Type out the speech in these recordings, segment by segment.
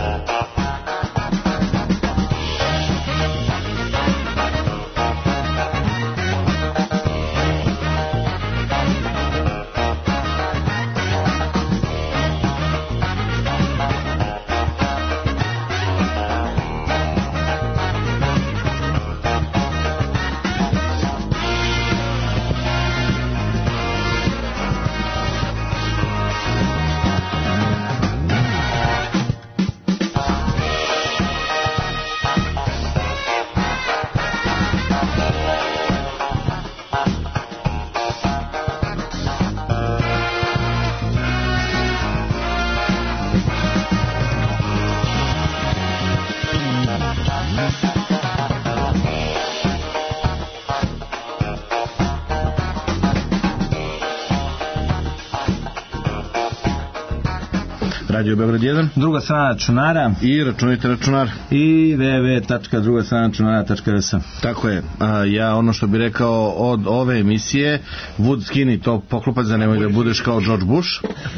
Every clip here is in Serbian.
Radio Beograd 1, druga strana računara i računajte računar i www.drugastranačunara.rs. Tako je. Ja ono što bih rekao od ove emisije, Wood skini to poklopac da nemoj da budeš kao George Bush.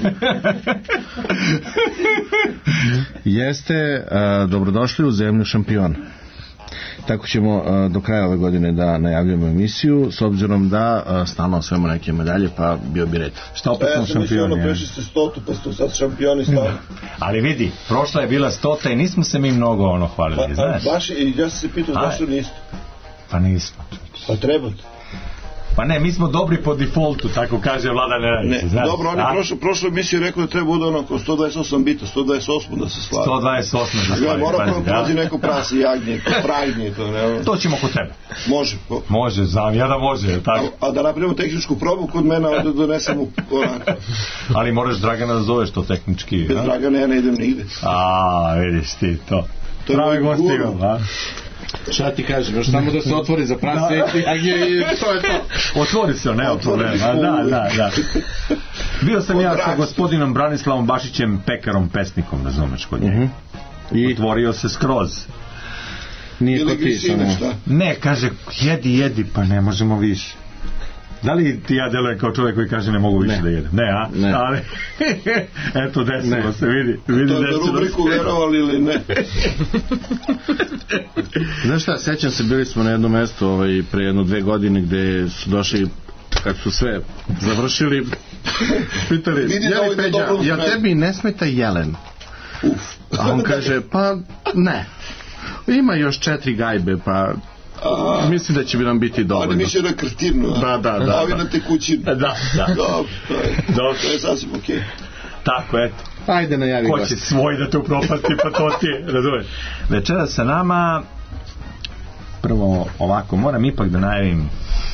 Jeste dobrodošli u zemlju šampiona. Tako ćemo do kraja ove godine da najavljamo emisiju, s obzirom da stalno osvajamo neke medalje, pa bio bi red. Šta opet smo šampioni? Ja sam prešli ste 100, pa ste sad šampioni stavili. Ali vidi, prošla je bila 100 i nismo se mi mnogo hvalili, znaš? Baš, ja sam se pitao zašto niste. Pa nismo. Pa trebate. Pa ne, mi smo dobri po defaultu, tako kaže Vlada Neradić. Dobro, on je prošlo emisiju rekao da treba bude ono 128 bita, 128 da se slavi. 128 da se slavi. Ja moram prođi neko prasi, jagnje, pragnje, to ne. To ćemo kod tebe. Može. Može, znam ja da može, tako. A da napravimo tehničku probu kod mene, da donesemo onako. Ali moraš Dragana da zoveš to tehnički. Bez Dragana ja ne idem nigde. Vidiš ti to. Pravi gost imam, a? Šta ti kažem, još samo da se otvori za prase i to je to. Otvori se, nema problema. Da. Bio sam ja sa gospodinom Branislavom Bašićem, pekarom, pesnikom, razumeš, kod njega. I otvorio se skroz. Nije to ti samo. Ne, kaže, jedi, pa ne možemo više. Da li ti ja delujem kao čovjek koji kaže ne mogu više da jedem? Ne, a? Ne. Ali, eto, desilo se, vidi. To je za rubriku verovali ili ne? Znaš šta, sećam se, bili smo na jednom mjestu pre 1-2 godine gdje su došli, kad su sve završili, pitali, ja tebi ne smeta jelen? A on kaže, pa ne, ima još 4 gajbe, pa mislim da će bi nam biti dovoljno. Ali miše na krtirnu, da. A ovi na tekućinu. Da. Dobro, to je sasvim okej. Tako, eto. Ajde, najavi gost. Ko će svoj da te upropasti, pa to ti je, razumeš. Večera sa nama, prvo ovako, moram ipak da najavim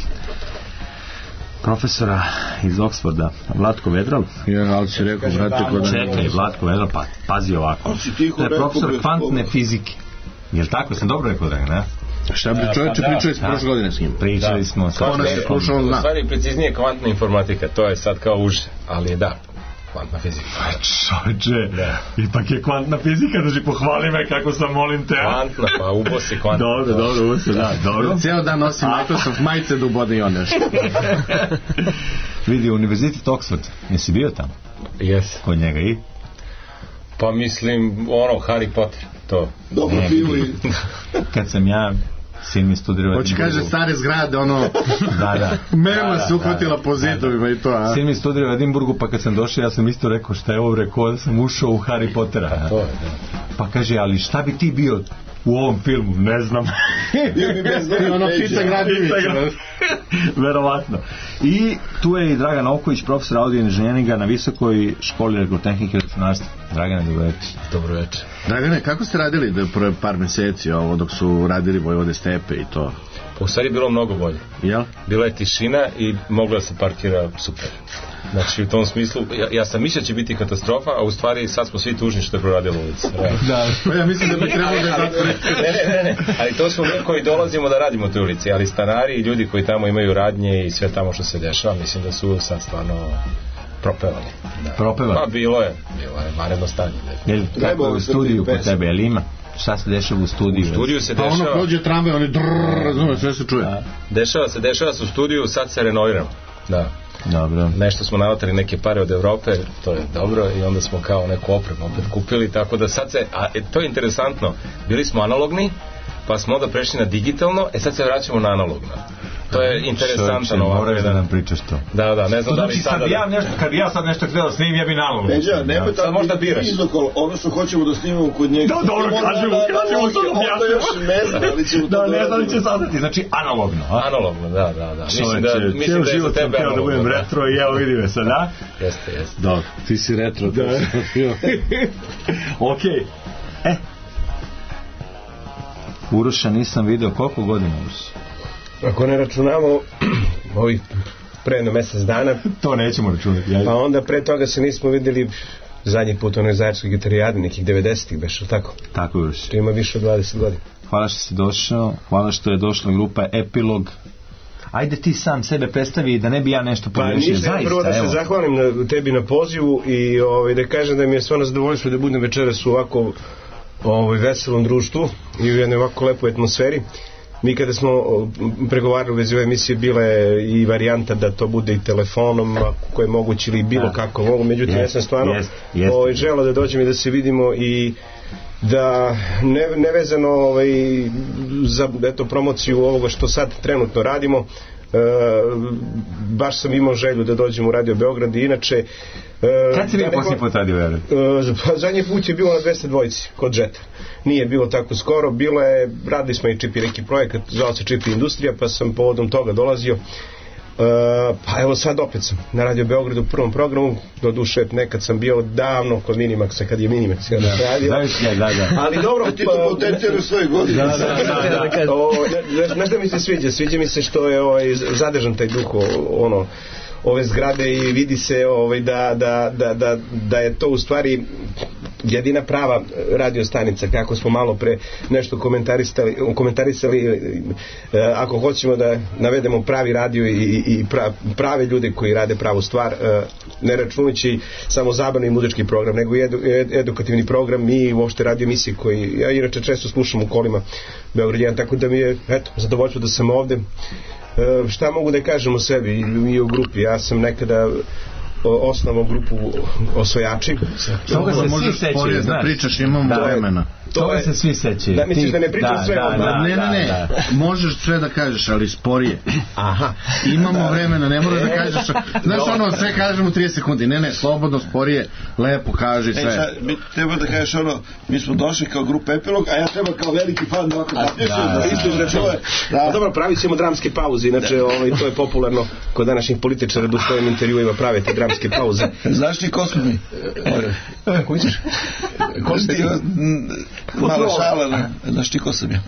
profesora iz Oxforda, Vlatko Vedral. Ali si rekao, vrati kod... Čekaj, Vlatko Vedral, pa pazi ovako. To je profesor kvantne fizike. Jel tako, sam dobro rekao, Dragan, ne? Šta bi čovječe pričali smo prošle godine s njim? Pričali smo. U stvari preciznije kvantna informatika, to je sad kao uže, ali da, kvantna fizika. Čovječe, ipak je kvantna fizika, da si pohvali me kako sam, molim te. Kvantna, pa ubo si kvantna. Dobro, ubo se, da, dobro. Cijelo dan nosim Microsoft majice da ubode i on nešto. Vidi, Univerzitet Oxford, jesi bio tamo? Jes. Kod njega i? Pa mislim, Harry Potter, to. Dobro pivo i... Kad sam ja, sin mi studirao... Hoće kaže stare zgrade, Da. Mema se uhvatila po zidovima i to, a? Sin mi studirao u Edinburgu, pa kad sam došao, ja sam isto rekao šta je ovo, rekao da sam ušao u Harry Pottera. To je, Pa kaže, ali šta bi ti bio u ovom filmu? Ne znam. Bio bi bez Dona Pita Gradovića. Verovatno. I tu je i Dragan Ovković, profesor audio inženjeringa na Visokoj školi elektrotehnike i računarstva. Dragane, dobro večer. Dragane, kako ste radili prve par mjeseci dok su radili Vojvode stepe i to? U stvari je bilo mnogo bolje. Jel? Bila je tišina i mogla se parkira super. Znači u tom smislu, ja sam mislio će biti katastrofa, a u stvari sad smo svi tužni što je proradilo ulica. Da, pa ja mislim da bi trebalo da zatvori. Ne, ali to smo mi koji dolazimo da radimo u toj ulici, ali stanari i ljudi koji tamo imaju radnje i sve tamo što se dešava, mislim da su sad stvarno propevali. Propevali? Pa bilo je vanredno stanje. Kako je u studiju kod tebe, jel ima? Šta se dešava u studiju? U studiju se dešava... Pa prođe tramvaj, oni drrrr, razumije, sve se čuje. Dešava se u studiju, sad se renoviramo. Da. Dobro. Nešto smo navatali neke pare od Evrope, to je dobro, i onda smo kao neku opremu opet kupili, tako da sad se, to je interesantno, bili smo analogni, pa smo onda prešli na digitalno, sad se vraćamo na analogno. To je interesantno. Moraš da nam pričaš to. Da, ne znam da li sada... Kad bi ja sad nešto htio da snimim, ja bi nalogno. Peđa, nemoj tako možda biraš. Ono što hoćemo da snimamo kod njega. Da, dobro, kažemo sad onda još ne znam, ali ćemo to ne znam li će saznati. Znači, analogno. Analogno, da. Mislim da je za tebe analogno. Da budem retro i evo vidi me sad, da? Jeste. Da, ti si retro. Okej. Uroša nisam video koliko godina Uroša? Ako ne računamo ovih pre jedno mjesec dana, to nećemo računati. Pa onda pre toga se nismo vidjeli zadnji put u onoj Zaječarskoj gitarijadi, nekih 90-ih beš, ili tako? Tako još. To ima više od 20 godina. Hvala što si došao, hvala što je došla grupa Epilog. Ajde ti sam sebe predstavi da ne bi ja nešto pogrešio. Pa ništa, prvo da se zahvalim tebi na pozivu i da kažem da mi je stvarno zadovoljstvo da budem večeras u ovako veselom društvu i u jednoj ovako lepoj atmosferi. Mi kada smo pregovarali u vezi ove emisije bila je i varijanta da to bude i telefonom ako je moguće ili bilo kako mogu, međutim ja sam stvarno želeo da dođem i da se vidimo i da nevezano za promociju ovoga što sad trenutno radimo, baš sam imao želju da dođem u Radio Beograd i inače kad si bio posljednji put Radio Beograd? Zadnji put je bilo na 202 kod Jeta, nije bilo tako skoro, radili smo i Čipi neki projekat, zvao se Čipi Industrija, pa sam povodom toga dolazio. Pa evo sad opet sam na Radio Beogradu u prvom programu, do duše nekad sam bio davno kod Minimaxa, kad je Minimax radio, ali dobro ti to potencijali svoje godine. Znaš da mi se sviđa mi se što je zadržan taj duh ove zgrade i vidi se da je to u stvari jedina prava radio stanica, kako smo malo pre nešto komentarisali, ako hoćemo da navedemo pravi radio i prave ljude koji rade pravu stvar, ne računajući samo zabavni muzički program, nego i edukativni program i uopšte radio emisije koji ja inače često slušam u kolima Beograd 1, tako da mi je zadovoljstvo da sam ovde. Šta mogu da kažem o sebi i o grupi? Ja sam nekada osnovao grupu Osvojači. Toga se svi sećaju, da pričaš, imamo vremena. Toga se svi sećaju. Da misliš da ne pričam sve odmah? Ne, možeš sve da kažeš, ali sporije. Aha. Imamo vremena, ne moraš da kažeš. Znaš sve kažem u 30 sekundi. Ne, slobodno, sporije, lepo kaži sve. Treba da kažeš mi smo došli kao grupa Epilog, a ja treba kao veliki fan da ovako zapišem. Dobro, pravit ćemo dramske pauze, inače to je popularno kod današnjih političara da u svojim intervjuima prave te dramske pauze. Znaš ti ko smo mi? Ko misliš? Ko si ti? Mala šala, znaš ti ko sam ja?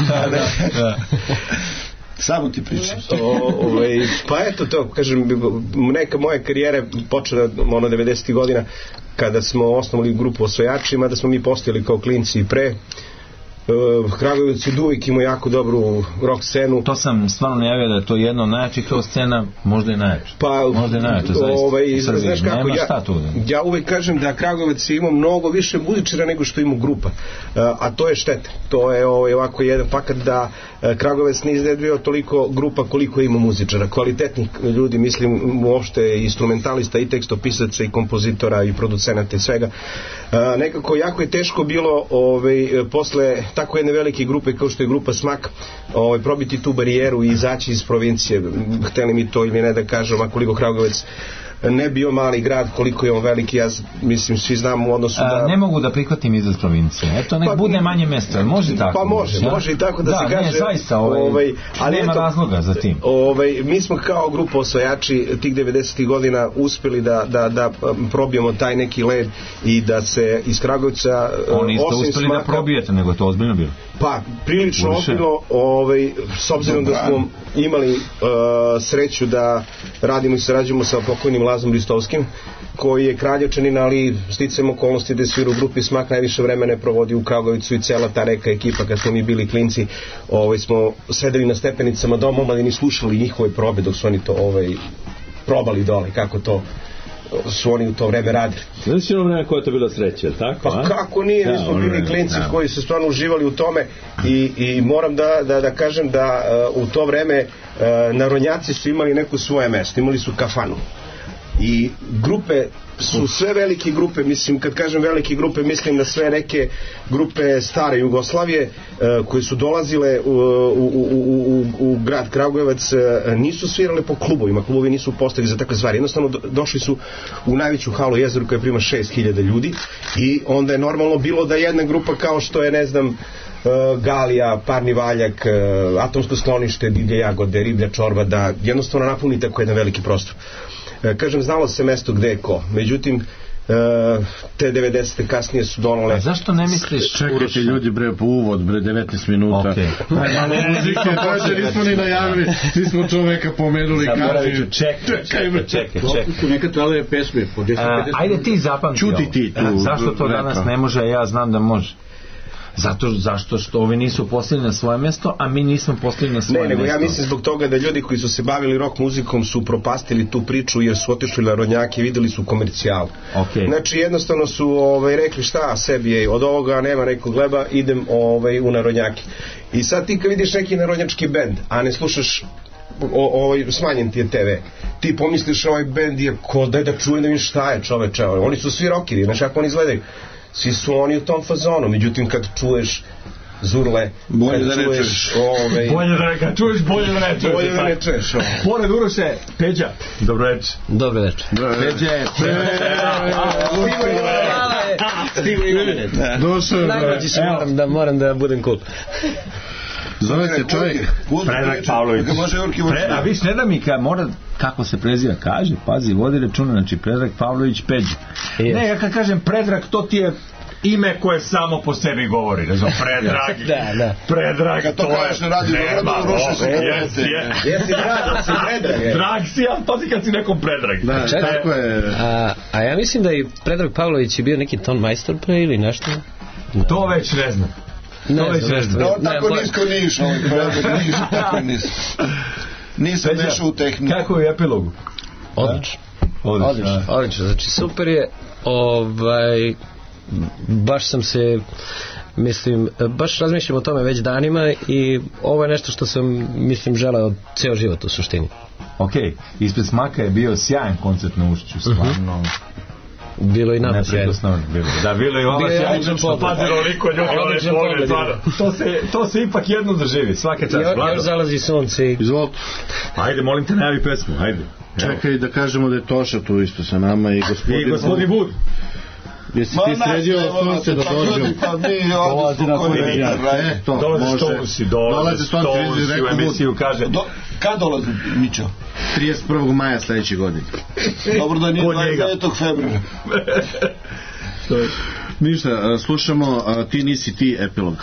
Samo ti pričam. Pa eto to, kažem, neka moja karijera počela 90. godina kada smo osnovali grupu Osvojačima, da smo mi postojali kao klinci i pre. Kragujevac je uvijek imao jako dobru rock scenu. To sam stvarno najavio da je to jedno od najjačih rock scena, možda i najjače. Možda i najjače, zaista. Znaš kako, ja uvijek kažem da Kragujevac je imao mnogo više muzičara nego što ima grupa, a to je šteta. To je ovako jedan fakat da Kragujevac nije iznedrio toliko grupa koliko ima muzičara, kvalitetnih ljudi, mislim uopšte instrumentalista i tekstopisaca i kompozitora i producenata i svega. Nekako jako je teško bilo posle tako jedne velike grupe kao što je grupa Smak probiti tu barijeru i izaći iz provincije, hteli mi to ili ne da kažem, a koliko Kragujevac ne bio mali grad, koliko je on veliki, ja mislim svi znamo u odnosu da... Ne mogu da prihvatim izraz provincije, eto nek bude manje mjesta, može tako? Pa može i tako da se kaže. Da, ne, zaista, ali nema razloga za tim. Mi smo kao grupa Osvojači tih 90. godina uspjeli da probijemo taj neki led i da se iz Kragujevca oni niste uspjeli da probijete, nego to ozbiljno bilo. Pa, prilično ozbiljno, s obzirom da smo imali sreću da radimo i sarađujemo sa pokojnim Lazom Ristovskim, koji je Kraljevčanin, ali sticajem okolnosti da svira u grupi Smak najviše vremena provodi u Kragujevcu i cela ta reka ekipa, kad smo mi bili klinci, smo sedeli na stepenicama doma omladini, slušali njihove probe dok su oni to probali dole, kako to su oni u to vreme radili. Znači ono vreme koja je to bila sreća, tako? Pa kako nije, mi smo bili klinci koji su stvarno uživali u tome i moram da kažem da u to vreme narodnjaci su imali neku svoje mesto, imali su kafanu i grupe su sve velike grupe, mislim, kad kažem velike grupe mislim na sve neke grupe stare Jugoslavije koje su dolazile u grad Kragujevac, nisu svirale po klubovima, klubovi nisu postali za takve stvari, jednostavno došli su u najveću halu Jezeru koja prima 6000 ljudi i onda je normalno bilo da jedna grupa kao što je, ne znam, Galija, Parni valjak, Atomsko sklonište, Divlje jagode, Riblja čorba, da jednostavno napuni tako jedan veliki prostor. Kažem, znalo se mesto gde je ko, međutim te 90. kasnije su donale. A zašto ne misliš? Čekajte ljudi bre, po uvod bre, 19 minuta. Muzike, dođe, nismo ni najavili, nismo čoveka pomenuli. Čekaj. Neka trale pesme po 10-50. Ajde ti zapamti. Čuti ti tu. Zašto to danas ne može, ja znam da može. Zašto što ovi nisu postavili na svoje mesto, a mi nismo postavili na svoje mesto. Ne, nego ja mislim zbog toga da ljudi koji su se bavili rock muzikom su propastili tu priču jer su otišli na rodnjake i videli su komercijal. Znači jednostavno su rekli šta sebi je, od ovoga nema nekog gleba, idem u narodnjake. I sad ti kad vidiš neki narodnjački bend, a ne slušaš smanjen ti je TV, ti pomisliš ovaj bend je ko da čuje da mi šta je čoveče, oni su svi rockeri, znaš kako oni izgledaju, svi su oni u tom fazonu, međutim kad čuješ Zurle, bolje da ne čuješ bolje da ne čuješ pored Uroše, Peđa, dobro reč Peđa je najmlađi se moram da budem cool. Zove se čovjek Predrag Pavlović. A viš, ne da mi mora kako se preziva, kaže, pazi, vodi računa, znači Predrag Pavlović Peđa. Ne, ja kad kažem Predrag, to ti je ime koje samo po sebi govori, ne znam, Predrag. Predrag, kad to kažeš na radiju, jesi Predrag. Drag si, a pazi kad si nekom Predrag. Tako je. A ja mislim da i Predrag Pavlović je bio neki ton majstor pre ili nešto? To već ne znam. Tako nisko niš, tako nisko. Nisam nešao u tehniku. Kako je epilogu? Odlično, znači super je. Baš sam se, mislim, baš razmišljam o tome već danima i ovo je nešto što sam, mislim, želeo ceo život u suštini. Ispred Smaka je bio sjajan koncert na Ušću, stvarno. Bilo i nama sjajan. Da, bilo i vama sjajan, što pazir oliko ljudi, to se ipak jedno zaživi, svaka čast. Još zalazi sunce. Izvolite. Ajde, molim te, najavi pesmu, ajde. Čekaj da kažemo da je Toša tu isto sa nama i gospodin Bud. Jesi ti sredio sunce da dođu? Dolazi na konektor. Dolazi Stonci u emisiju, kaže. Kad dolazi Mićo? 31. maja sledeće godine. Dobro da nije 29. februara. Ništa, slušamo Ti nisi ti epilog.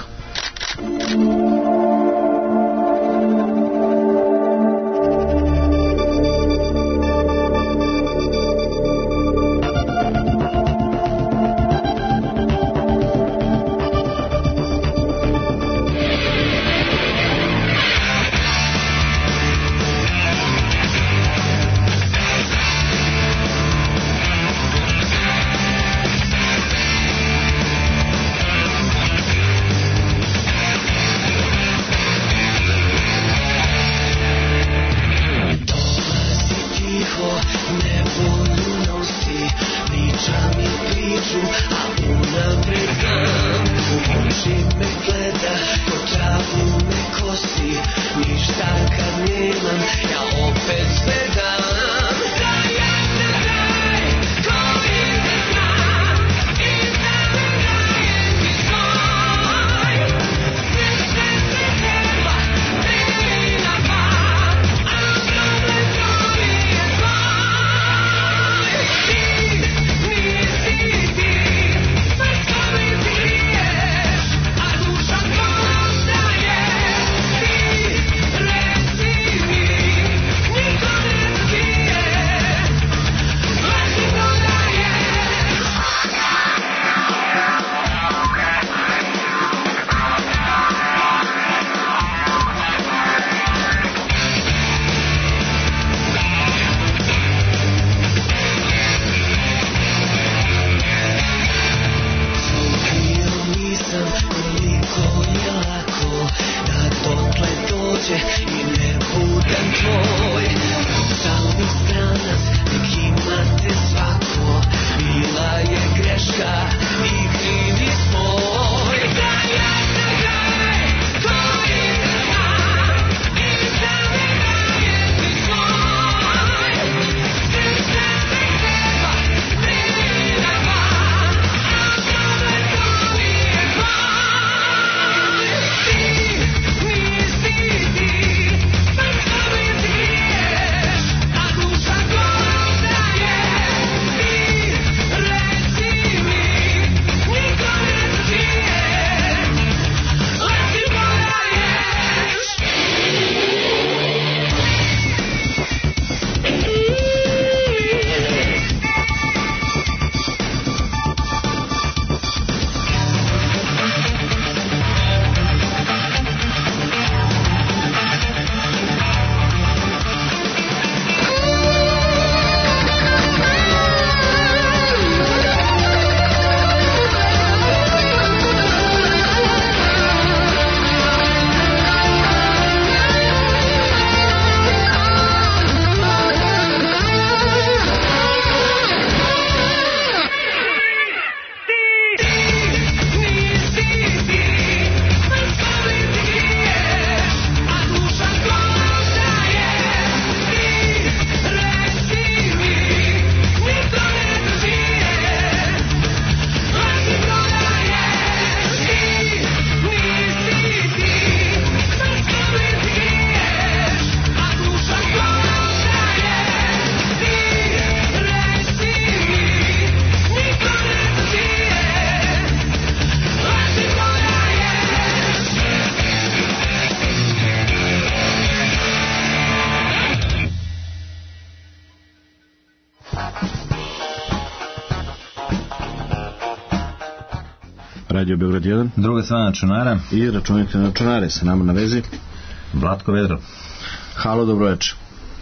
Radio Beograd 1. Druga strana računara. I računajte na računare, sa nama na vezi Vlatko Vedro. Halo, dobroveče.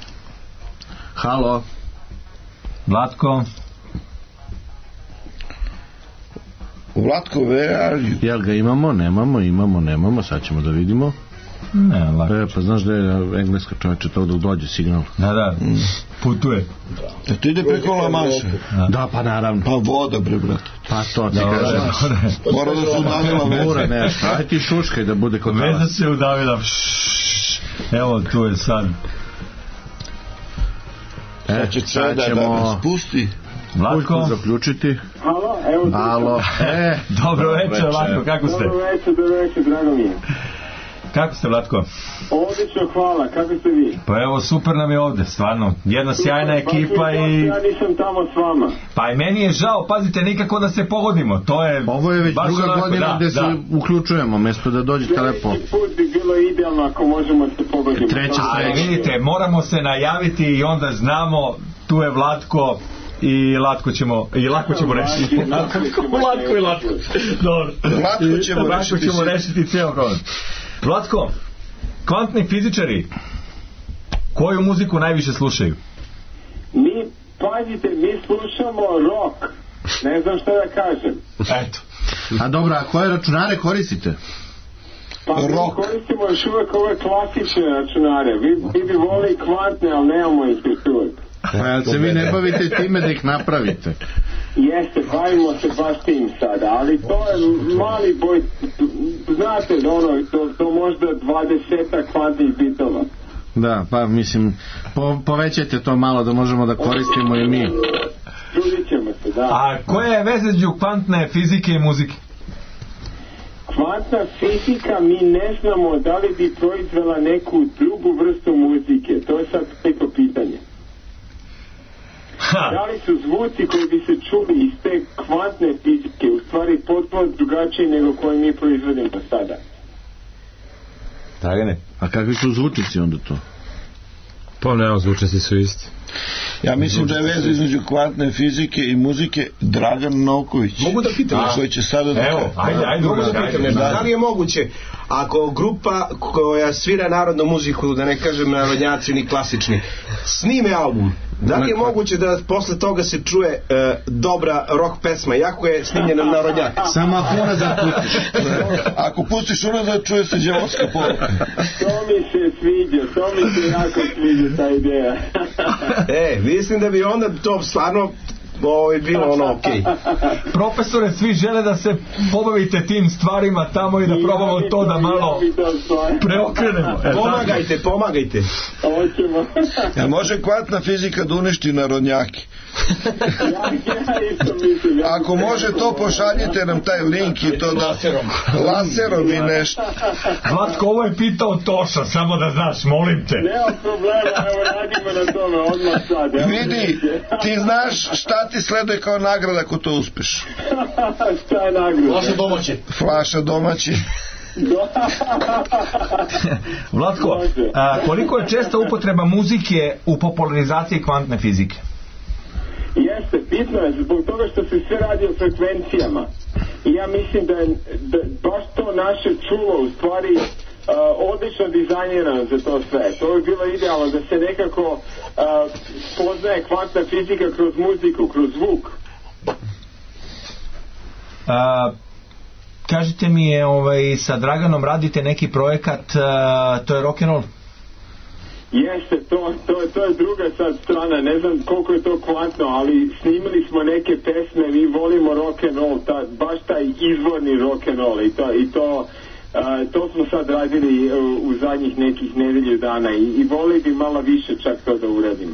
Halo Vlatko. Vlatko, where are you? Jel ga imamo? Nemamo, sad ćemo da vidimo. Ne, lako. Pa znaš da je engleska, čovječe, to dok dođe signal. Da, putuje. To ide preko La Manše. Da, pa naravno. Pa voda, bre, brate. Pa to ti kažem. Mora da se udavila veza. Mora, nešto. Aj ti šuškaj da bude kod veza se udavila. Evo, tu je sad. Sad ćemo spusti. Vlatko zaključiti. Halo. Dobro večer, Vlatko, kako ste? Dobro večer, drago mi je. Kako ste, Vlatko? Odlično, hvala, kako ste vi? Pa evo, super nam je ovde, stvarno. Jedna sjajna ekipa i... Ja nisam tamo s vama. Pa i meni je žao, pazite, nikako da se pogodimo. To je... Ovo je već druga godina gde se uključujemo, mesto da dođete lepo. Sljedeći put bi bilo idealno ako možemo se pogodimo. Ali vidite, moramo se najaviti i onda znamo, tu je Vlatko i lako ćemo rešiti. Latko. Dobro. Lako ćemo rešiti cijelo problem. Vlatko, kvantni fizičari koju muziku najviše slušaju? Pazite, mi slušamo rock. Ne znam šta da kažem. Eto. A dobro, a koje računare koristite? Pa mi koristimo još uvek ove klasične računare. Vi bi volili kvantne, ali nemamo ih još uvek. Pa se vi ne bavite time da ih napravite? Jeste, bavimo se baš tim sada, ali to je mali boj, znate, to možda 20 kvantnih bitova. Da, pa mislim, povećajte to malo da možemo da koristimo i mi. Trudit ćemo se, da. A koja je veza između kvantne fizike i muzike? Kvantna fizika, mi ne znamo da li bi proizvela neku drugu vrstu muzike, to je sad neko pitanje. Da li su zvuci koji bi se čuli iz te kvantne fizike u stvari potpuno drugačiji nego koje mi proizvodimo sada? Dragane, a kakvi su zvučnici onda to? Pa ne, zvučnici su isti. Ja mislim da je veza između kvantne fizike i muzike Dragan Novković. Mogu da pitam koji će sada da... Evo, ajde. Mogu da pitam nešto. Da li je moguće ako grupa koja svira narodnu muziku, da ne kažem narodnjaci ni klasični, snime album, da li je moguće da posle toga se čuje dobra rock pesma, iako je snimljena narodnjak? Samo ako unazad pustiš. Ako pustiš unazad, čuje se đevoska poruka. To mi se jako sviđa ta ideja. Mislim da bi onda to stvarno bilo ono okej. Profesore, svi žele da se pobavite tim stvarima tamo i da probamo to da malo preokrenemo. Pomagajte. Ja može kvantna fizika da uništi narodnjaki? Ako može to, pošaljite nam taj link i to da laserom i nešto. Vlatko, ovo je pitao Toša, samo da znaš, molim te. Nema problema, evo radimo na tome odmah sad. Vidi, ti znaš šta ti sleduje kao nagrada ako to uspeš? Šta je nagrada? Flaša domaći. Vlatko, koliko je česta upotreba muzike u popularizaciji kvantne fizike? Jeste, bitno je zbog toga što se sve radi o frekvencijama i ja mislim da je baš to naše čulo u stvari odlično dizajnirano za to sve. To je bilo idealno da se nekako poznaje kvantna fizika kroz muziku, kroz zvuk. Kažite mi, sa Draganom radite neki projekat, to je rock'n'roll? Jeste, to je druga sad strana, ne znam koliko je to kvantno, ali snimili smo neke pesme, mi volimo rock'n'roll, baš taj izvorni rock'n'roll i to smo sad radili u zadnjih nekih nedelju dana i volili bi malo više čak to da uradimo.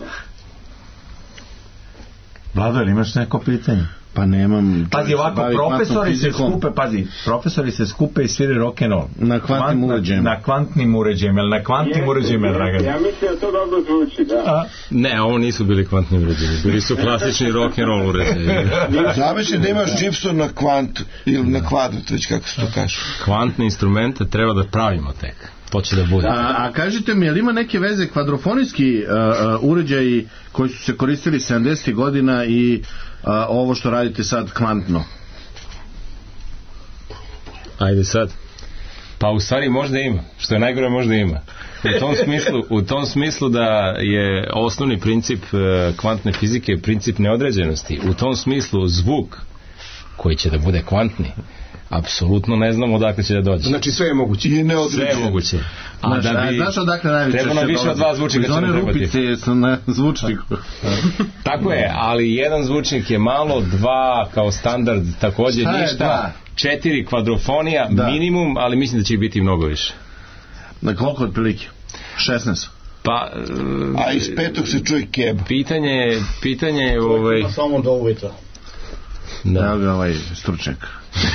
Vlado, imaš neko pitanje? Pa nemam. Pazi ovako, profesori se skupe i svire rock'n'roll. Na kvantnim uređajima. Na kvantnim uređajima, ili na kvantnim uređajima, Dragan? Ja mislim da to dobro zvuči, da. Ne, ovo nisu bili kvantni uređaji, bili su klasični rock'n'roll uređaji. Zamisli da imaš Gibson na kvant ili na kvadrat, već kako se to kaže. Kvantne instrumente treba da pravimo tek. To će da bude. A kažite mi, je li ima neke veze kvadrofonijski uređaji koji su se koristili 70. godina i ovo što radite sad kvantno? Ajde sad. Pa u stvari možda ima, što je najgore možda ima. U tom smislu da je osnovni princip kvantne fizike princip neodređenosti. U tom smislu zvuk koji će da bude kvantni, apsolutno ne znamo odakle će da dođe. Znači sve je moguće. Sve je moguće. A da bi znaš odakle najviše treba nam više od dva zvučnika. One rupice su na zvučniku. Tako je, ali jedan zvučnik je malo, dva kao standard takođe ništa. 4 kvadrofonija minimum, ali mislim da će biti mnogo više. Na koliko otprilike? 16. Pa a iz petog se čuje keb. Pitanje je samo do uveta. Da bi stručnjak.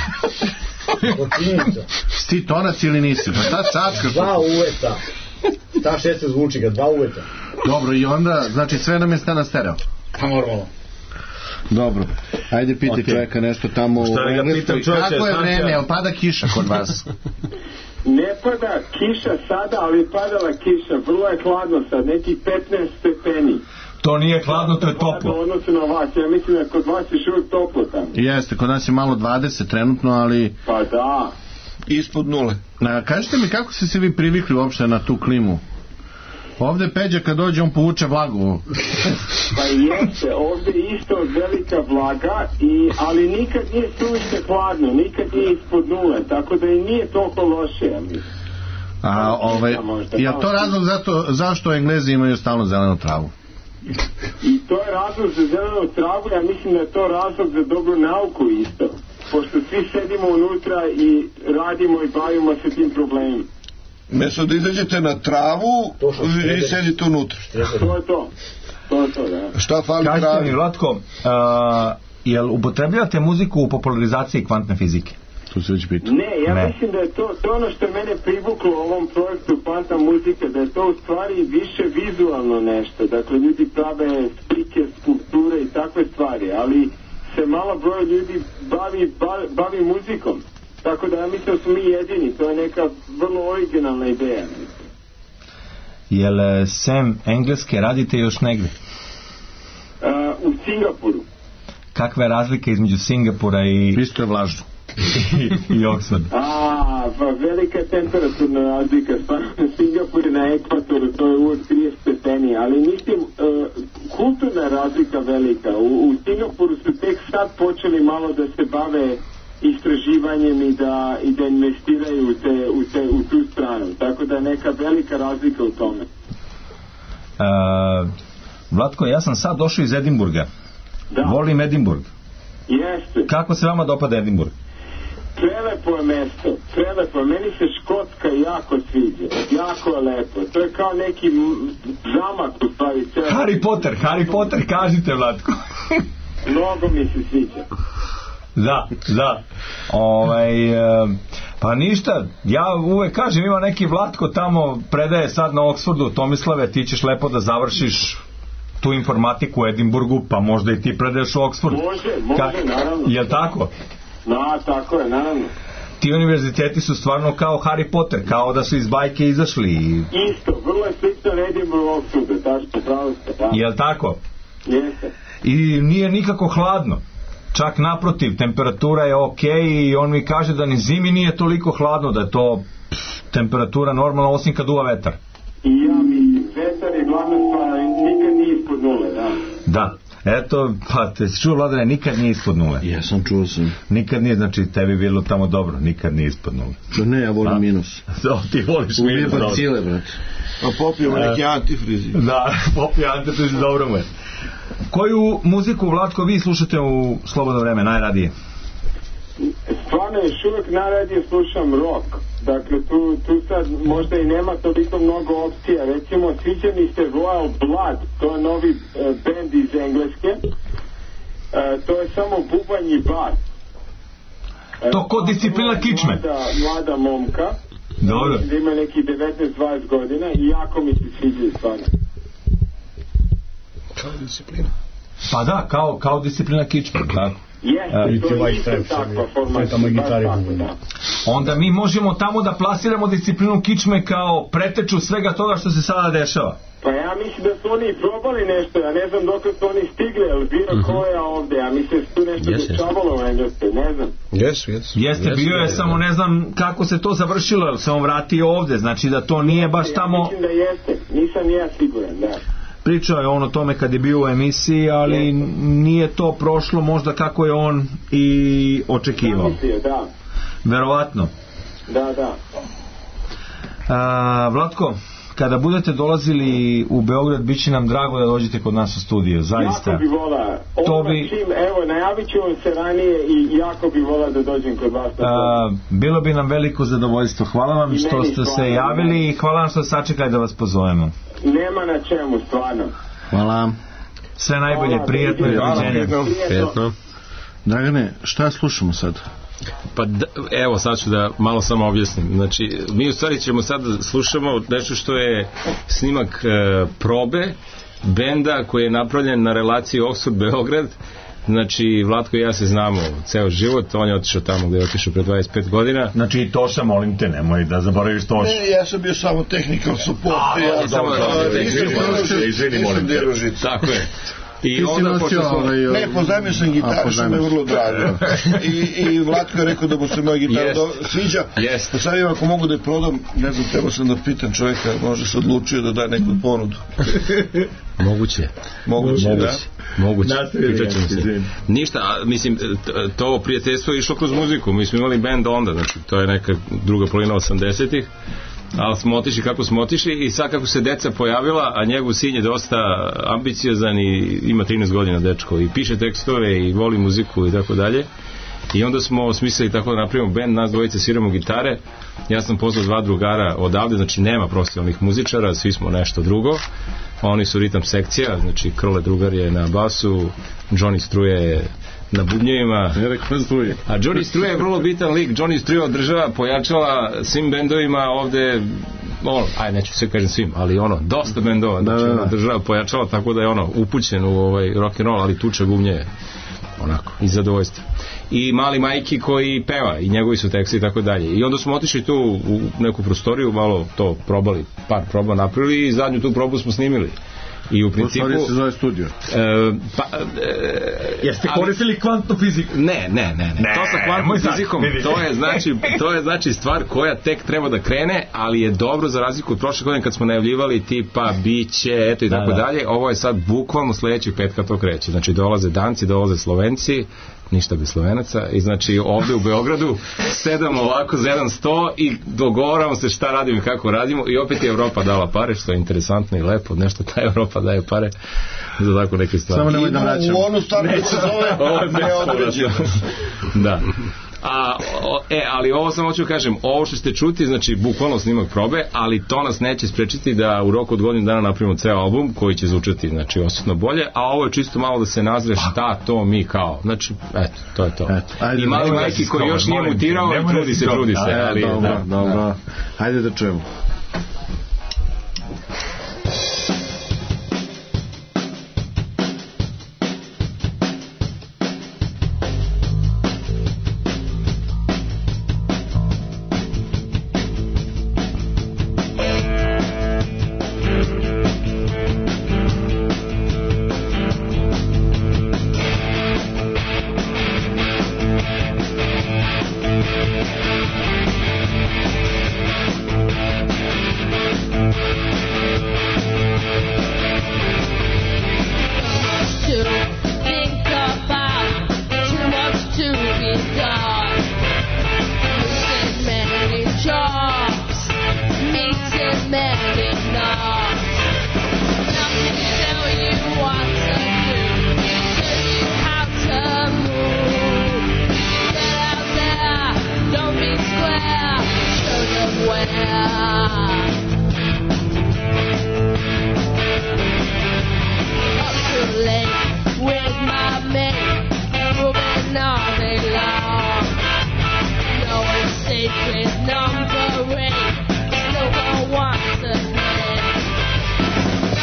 Sti tonac ili nisi? Pa šta čačkaš? 2 uveta. Ta 16 zvučnika, 2 uveta. Dobro, i onda, znači sve nam je na stereo? Pa normalno. Dobro, ajde piti čovjeka nešto tamo. Šta li ga pitam čovječe? Kako je vreme, jel pada kiša kod vas? Ne pada kiša sada, ali padala kiša. Vrlo je hladno sad, nekih 15 stepeni. To nije hladno, to je toplo. Odnosno na vas, ja mislim da kod vas je uvijek toplo tamo. Jeste, kod nas je malo 20 trenutno, ali... Pa da. Ispod 0. Kažete mi kako ste se vi privikli uopšte na tu klimu? Ovde Peđa kad dođe on povuče vlagu. Pa jeste, ovde isto velika vlaga, ali nikad nije suviše hladno, nikad nije ispod 0, tako da i nije toliko loše, ja mislim. Je to razlog zašto Englezi imaju stalno zelenu travu? I to je razlog za zelenu travu, ja mislim da je to razlog za dobru nauku isto, pošto svi sedimo unutra i radimo i bavimo se tim problemima. Mesto da izađete na travu i sedite unutra. To je to, da. Šta fali travi? Kažete mi, Vlatko, jel upotrebljavate muziku u popularizaciji kvantne fizike? To se već pita. Ne, ja mislim da je to ono što je mene privuklo u ovom projektu kvantna muzika, da je to u stvari više vizualno nešto. Dakle, ljudi prave slike, skulpture i takve stvari, ali se malo broj ljudi bavi muzikom. Tako da ja mislim da smo mi jedini, to je neka vrlo originalna ideja. Jel sem engleske radite još negde? U Singapuru. Kakva je razlika između Singapura i... Isto je vlažno. I Oxford. Pa velika je temperaturna razlika. Singapur je na ekvatoru, to je uvijek 30 stepeni, ali mislim, kulturna razlika velika. U Singapuru su tek sad počeli malo da se bave istraživanjem i da investiraju u tu stranu. Tako da je neka velika razlika u tome. Vlatko, ja sam sad došao iz Edinburga. Da. Volim Edinburg. Jeste. Kako se vama dopada Edinburg? Prelepo je mesto, prelepo. Meni se Škotska jako sviđa. Jako je lepo. To je kao neki zamak u stvari. Harry Potter, kažite, Vlatko. Mnogo mi se sviđa. Da. Pa ništa, ja uvek kažem, ima neki Vlatko tamo, predaje sad na Oxfordu. Tomislave, ti ćeš lepo da završiš tu informatiku u Edinburgu, pa možda i ti predaješ u Oxford. Može, naravno. Jel tako? Da, tako je, naravno. Ti univerziteti su stvarno kao Harry Potter, kao da su iz bajke izašli. Isto, vrlo je slično Edinburgu u Oxfordu, tačno, pravo ste, da. Jel tako? Jeste. I nije nikako hladno. Čak naprotiv, temperatura je okej i on mi kaže da ni zimi nije toliko hladno, da je to temperatura normalna, osim kad duva vetar. I ja mislim, vetar je glavna stvar, nikad nije ispod 0, da. Da, eto, pa te čuo, Vladane, nikad nije ispod 0. Jesam, čuo sam. Nikad nije, znači tebi bilo tamo dobro, nikad nije ispod 0. Ne, ja volim minus. Ti voliš minus. Uvijek bacile, brate. Pa popijemo neki antifrizi. Da, popije antifrizi, dobro mu je. Koju muziku, Vlatko, vi slušate u slobodno vreme najradije? Stvarno još uvijek najradije slušam rock. Dakle, tu sad možda i nema toliko mnogo opcija. Recimo, sviđa mi se Royal Blood, to je novi band iz Engleske. To je samo bubanj i bas. To kod disciplina kičme. Mlada momka. Dobro. Da ima neki 19-20 godina i jako mi se sviđa stvarno. Kao disciplina. Pa da, kao disciplina kičme, tako. Jeste, to je isto takva formacija. Onda mi možemo tamo da plasiramo disciplinu kičme kao preteču svega toga što se sada dešava. Pa ja mislim da su oni probali nešto, ja ne znam dok su oni stigli, ali bilo koja ovde, ja mislim da su tu nešto dešavalo u Engleskoj, ne znam. Jeste, bio je, samo ne znam kako se to završilo, jer se on vratio ovde, znači da to nije baš tamo... Ja mislim da jeste, nisam ja siguran, da. Pričao je on o tome kad je bio u emisiji, ali nije to prošlo možda kako je on i očekivao. Da. Verovatno. Da. Vlatko, kada budete dolazili u Beograd, bit će nam drago da dođete kod nas u studio, zaista. Jako bi volao. Evo, najavit ću vam se ranije i jako bi volao da dođem kod vas. Bilo bi nam veliko zadovoljstvo. Hvala vam što ste se javili i hvala vam što ste sačekali da vas pozovemo. Nema na čemu, stvarno. Hvala. Sve najbolje, prijatno i doviđenje. Prijatno. Dragane, šta slušamo sad? Pa evo sad ću da malo samo objasnim. Znači mi u stvari ćemo sad slušamo nešto što je snimak probe benda koji je napravljen na relaciji Oxford-Beograd. Znači Vlatko i ja se znamo ceo život, on je otišao tamo gde je otišao pre 25 godina. Znači Toša, molim te, nemoj da zaboraviš Toša. Ne, ja sam bio samo technical support. Izvini, tako je. I onda ne, pozajmio sam gitaru, što me vrlo drago. I Vlatko je rekao da mu se moja gitara sviđa. Pa sad imam, ako mogu da je prodam, ne znam, treba sam da pitam čovjeka, može se odlučio da daje neku ponudu. Moguće, da. Moguće. Ništa, mislim, to prijateljstvo je išlo kroz muziku. Mi smo imali band onda, znači to je neka druga polovina 80-ih. Ali smo otišli kako smo otišli i sad kako se deca pojavila, a njegov sin je dosta ambiciozan i ima 13 godina dečko i piše tekstove i voli muziku i tako dalje. I onda smo smislili tako da napravimo band, nas dvojice sviramo gitare, ja sam pozvao 2 drugara odavde, znači nema profesionalnih muzičara, svi smo nešto drugo. Oni su ritam sekcija, znači Krle drugar je na basu, Johnny Struje je na bubnjevima. A Johnny Struje je vrlo bitan lik. Johnny Struje održava, pojačala svim bendovima ovde, neću sve kažem svim, ali dosta bendova, znači održava, pojačala, tako da je upućen u rock and roll, ali tuče bubnjeve onako, iz zadovoljstva. I mali Majki koji peva i njegovi su teksti i tako dalje. I onda smo otišli tu u neku prostoriju, malo to probali, par proba napravili i zadnju tu probu smo snimili. I u principu se zove studio. Jeste koristili kvantnu fiziku? Ne. To sa kvantnom fizikom, to je znači stvar koja tek treba da krene, ali je dobro za razliku od prošle godine kad smo najavljivali tipa biće, eto i tako dalje. Ovo je sad bukvalno sledećeg petka to kreće. Znači dolaze Danci, dolaze Slovenci, ništa bez Slovenaca, i znači ovde u Beogradu sedamo ovako za jedan sto i dogovaramo se šta radimo i kako radimo, i opet je Evropa dala pare, što je interesantno i lepo, nešto ta Evropa daje pare za tako neke stvari. Samo nemoj da vraćamo. U onu stvar koja se zove neodređenost. Da. Ali ovo samo hoću kažem, ovo što ste čuti, znači bukvalno snimak probe, ali to nas neće sprečiti da u roku od godinu dana napravimo ceo album koji će zvučati, znači, osjetno bolje, a ovo je čisto malo da se nazre šta to mi kao, znači, eto, to je to. I mali Majki koji još nije mutirao i trudi se. Dobro. Hajde da čujemo.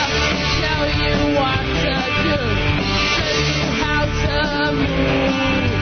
Show you what to do, show you how to move.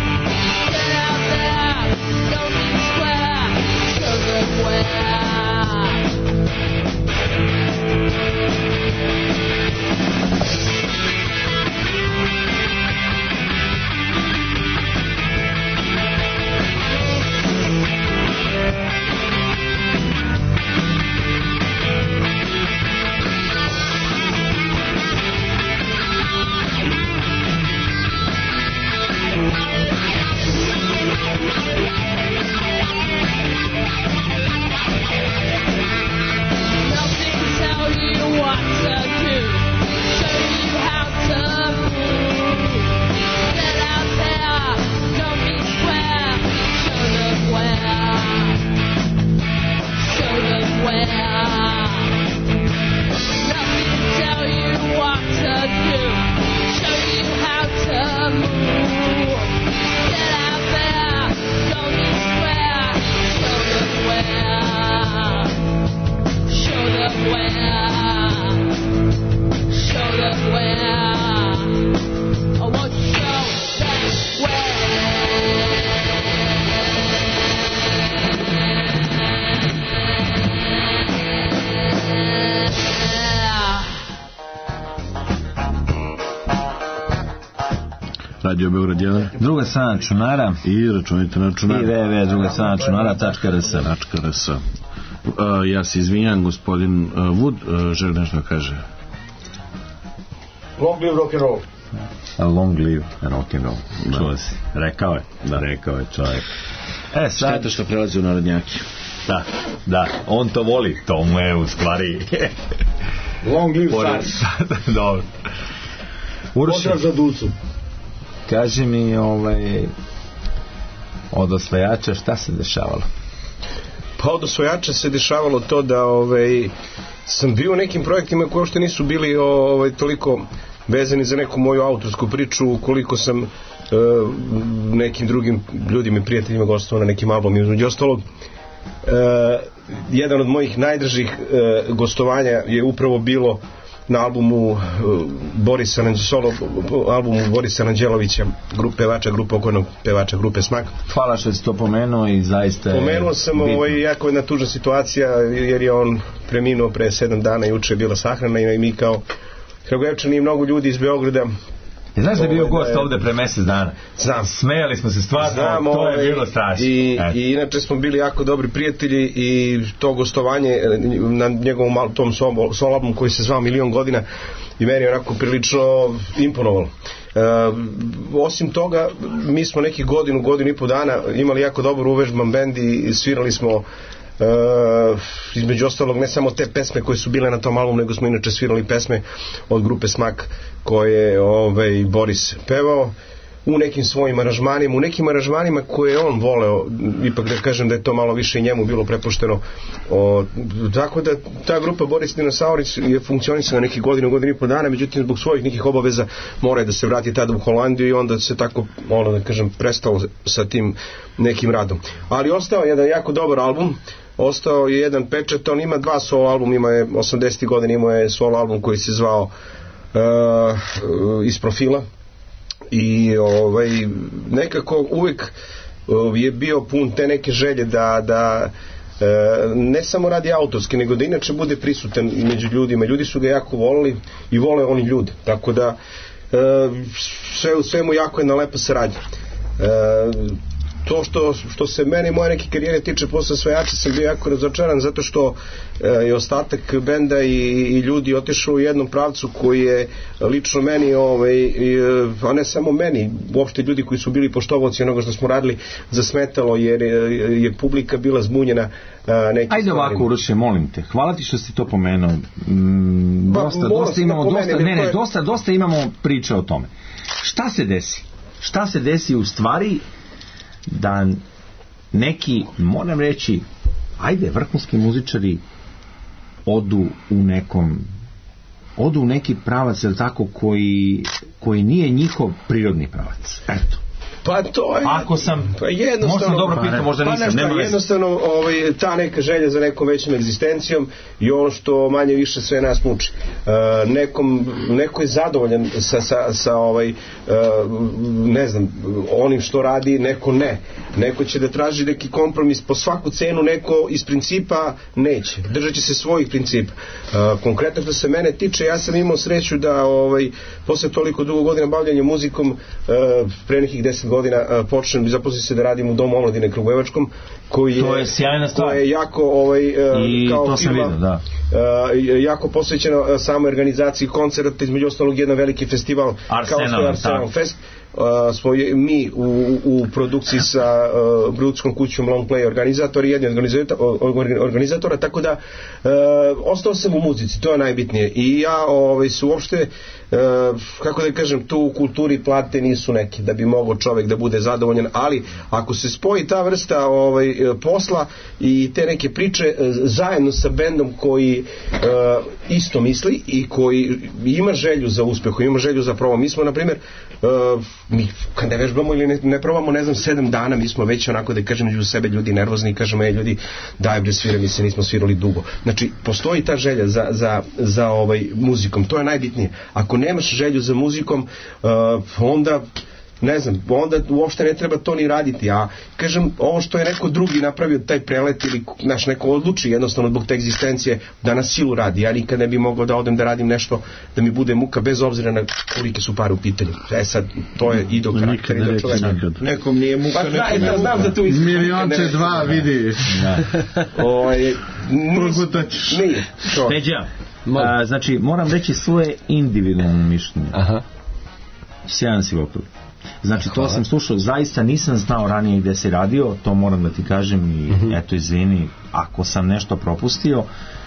Radio Beograd 1, druga strana računara i računajte na računaru i www.drugastrana.rs. Ja se izvinjam, gospodin Wood želi nešto da kaže. Long live rock and roll. Long live rock and roll. Čuo si, rekao je čovjek. Šteta što prelazi u narodnjaki. Da, on to voli, to mu je u stvari long live stari. Dobro. Pozdrav za Ducu. Kaži mi, od osvajača šta se dešavalo? Pa od osvajača se dešavalo to da sam bio u nekim projektima koji uopšte nisu bili toliko vezani za neku moju autorsku priču, koliko sam nekim drugim ljudima i prijateljima gostovao na nekim albumima. Između ostalog, jedan od mojih najdržih gostovanja je upravo bilo na albumu Borisa Ranđelovića, pokojnog pevača grupe Smak. Hvala što si to pomenuo i zaista je pomenuo sam, jako jedna tužna situacija, jer je on preminuo pre 7 dana, juče je bila sahrana i mi kao Kragujevčani i mnogo ljudi iz Beograda. Znaš da je bio gost ovde pre mesec dana? Znam. Smejali smo se stvarno, to je bilo strašno. I inače smo bili jako dobri prijatelji i to gostovanje na njegovom tom solo albumu koji se zvao Milion godina i meni je onako prilično imponovalo. Osim toga, mi smo nekih godinu i po dana imali jako dobar uvežban bend i svirali smo između ostalog ne samo te pesme koje su bile na tom albumu, nego smo inače svirali pesme od grupe Smak koje je Boris pevao u nekim svojim aranžmanima, u nekim aranžmanima koje je on voleo, ipak da kažem da je to malo više i njemu bilo prepušteno. Tako da ta grupa Boris Dinosauric je funkcionisala nekih godinu i po dana, međutim zbog svojih nekih obaveza mora da se vrati tada u Holandiju i onda se tako, da kažem, prestalo sa tim nekim radom. Ali ostao je jedan jako dobar album, ostao je jedan pečat, on ima 2 solo album, ima je 80. godina, imao je solo album koji se zvao Iz profila i nekako uvijek je bio pun te neke želje da ne samo radi autorski, nego da inače bude prisutan među ljudima. Ljudi su ga jako volili i vole oni ljudi, tako da sve u svemu jako jedna lepa saradnja. To što se mene i moje neke karijere tiče posle osvajača sam bio jako razočaran zato što je ostatak benda i ljudi otišao u jednom pravcu koji je lično meni, a ne samo meni, uopšte ljudi koji su bili poštovaoci onoga što smo radili, zasmetalo jer je publika bila zbunjena nekim Ajde stvarima. Ovako, Uroše, molim te, hvala ti što si to pomenuo. Dosta imamo priče o tome. Šta se desi? Šta se desi u stvari da neki, moram reći, vrhunski muzičari odu u neki pravac, ili tako, koji nije njihov prirodni pravac. Eto. Pa to je... Ako sam... možda dobro pitam, možda nisam. Jednostavno, ta neka želja za nekom većom egzistencijom i ono što manje više sve nas muči. Neko je zadovoljan sa ne znam, onim što radi, neko ne. Neko će da traži neki kompromis po svaku cenu, neko iz principa neće. Držat će se svojih principa. Konkretno što se mene tiče, ja sam imao sreću da posle toliko dugo godina bavljanja muzikom, pre nekih 10 godina počnem i zaposlim se da radim u Domu omladine Kragujevačkom, koji je jako i kao firma jako posvećeno samoj organizaciji koncerta, između ostalog jedan veliki festival kao što je Arsenal Fest. Smo mi u produkciji sa produkskom kućom Long Play organizatori, jedni organizatora, tako da ostao sam u muzici, to je najbitnije. I ja su uopšte, kako da kažem, tu u kulturi plate nisu neke da bi mogao čovjek da bude zadovoljan, ali ako se spoji ta vrsta posla i te neke priče zajedno sa bendom koji isto misli i koji ima želju za uspehom, ima želju za provom. Mi smo, na primjer, mi kad ne vežbamo ili ne probamo, ne znam, 7 dana, mi smo već onako, da kažem, među sebe ljudi nervozni i kažemo, ljudi, daj bre, svira mi se, nismo svirali dugo. Znači, postoji ta želja za muzikom, to je najbitnije. Ako nemaš želju za muzikom, onda ne znam, onda uopšte ne treba to ni raditi, a kažem, ovo što je neko drugi napravio taj prelet ili neko odluči jednostavno zbog te egzistencije da na silu radi, ja nikad ne bi mogao da odem da radim nešto da mi bude muka bez obzira na kolike su pare u pitanju. Sad, to je i do karaktera i do čoveka. Nekom nije muka, nekom nije muka. Milionče 2, vidi. Nije. Peđa, znači moram reći svoje individualno mišljenje. Sjajan si opet. Znači, to sam slušao, zaista nisam znao ranije gde si radio, to moram da ti kažem i eto, izvini ako sam nešto propustio.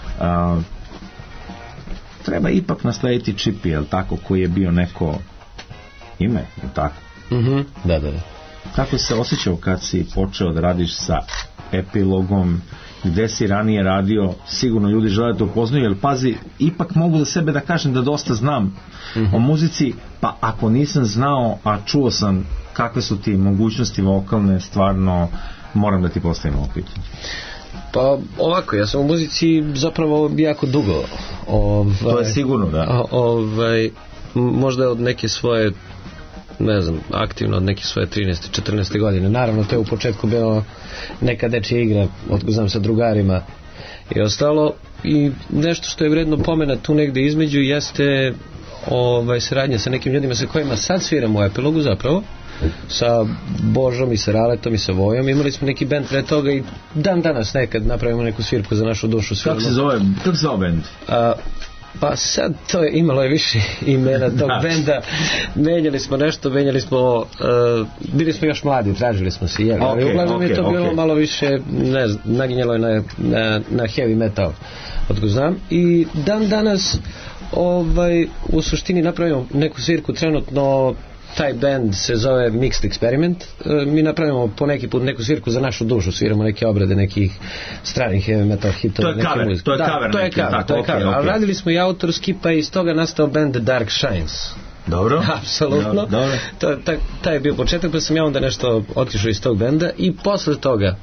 Treba ipak naslediti Čipi, jel tako, koji je bio neko ime, jel tako? Da. Kako se osjećao kad si počeo da radiš sa Epilogom, gde si ranije radio, sigurno ljudi žele da te upoznaju, jer pazi, ipak mogu za sebe da kažem da dosta znam o muzici, pa ako nisam znao, a čuo sam kakve su ti mogućnosti vokalne, stvarno moram da ti postavim ovo pitanje. Pa ovako, ja sam u muzici zapravo jako dugo. To je sigurno, da. Možda od neke svoje, ne znam, aktivno od neke svoje 13. 14. godine. Naravno, to je u početku bilo neka dečja igra, znam, sa drugarima i ostalo, i nešto što je vredno pomena tu negde između jeste saradnja sa nekim ljudima sa kojima sad sviramo u Epilogu zapravo, sa Božom i sa Raletom i sa Vojom. Imali smo neki band pre toga i dan danas nekad napravimo neku svirku za našu dušu. Kako se zove band? Pa sad to je imalo je više imena tog benda, menjali smo nešto, bili smo još mladi, tražili smo se, ali uglavnom je to bilo malo više, ne znam, naginjalo je na heavy metal, otko znam, i dan danas u suštini napravimo neku svirku, trenutno taj band se zove Mixed Experiment. Mi napravimo po neki put neku svirku za našu dušu, sviramo neke obrade nekih stranih heavy metal hitova. To je cover. Ali radili smo i autorski, pa iz toga nastao band Dark Shines. Dobro. Apsolutno. Taj je bio početak, pa sam ja onda nešto otišao iz tog benda i posle toga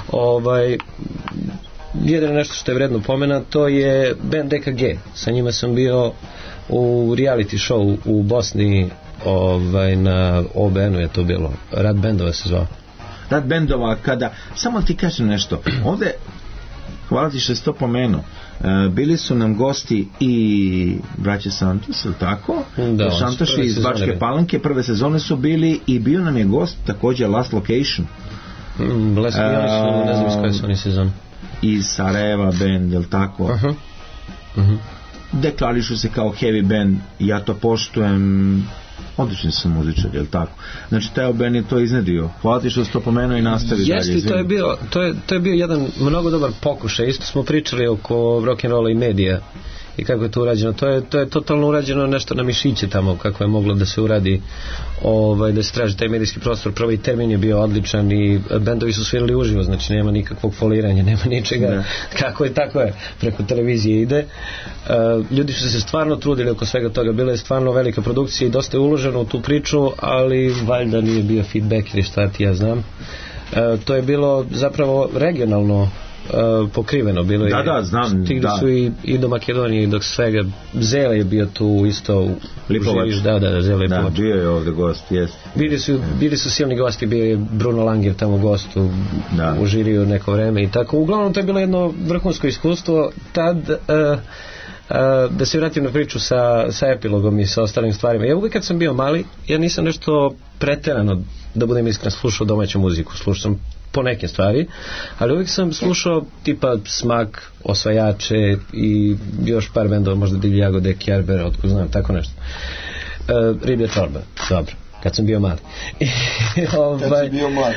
jedino nešto što je vredno pomena, to je band EKG. Sa njima sam bio u reality show u Bosni, na OBN-u je to bilo. Rad bendova se zvao. Rad bendova, samo ti kažem nešto, ovde, hvala ti što si to pomenuo, bili su nam gosti i braće Santos, ili tako? Da, Šantaši iz Bačke Palanke, prve sezone su bili, i bio nam je gost također Last Location. Ne znam iz koje su oni sezone. Iz Sarajeva band, ili tako? Deklarišu se kao heavy band, ja to poštujem, odlični su muzičari, jel tako? Znači, taj band je to iznedio. Hvala ti što si to pomenuo i nastavi dalje. Jeste, to je bio jedan mnogo dobar pokušaj. Isto smo pričali oko rock'n'rolla i medija i kako je to urađeno. To je totalno urađeno nešto na mišiće tamo, kako je moglo da se uradi, da se traži taj medijski prostor. Prvi termin je bio odličan i bendovi su svirali uživo, znači nema nikakvog foliranja, nema ničega, kako je, tako je, preko televizije ide. Ljudi su se stvarno trudili oko svega toga, bila je stvarno velika produkcija i dosta je uloženo u tu priču, ali valjda nije bio feedback ili šta ti ja znam. To je bilo zapravo regionalno pokriveno, bilo je, znam, stigli su i do Makedonije i do svega. Zele je bio tu isto, Lipovac. Zele je Lipovac. Bio je ovde gost, jest. Bili su silni gosti, bio je Bruno Langer tamo gost u žiriju neko vreme i tako. Uglavnom to je bilo jedno vrhunsko iskustvo. Tad da se vratim na priču sa Epilogom i sa ostalim stvarima. Ja uvijek kad sam bio mali, ja nisam nešto preterano, da budem iskren, slušao domaću muziku. Slušao sam po neke stvari, ali uvijek sam slušao tipa Smak, Osvajače i još par bendova, možda Divlje jagode, Kjerber, otko znam, tako nešto. Riblja čorba, dobro, kad sam bio mali. Kad si bio mali.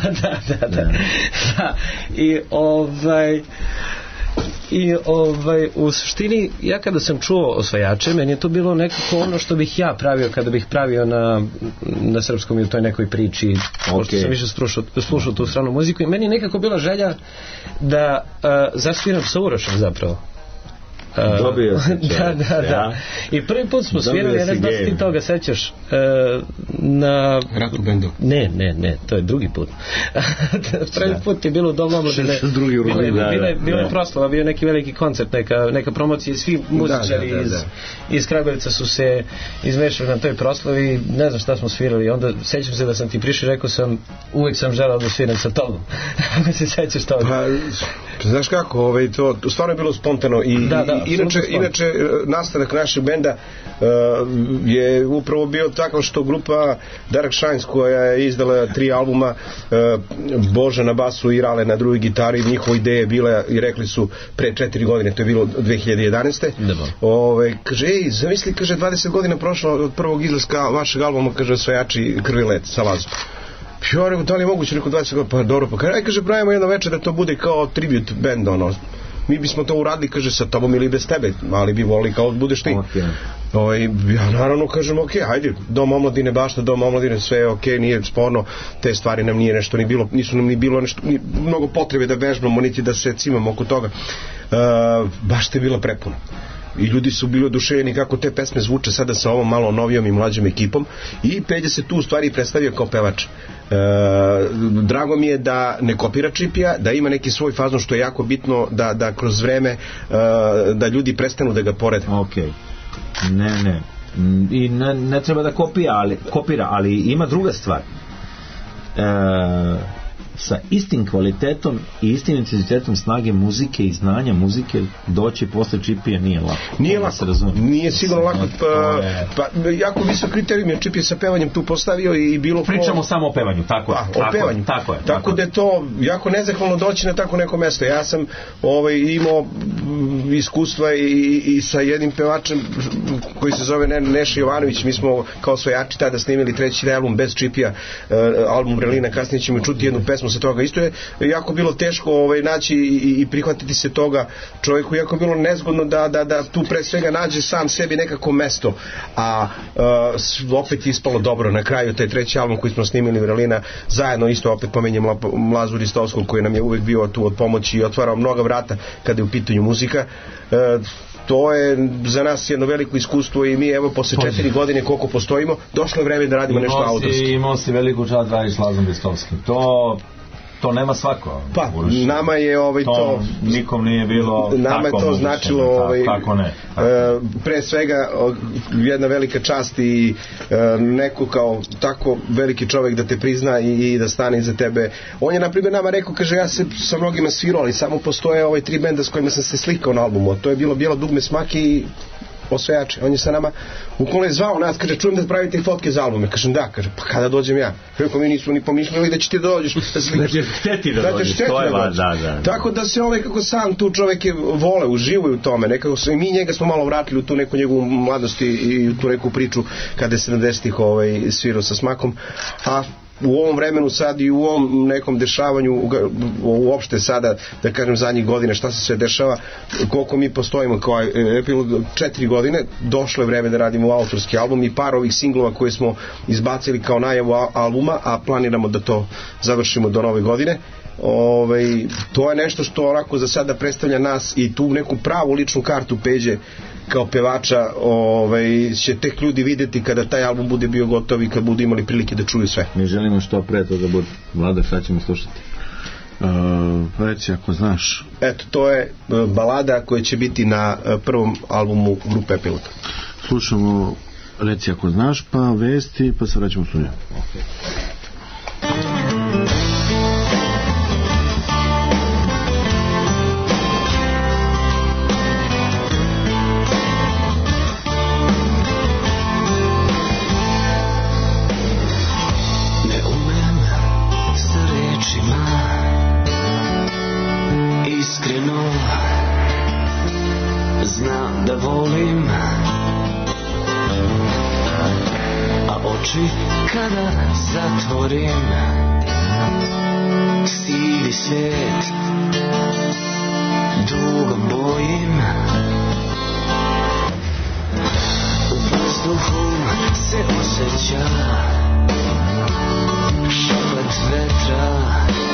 Da. I u suštini, ja kada sam čuo Osvajače, meni je to bilo nekako ono što bih ja pravio kada bih pravio na srpskom i u toj nekoj priči, pošto sam više slušao tu stranu muziku, i meni je nekako bila želja da zasviram sa Urošem zapravo. Dobio se da. I prvi put smo svirali, ja ne znam da si ti toga sećaš, na Ratu bendu. Ne, to je drugi put. Prvi put je bilo u Domu omladine. Bila je proslava, bio neki veliki koncert, neka promocija, svi muzičari iz Kragujevca su se izmešali na toj proslavi, ne znam šta smo svirali, onda sećam se da sam ti prišao i rekao sam, uvek sam želao da sviram sa tobom. Ako se sećaš toga. Znaš kako, to stvarno je bilo spontano i inače nastanak našeg benda je upravo bio takav što grupa Dark Shines, koja je izdala 3 albuma, Boža na basu i Rale na drugoj gitari, njihova ideja je bila i rekli su pre 4 godine, to je bilo 2011. Kaže, zamisli, kaže, 20 godina prošlo od prvog izlaska vašeg albuma, kaže, Osvajači krvi let sa Lazom. Ja rekao, da li je moguće, rekao 20 godina, pa dobro, pa kaže, pravimo jedno večer da to bude kao tribute band, mi bismo to uradili, kaže, sa tobom ili bez tebe, ali bi volili kao budeš ti. Ja naravno kažem, hajde, Dom omladine, bašta Dom omladine, sve je okej, nije sporno, te stvari nam nije nešto ni bilo, nisu nam ni bilo nešto, mnogo potrebe da vežbamo, niti da se cimamo oko toga. Bašta je bila prepuna. I ljudi su bili oduševljeni kako te pesme zvuče sada sa ovom malo novijom i mlađom ekipom i Peđa se tu u stvari predstavio kao pevač. Drago mi je da ne kopira Čipija, da ima neki svoj fazon, što je jako bitno, da kroz vreme da ljudi prestanu da ga porede. Ne i ne treba da kopira, ali ima druga stvar. Sa istim kvalitetom i istim intenzitetom snage muzike i znanja muzike doći posle Čipija nije lako. Nije sigurno lako. Pa jako visok kriterijum je Čipija sa pevanjem tu postavio i bilo... Pričamo samo o pevanju, tako je. O pevanju. Tako da je to jako nezahvalno doći na tako neko mesto. Ja sam imao iskustva i sa jednim pevačem koji se zove Neša Jovanović. Mi smo kao Osvajači tada snimili 3. album bez Čipija, album Vrelina, kasnije ćemo čuti jednu pesmu sa toga. Isto je jako bilo teško naći i prihvatiti se toga čovjeku, jako bilo nezgodno da tu pre svega nađe sam sebi nekako mesto, a opet je ispalo dobro na kraju taj 3. album koji smo snimili Vrelina, zajedno isto opet pomenjem Mlazu Ristovskog koji nam je uvek bio tu od pomoći i otvarao mnoga vrata kada je u pitanju muzika. To je za nas jedno veliko iskustvo i mi evo posle 4 godine koliko postojimo, došlo je vreme da radimo nešto autorski. Imao si veliku čast da radiš s Lazom Ristovskim. To nema svako. Pa, nama je to nikom nije bilo nama je to značilo kako ne. Pre svega jedna velika čast i neko kao tako veliki čovjek da te prizna i da stane iza tebe. On je na primjer nama rekao, kaže, ja se sa mnogima svirao, ali samo postoje 3 benda s kojima sam se slikao na albumu. To je bilo Bijelo dugme, Smak i Osvajači. On je sa nama ukoliko je zvao nas, kaže, čujem da pravite i fotke za albume. Kažem, da, kaže, pa kada dođem ja? Rekao, mi nismo ni pomišljali da će ti dođeš da slikaš. Da će hteti da dođeš, to je da. Tako da se kako sam tu čovjek vole, uživaju u tome. Nekako i mi njega smo malo vratili u tu neku njegovu mladost i u tu neku priču kada je 70-ih svirao sa Smakom. A u ovom vremenu sad i u ovom nekom dešavanju uopšte sada, da kažem zadnjih godina šta se sve dešava, koliko mi postojimo kao epilog 4 godine, došlo je vreme da radimo autorski album i par ovih singlova koje smo izbacili kao najavu albuma, a planiramo da to završimo do nove godine. To je nešto što onako za sada predstavlja nas i tu neku pravu ličnu kartu Peđe kao pevača će tek ljudi vidjeti kada taj album bude bio gotov i kad budu imali prilike da čuju sve. Mi želimo što pre to da bude. Vlada, šta ćemo slušati? Reci ako znaš. Eto, to je balada koja će biti na prvom albumu grupe Epilog. Slušamo Reci ako znaš, pa vesti, pa se vraćamo u studiju. Kada zatvorim sivi svijet dugom bojim, u vazduhu se osjeća šaplet vetra,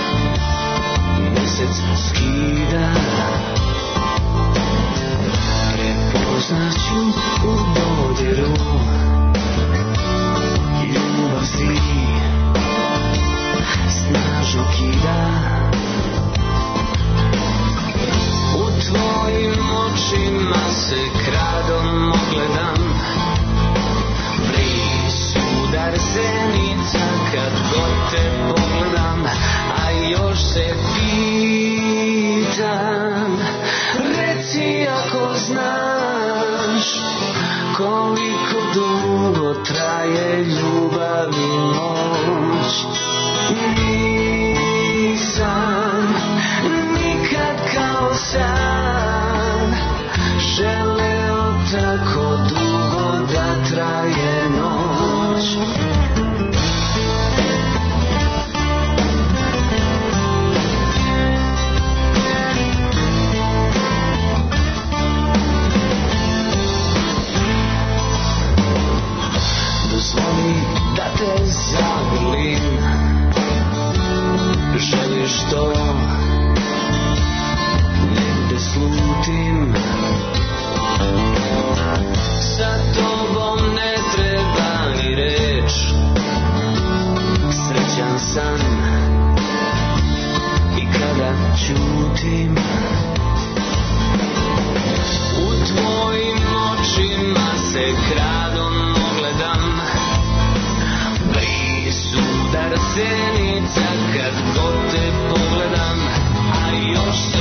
mesec skida očima se kradom ogledam. Udar zenica kad god te pogledam, a još se pitam, reci ako znaš koliko dugo traje ljubav i moć. Nisam nikad kao sad želeo tako dugo da traje noć. Dozvoli da te zagrlim, želiš to, negde slutim. Sa tobom ne treba ni reč, srećan sam i kada ćutim. U tvojim očima se kradom ogledam, sudar zenica kad god te pogledam, a još se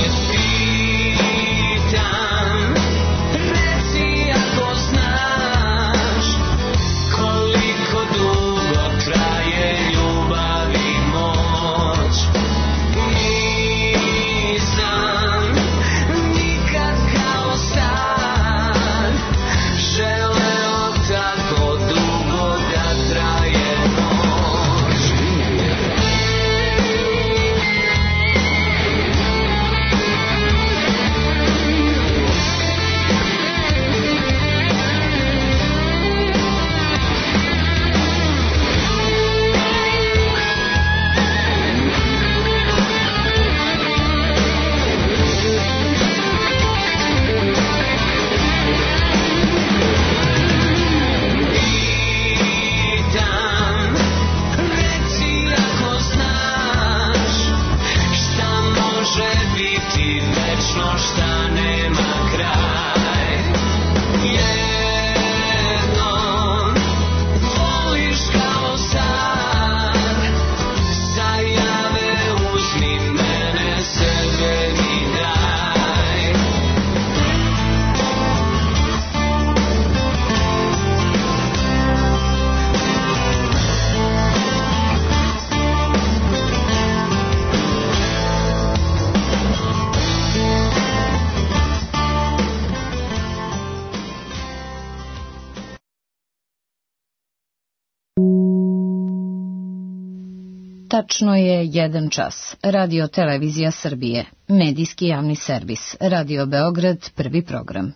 pitam, reci ako znaš koliko dugo traje ljubav i moć. Nisam nikad kao sad želeo tako dugo da traje noć. Šta nema kraj. Jednom voliš kao sad, sa jave uzmi mene, sebe mi daj. Tačno je 1 čas. Radio Televizija Srbije. Medijski javni servis. Radio Beograd, prvi program.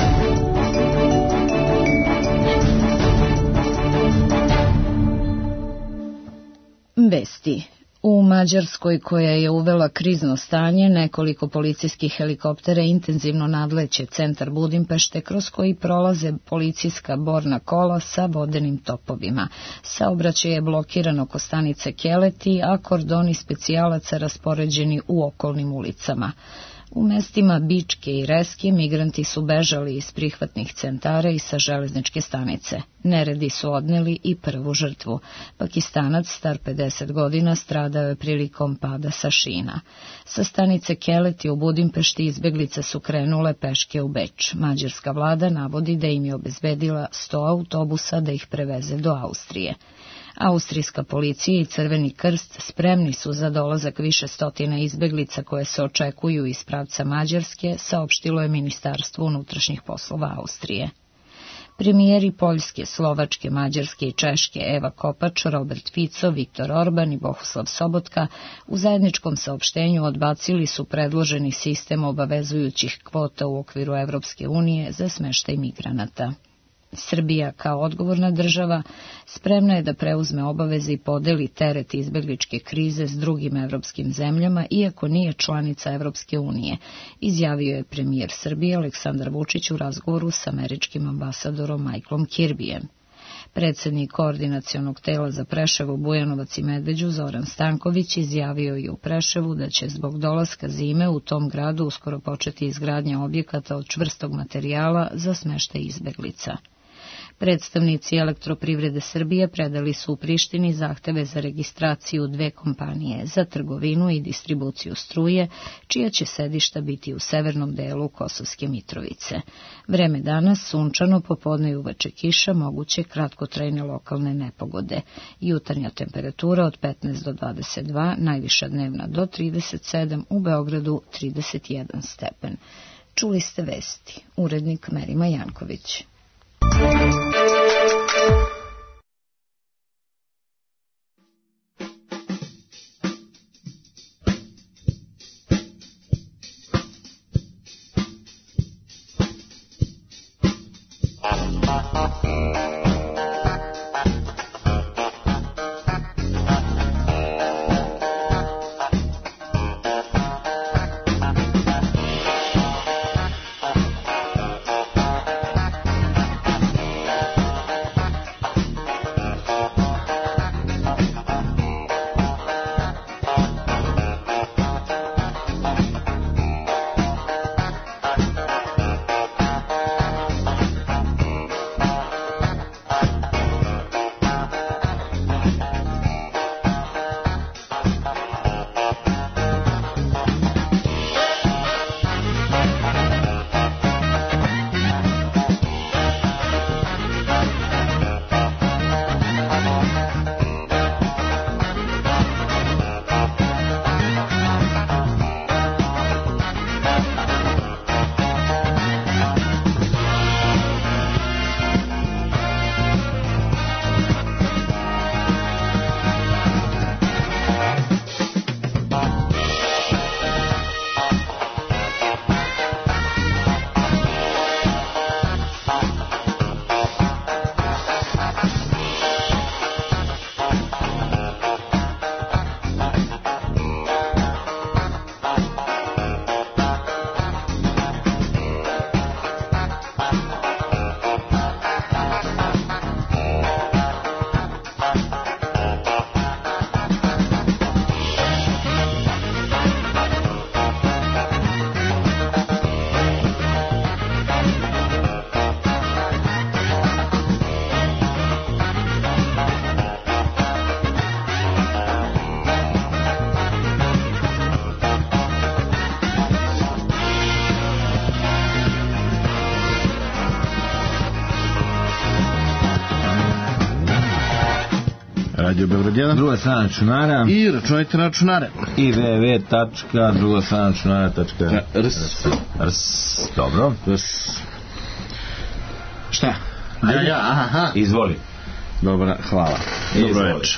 Vesti. U Mađarskoj, koja je uvela krizno stanje, nekoliko policijskih helikoptera intenzivno nadleće centar Budimpešte, kroz koji prolaze policijska borna kola sa vodenim topovima. Saobraćaj je blokiran oko stanice Keleti, a kordoni specijalaca raspoređeni u okolnim ulicama. U mestima Bičke i Reske migranti su bežali iz prihvatnih centara i sa železničke stanice. Neredi su odneli i prvu žrtvu. Pakistanac star 50 godina stradao je prilikom pada sa šina. Sa stanice Keleti u Budimpešti izbeglice su krenule peške u Beč. Mađarska vlada navodi da im je obezbedila 100 autobusa da ih preveze do Austrije. Austrijska policija i Crveni krst spremni su za dolazak više stotina izbeglica koje se očekuju iz pravca Mađarske, saopštilo je Ministarstvo unutrašnjih poslova Austrije. Premijeri Poljske, Slovačke, Mađarske i Češke Eva Kopač, Robert Fico, Viktor Orban i Bohuslav Sobotka u zajedničkom saopštenju odbacili su predloženi sistem obavezujućih kvota u okviru Evropske unije za smeštaj migranata. Srbija, kao odgovorna država, spremna je da preuzme obaveze i podeli teret izbegličke krize s drugim evropskim zemljama, iako nije članica Evropske unije, izjavio je premijer Srbije Aleksandar Vučić u razgovoru s američkim ambasadorom Michaelom Kirbyjem. Predsednik koordinacionog tela za Preševo, Bujanovac i Medveđu Zoran Stanković izjavio je u Preševu da će zbog dolaska zime u tom gradu uskoro početi izgradnja objekata od čvrstog materijala za smeštaj izbeglica. Predstavnici Elektroprivrede Srbije predali su u Prištini zahteve za registraciju 2 kompanije za trgovinu i distribuciju struje, čija će sedišta biti u severnom delu Kosovske Mitrovice. Vreme danas sunčano, popodne i uveče kiša, moguće kratkotrajne lokalne nepogode. Jutarnja temperatura od 15 do 22, najviša dnevna do 37, u Beogradu 31 stepen. Čuli ste vesti. Urednik Merima Janković. Radio Beograd 1, druga strana računara i računajte na računare i www.drugostranačunara.rs. Dobro. Šta? Aha. Izvoli. Dobra, hvala. Dobro večer.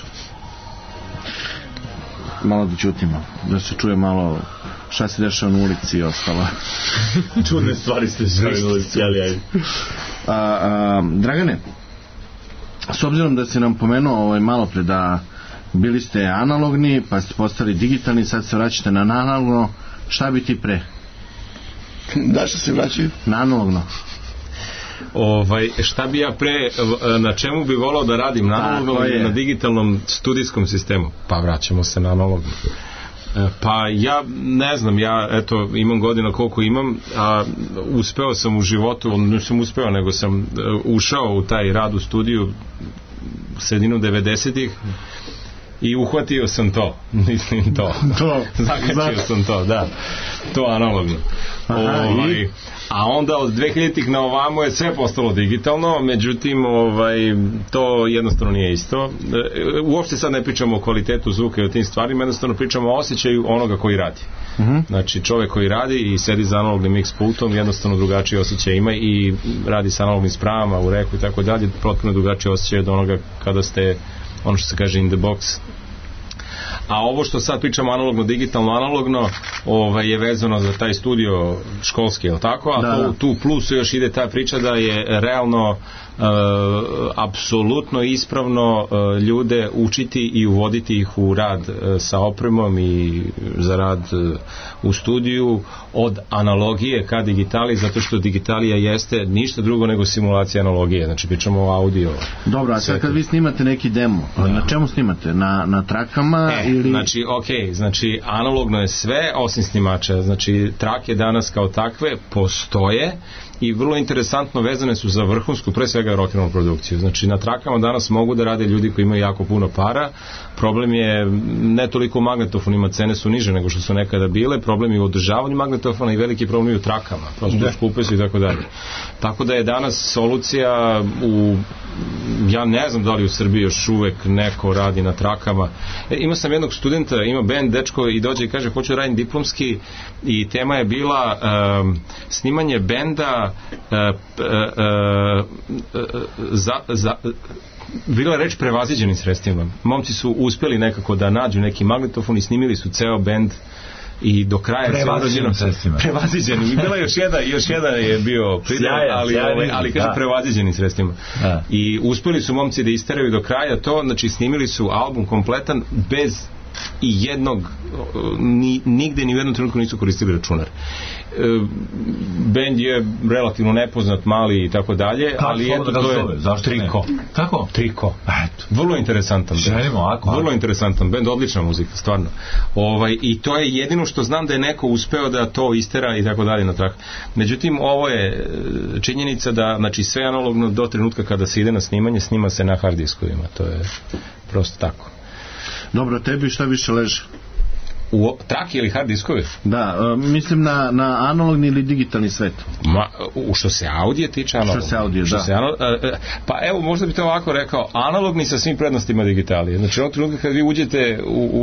Malo da ćutimo, da se čuje malo šta se dešava na ulici i ostalo. Čudne stvari ste dešavali na ulici, ali ajde. Dragane, s obzirom da si nam pomenuo malo pre da bili ste analogni, pa ste postali digitalni, sad se vraćate na analogno, šta bi ti pre? Da, što se vraćaju? Na analogno. Šta bi ja pre, na čemu bi volao da radim, na analogno ili na digitalnom studijskom sistemu? Pa vraćamo se na analogno. Pa ja ne znam, ja eto imam godina koliko imam, a uspeo sam u životu, nisam uspeo, nego sam ušao u taj rad u studiju sredinom 90-ih i uhvatio sam to, mislim to zakačio sam to, da, to analogno. A onda od 2000-ih na ovamo je sve postalo digitalno, međutim to jednostavno nije isto. Uopšte sad ne pričamo o kvalitetu zvuka i o tim stvarima, jednostavno pričamo o osjećaju onoga koji radi. Znači čovjek koji radi i sedi za analognim mix pultom jednostavno drugačiji osjećaj ima i radi sa analognim spravama u reku i tako dalje, potpuno drugačiji osjećaj od onoga kada ste, ono što se kaže in the box. a ovo što sad pričamo analogno, digitalno, analogno, je vezano za taj studio školski, je li tako? A tu plus još ide ta priča da je realno apsolutno ispravno ljude učiti i uvoditi ih u rad sa opremom i za rad u studiju od analogije ka digitali, zato što digitalija jeste ništa drugo nego simulacija analogije, znači pričamo o audio. Dobro, a sad kad vi snimate neki demo, na čemu snimate? Na trakama ili... Znači analogno je sve osim snimača, znači trake danas kao takve postoje i vrlo interesantno vezane su za vrhunsku, pre svega rock'n'roll produkciju. Znači na trakama danas mogu da rade ljudi koji imaju jako puno para. Problem je ne toliko u magnetofonima, cene su niže nego što su nekada bile, problem je u održavanju magnetofona i veliki problem je u trakama, prosto skupe su i tako dalje. Tako da je danas solucija ja ne znam da li u Srbiji još uvek neko radi na trakama. Imao sam jednog studenta, ima band, dečko, i dođe i kaže hoću da radim diplomski i tema je bila snimanje benda bila reč prevaziđenim sredstvima. Momci su uspjeli nekako da nađu neki magnetofon i snimili su ceo bend i do kraja prevaziđenim. I bila još jedan je bio pridel, ali kaže prevaziđenim sredstvima. I uspjeli su momci da isteraju do kraja to, znači snimili su album kompletan bez i jednog, nigde ni u jednom trenutku nisu koristili računar. Bend je relativno nepoznat, mali i tako dalje, ali eto to je Triko. Kako? Triko. Vrlo interesantan bend. Vrlo interesantan bend, odlična muzika, stvarno. I to je jedino što znam da je neko uspeo da to istera i tako dalje na trak. Međutim, ovo je činjenica da, znači, sve analogno do trenutka kada se ide na snimanje, snima se na hard diskovima. To je prosto tako. Dobro, tebi šta više leže? U traki ili hard diskovi? Da, mislim na analogni ili digitalni svet. Što se audio tiče, analogni. Što se audio, da. Pa evo, možda bi to ovako rekao, analogni sa svim prednostima digitalije. Znači, od trenutka kad vi uđete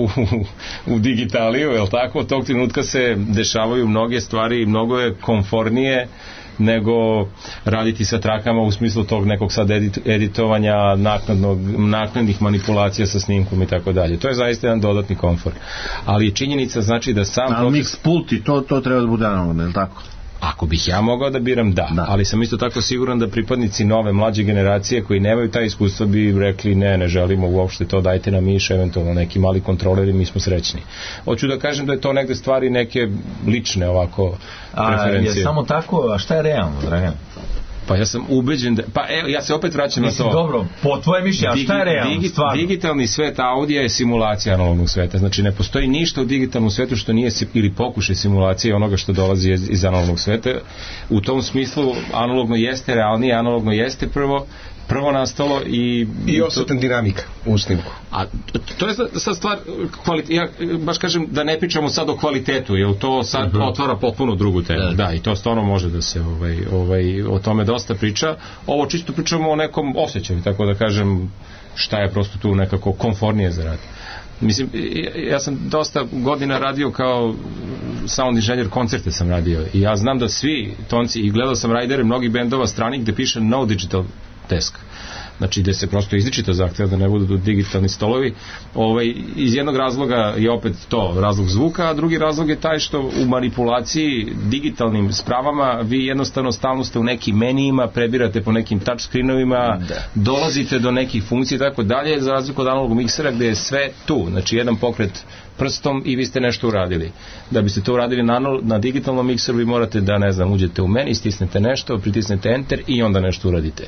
u digitaliju, je li tako, od tog trenutka se dešavaju mnoge stvari i mnogo je komfornije nego raditi sa trakama u smislu tog nekog sad editovanja, naknadnih manipulacija sa snimkom i tako dalje. To je zaista jedan dodatni komfor. Ali činjenica znači da sam mix pulti, to treba da bude analogno, je li tako? Ako bih ja mogao da biram, da. Ali sam isto tako siguran da pripadnici nove, mlađe generacije koji nemaju taj iskustva bi rekli ne želimo uopšte to, dajte nam miš, eventualno neki mali kontroleri, mi smo srećni. Hoću da kažem da je to negde stvari neke lične ovako preferencije. Je samo tako, a šta je realno, Dragan? Pa ja sam ubeđen da... Pa evo, ja se opet vraćam na to. Dobro, po tvoje mišljenje, šta je realno, stvarno? Digitalni svet audija je simulacija analognog sveta. Znači, ne postoji ništa u digitalnom svetu što nije ili pokušaj simulacije onoga što dolazi iz analognog sveta. U tom smislu, analogno jeste realnije, analogno jeste prvo nastalo i osjetan dinamika u snimku. A to je sad stvar ja baš kažem da ne pričamo sad o kvalitetu, jer to sad otvara potpuno drugu temu. Da, i to stvarno može da se o tome dosta priča. Ovo čisto pričamo o nekom osjećaju, tako da kažem šta je prosto tu nekako komfornije za rad. Mislim, ja sam dosta godina radio kao sound inženjer, koncerte sam radio i ja znam da svi tonci, i gledao sam rajdere mnogih bendova stranih gde piše no digital desk, znači gde se prosto izričito zahteva da ne budu digitalni stolovi. Iz jednog razloga je opet to razlog zvuka, a drugi razlog je taj što u manipulaciji digitalnim spravama vi jednostavno stalno ste u nekim menijima, prebirate po nekim touch screenovima, dolazite do nekih funkcija i tako dalje, za razliku od analognog miksera gde je sve tu, znači jedan pokret prstom i vi ste nešto uradili. Da biste to uradili na digitalnom mikseru vi morate da, ne znam, uđete u meni, stisnete nešto, pritisnete enter i onda nešto uradite.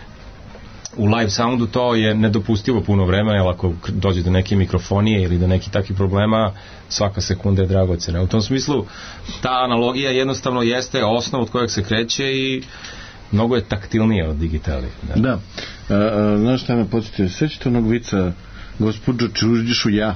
U live soundu to je nedopustivo puno vremena, jer ako dođe do neke mikrofonije ili do nekih takvih problema, svaka sekunda je dragocena. U tom smislu ta analogija jednostavno jeste osnov od kojeg se kreće i mnogo je taktilnije od digitalije. Da. Znaš šta me podsjetio? Svećete onog vica, gospođo, če uđeš u ja?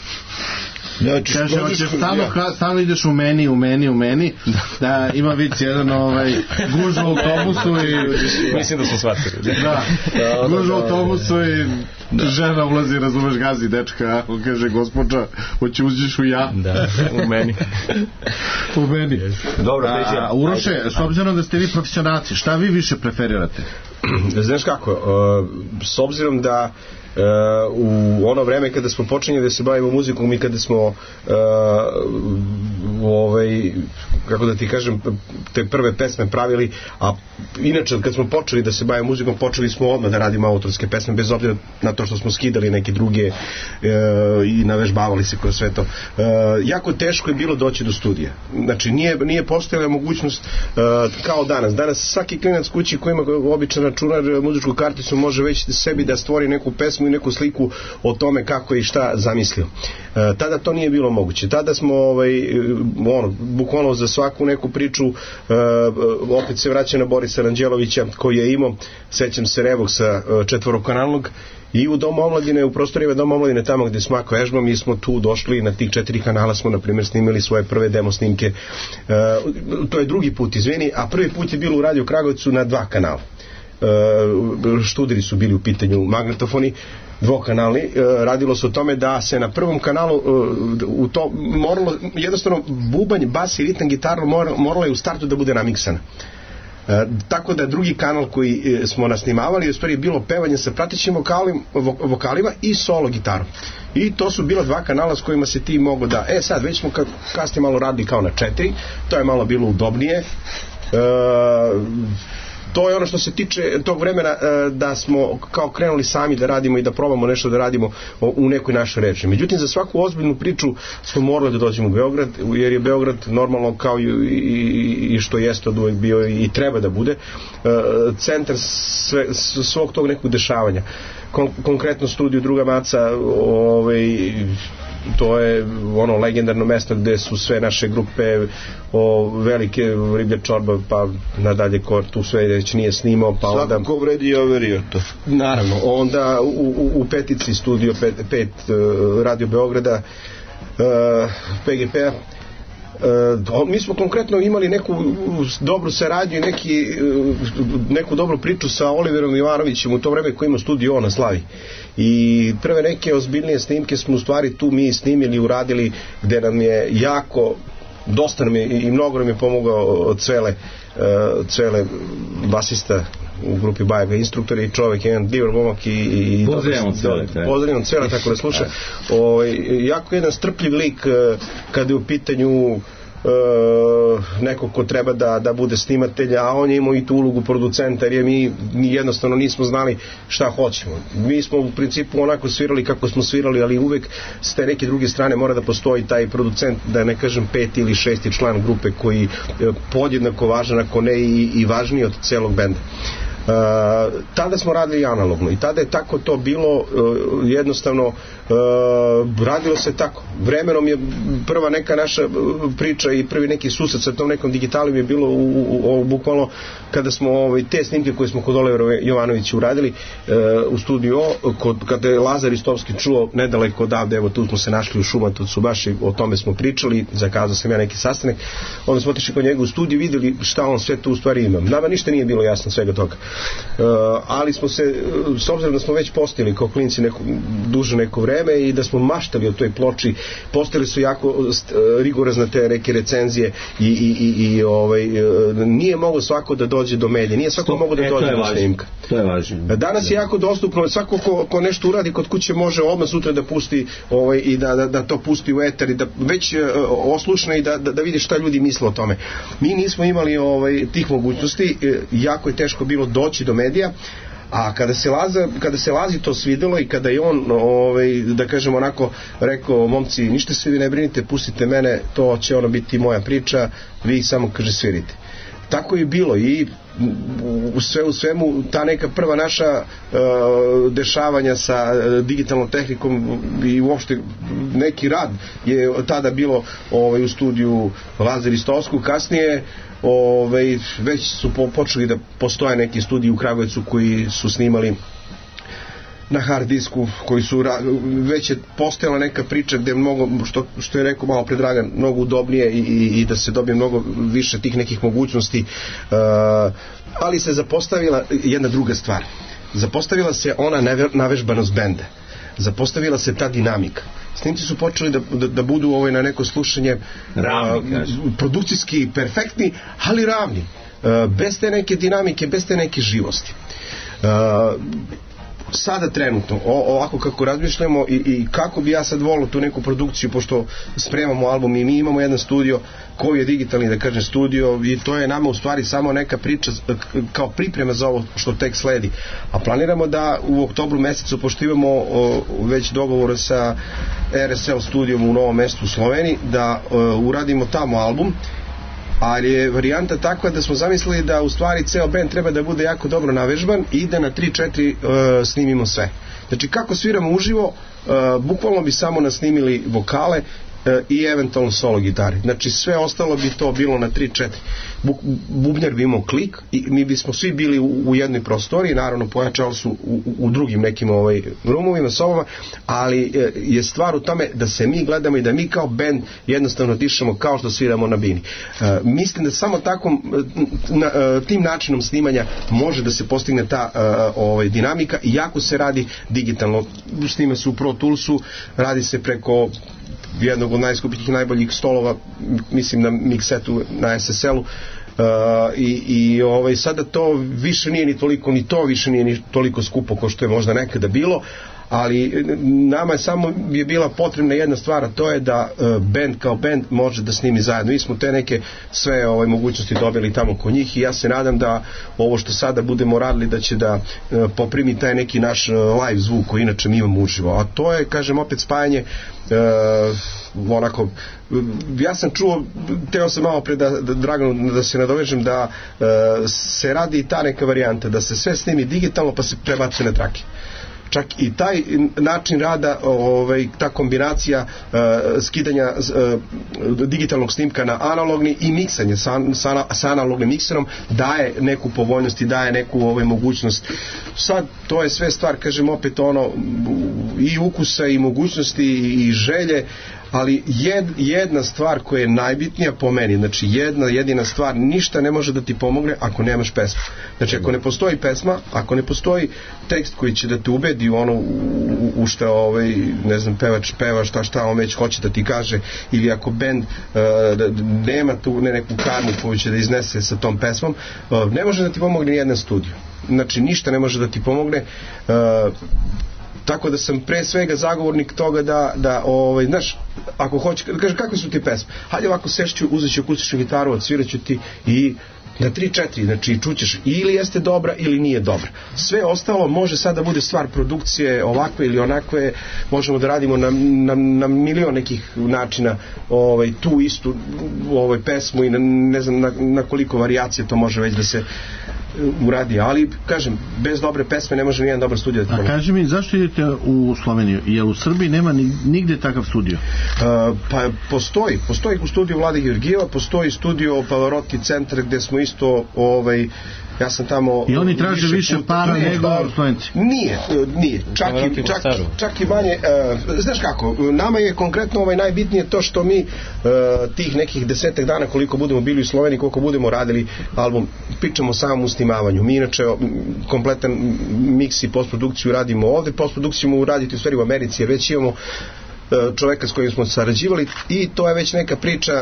Kaže, hoćeš stalno ideš u meni, da ima vic jedan gužu u autobusu i... Mislim da smo shvatili. Da, gužu u autobusu i žena ulazi, razumeš, gazi dečka, on kaže, gospođa, hoće uđeš u ja? Da, u meni. U meni. Dobro, Uroše, s obzirom da ste vi profesionalci, šta vi više preferirate? Znaš kako, s obzirom da U ono vreme kada smo počinjeli da se bavimo muzikom i kada smo kako da ti kažem, te prve pesme pravili, a inače kad smo počeli da se bavimo muzikom, počeli smo odmah da radimo autorske pesme, bez obzira na to što smo skidali neke druge i navežbavali se kroz sve to. Jako teško je bilo doći do studija. Znači nije postojala mogućnost kao danas svaki klinac kući koji ima običan računar, muzičku karticu, može već sebi da stvori neku pesmu i neku sliku o tome kako je i šta zamislio. Tada to nije bilo moguće. Tada smo bukvalno za svaku neku priču, opet se vraća na Borisa Ranđelovića koji je imao, sećam se, Revoxa četvorokanalnog, i u Domu omladine, u prostorima Doma omladine, tamo gde Smako vežba, mi smo tu došli, na tih 4 kanala smo na primjer snimili svoje prve demo snimke. To je drugi put, izvini, a prvi put je bilo u Radio Kragujevcu na 2 kanala. Študiri su bili u pitanju, magnetofoni dvokanalni. Radilo se o tome da se na prvom kanalu u to moralo, jednostavno bubanj, bas i ritam gitaru moralo je u startu da bude namiksana. Tako da drugi kanal koji smo nasnimavali u stvari je bilo pevanje sa pratećim vokalima i solo gitarom. I to su bila 2 kanala s kojima se ti mogo da... sad već smo kasnije malo radili kao na 4, to je malo bilo udobnije. To je ono što se tiče tog vremena, da smo kao krenuli sami da radimo i da probamo nešto da radimo u nekoj našoj reči. Međutim, za svaku ozbiljnu priču smo morali da dođemo u Beograd, jer je Beograd normalno, kao i što jeste od uvek bio i treba da bude, centar svog tog nekog dešavanja. Konkretno studiju Druga Maca, to je ono legendarno mesto gde su sve naše grupe, velike Riblja čorba, pa nadalje ko tu sve već nije snimao, pa onda svako vredi i overio to. Naravno, onda u Petici studio 5 Radio Beograda, PGP-a, mi smo konkretno imali neku dobru saradnju i neku dobru priču sa Oliverom Ivanovićem u to vreme koji ima studio na Slavi, i prve neke ozbiljnije snimke smo u stvari tu mi snimili, uradili, gde nam je jako, dosta nam je i mnogo nam je pomogao Cvele basista u grupi Bajaga instruktor, i čovjek je jedan divan momak i pozdravljam Cvele, tako da sluša. Jako jedan strpljiv lik kada je u pitanju neko ko treba da bude snimatelj, a on je imao i tu ulogu producenta, jer mi jednostavno nismo znali šta hoćemo. Mi smo u principu onako svirali kako smo svirali, ali uvek s te neke druge strane mora da postoji taj producent, da ne kažem 5. ili 6. član grupe, koji podjednako važan, ako ne i važniji od celog benda. Tada smo radili analogno i tada je tako to bilo, jednostavno radilo se tako. Vremenom je prva neka naša priča i prvi neki susret sa tom nekom digitalijom je bilo bukvalno kada smo te snimke koje smo kod Olivera Jovanovića uradili u studiju, kada je Lazar Istovski čuo nedaleko odavde, evo tu smo se našli u Šumatovcu, baš i o tome smo pričali, zakazao sam ja neki sastanak, onda smo otišli kod njega u studiju, videli šta on sve tu u stvari ima. Nama ništa nije bilo jasno svega toga. Ali smo se, s obzirom da smo već postojali kao klinci duže neko vreme i da smo maštali o toj ploči, postojali su jako rigorozne te neke recenzije i nije mogo svako da dođe do medija, nije svako mogo da dođe do snimka. To je važno. Danas je jako dostupno, svako ko nešto uradi kod kuće može odmah sutra da pusti i da to pusti u eter i da već oslušne i da vidi šta ljudi misle o tome. Mi nismo imali tih mogućnosti, jako je teško bilo doći do medija, a kada se Lazi to svidelo i kada je on, da kažem onako, rekao, momci, ništa se vi ne brinite, pustite mene, to će ono biti moja priča, vi samo, kaže, svirite. Tako je bilo i sve u svemu ta neka prva naša dešavanja sa digitalnom tehnikom i uopšte neki rad je tada bilo u studiju Lazar Istovsku. Kasnije već su počeli da postoje neki studiji u Kragujevcu koji su snimali na hard disku, koji su već je postojala neka priča gde mnogo, što je rekao malo pre Dragan, mnogo udobnije i da se dobije mnogo više tih nekih mogućnosti, ali se zapostavila jedna druga stvar. Zapostavila se ona navežbanost benda, zapostavila se ta dinamika. Snimci su počeli da budu na neko slušanje produkcijski perfektni, ali ravni, bez te neke dinamike, bez te neke živosti. sada trenutno, ovako kako razmišljamo i kako bi ja sad volio tu neku produkciju, pošto spremamo album i mi imamo jedan studio koji je digitalni, da kažem, studio, i to je nama u stvari samo neka priča kao priprema za ovo što tek sledi. A planiramo da u oktobru mesecu, pošto imamo već dogovor sa RSL studijom u Novom Mestu u Sloveniji, da uradimo tamo album, ali je varijanta takva da smo zamislili da u stvari ceo band treba da bude jako dobro navežban i da na 3-4 snimimo sve. Znači kako sviramo uživo, bukvalno bi samo nasnimili vokale i eventualno solo gitare. Znači sve ostalo bi to bilo na 3-4. Bubnjar bi imao klik i mi bismo svi bili u jednoj prostoriji, naravno pojačali su u drugim nekim rumovima, sobama, ali je stvar u tome da se mi gledamo i da mi kao band jednostavno dišemo kao što sviramo na bini. Mislim da samo tim načinom snimanja može da se postigne ta dinamika, iako se radi digitalno. Snima se u Pro Toolsu, radi se preko jednog od najskupljih i najboljih stolova, mislim na Mixetu, na SSL-u, i sada to više nije ni toliko, ni to više nije ni toliko skupo kao što je možda nekada bilo, ali nama je samo je bila potrebna jedna stvar, a to je da band kao band može da snimi zajedno. Mi smo te neke sve mogućnosti dobili tamo kod njih i ja se nadam da ovo što sada budemo radili da će da poprimi taj neki naš live zvuk koji inače mi imamo uživo, a to je, kažem, opet spajanje onako, ja sam čuo, teo sam malo pre Draganu da se nadovežem da se radi i ta neka varijanta da se sve snimi digitalno pa se prebaci na trake. Čak i taj način rada, ta kombinacija skidanja digitalnog snimka na analogni i miksanje sa analognim mikserom daje neku povoljnost i daje neku mogućnost. Sad to je sve stvar, kažem opet, i ukusa i mogućnosti i želje, ali jedna stvar koja je najbitnija po meni, znači jedina stvar, ništa ne može da ti pomogne ako nemaš pesmu. Znači ako ne postoji pesma, ako ne postoji tekst koji će da te ubedi u što ne znam, pevač peva, šta on već hoće da ti kaže, ili ako band nema tu neku karmu koju će da iznese sa tom pesmom, ne može da ti pomogne nijedan studio. Znači ništa ne može da ti pomogne. Tako da sam pre svega zagovornik toga da znaš, ako hoće, kaže kakve su ti pesme, hajde ovako sešću, uzet ću akustičnu gitaru, odsvirat ću ti i na 3-4, znači čućeš ili jeste dobra ili nije dobra. Sve ostalo može sad da bude stvar produkcije ovakve ili onakve, možemo da radimo na milion nekih načina tu istu pesmu i ne znam na koliko varijacija to može već da se uradi, ali kažem, bez dobre pesme ne može nijedan dobar studio da pomoći. A kaži mi, zašto idete u Sloveniju? Jer u Srbiji nema nigde takav studio? Pa postoji u studiju Vlade Georgijeva, postoji studio Pavarotti centar gde smo isto ja sam tamo... I oni traže više para nego Slovenci? Nije. Čak i manje. Znaš kako, nama je konkretno najbitnije to što mi tih nekih 10 dana koliko budemo bili u Sloveniji, koliko budemo radili album, pričamo samo u snimavanju. Mi inače kompletan miks i postprodukciju radimo ovde, postprodukciju mu raditi u stvari u Americi, jer već imamo čoveka s kojim smo sarađivali i to je već neka priča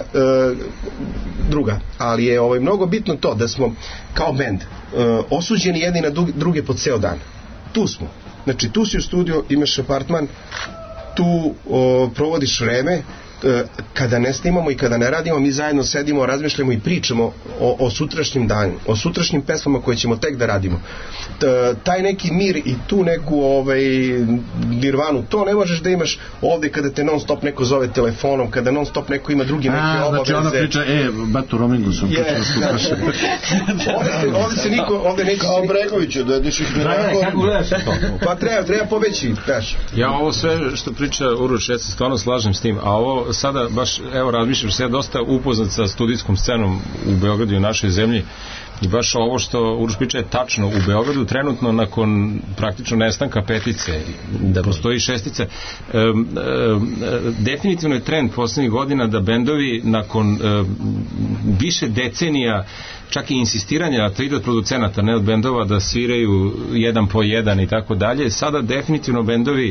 druga, ali je mnogo bitno to da smo kao band osuđeni jedni na druge po ceo dan. Tu smo, znači tu si u studiju, imaš apartman, tu provodiš vreme, kada ne snimamo i kada ne radimo, mi zajedno sedimo, razmišljamo i pričamo o sutrašnjim danju, o sutrašnjim pesmama koje ćemo tek da radimo. Taj neki mir i tu neku nirvanu, to ne možeš da imaš ovde kada te non stop neko zove telefonom, kada non stop neko ima drugi neke obaveze. Znači ona priča, Batu Romingu sam pričao. Ovde se niko, ovde neće kao Bregoviću, da ideš ih kako gledaš to? Pa treba pobeći, daš. Ja ovo sve što priča Uroš, ja se stvarno slažem s tim, a ovo sada baš, evo razmišljam se, ja dosta upoznat sa studijskom scenom u Beogradu i u našoj zemlji i baš ovo što Uroš priča je tačno. U Beogradu trenutno nakon praktično nestanka petice, da postoji šestice, definitivno je trend poslednjih godina da bendovi nakon više decenija čak i insistiranja od producenata, ne od bendova, da sviraju jedan po jedan i tako dalje, sada definitivno bendovi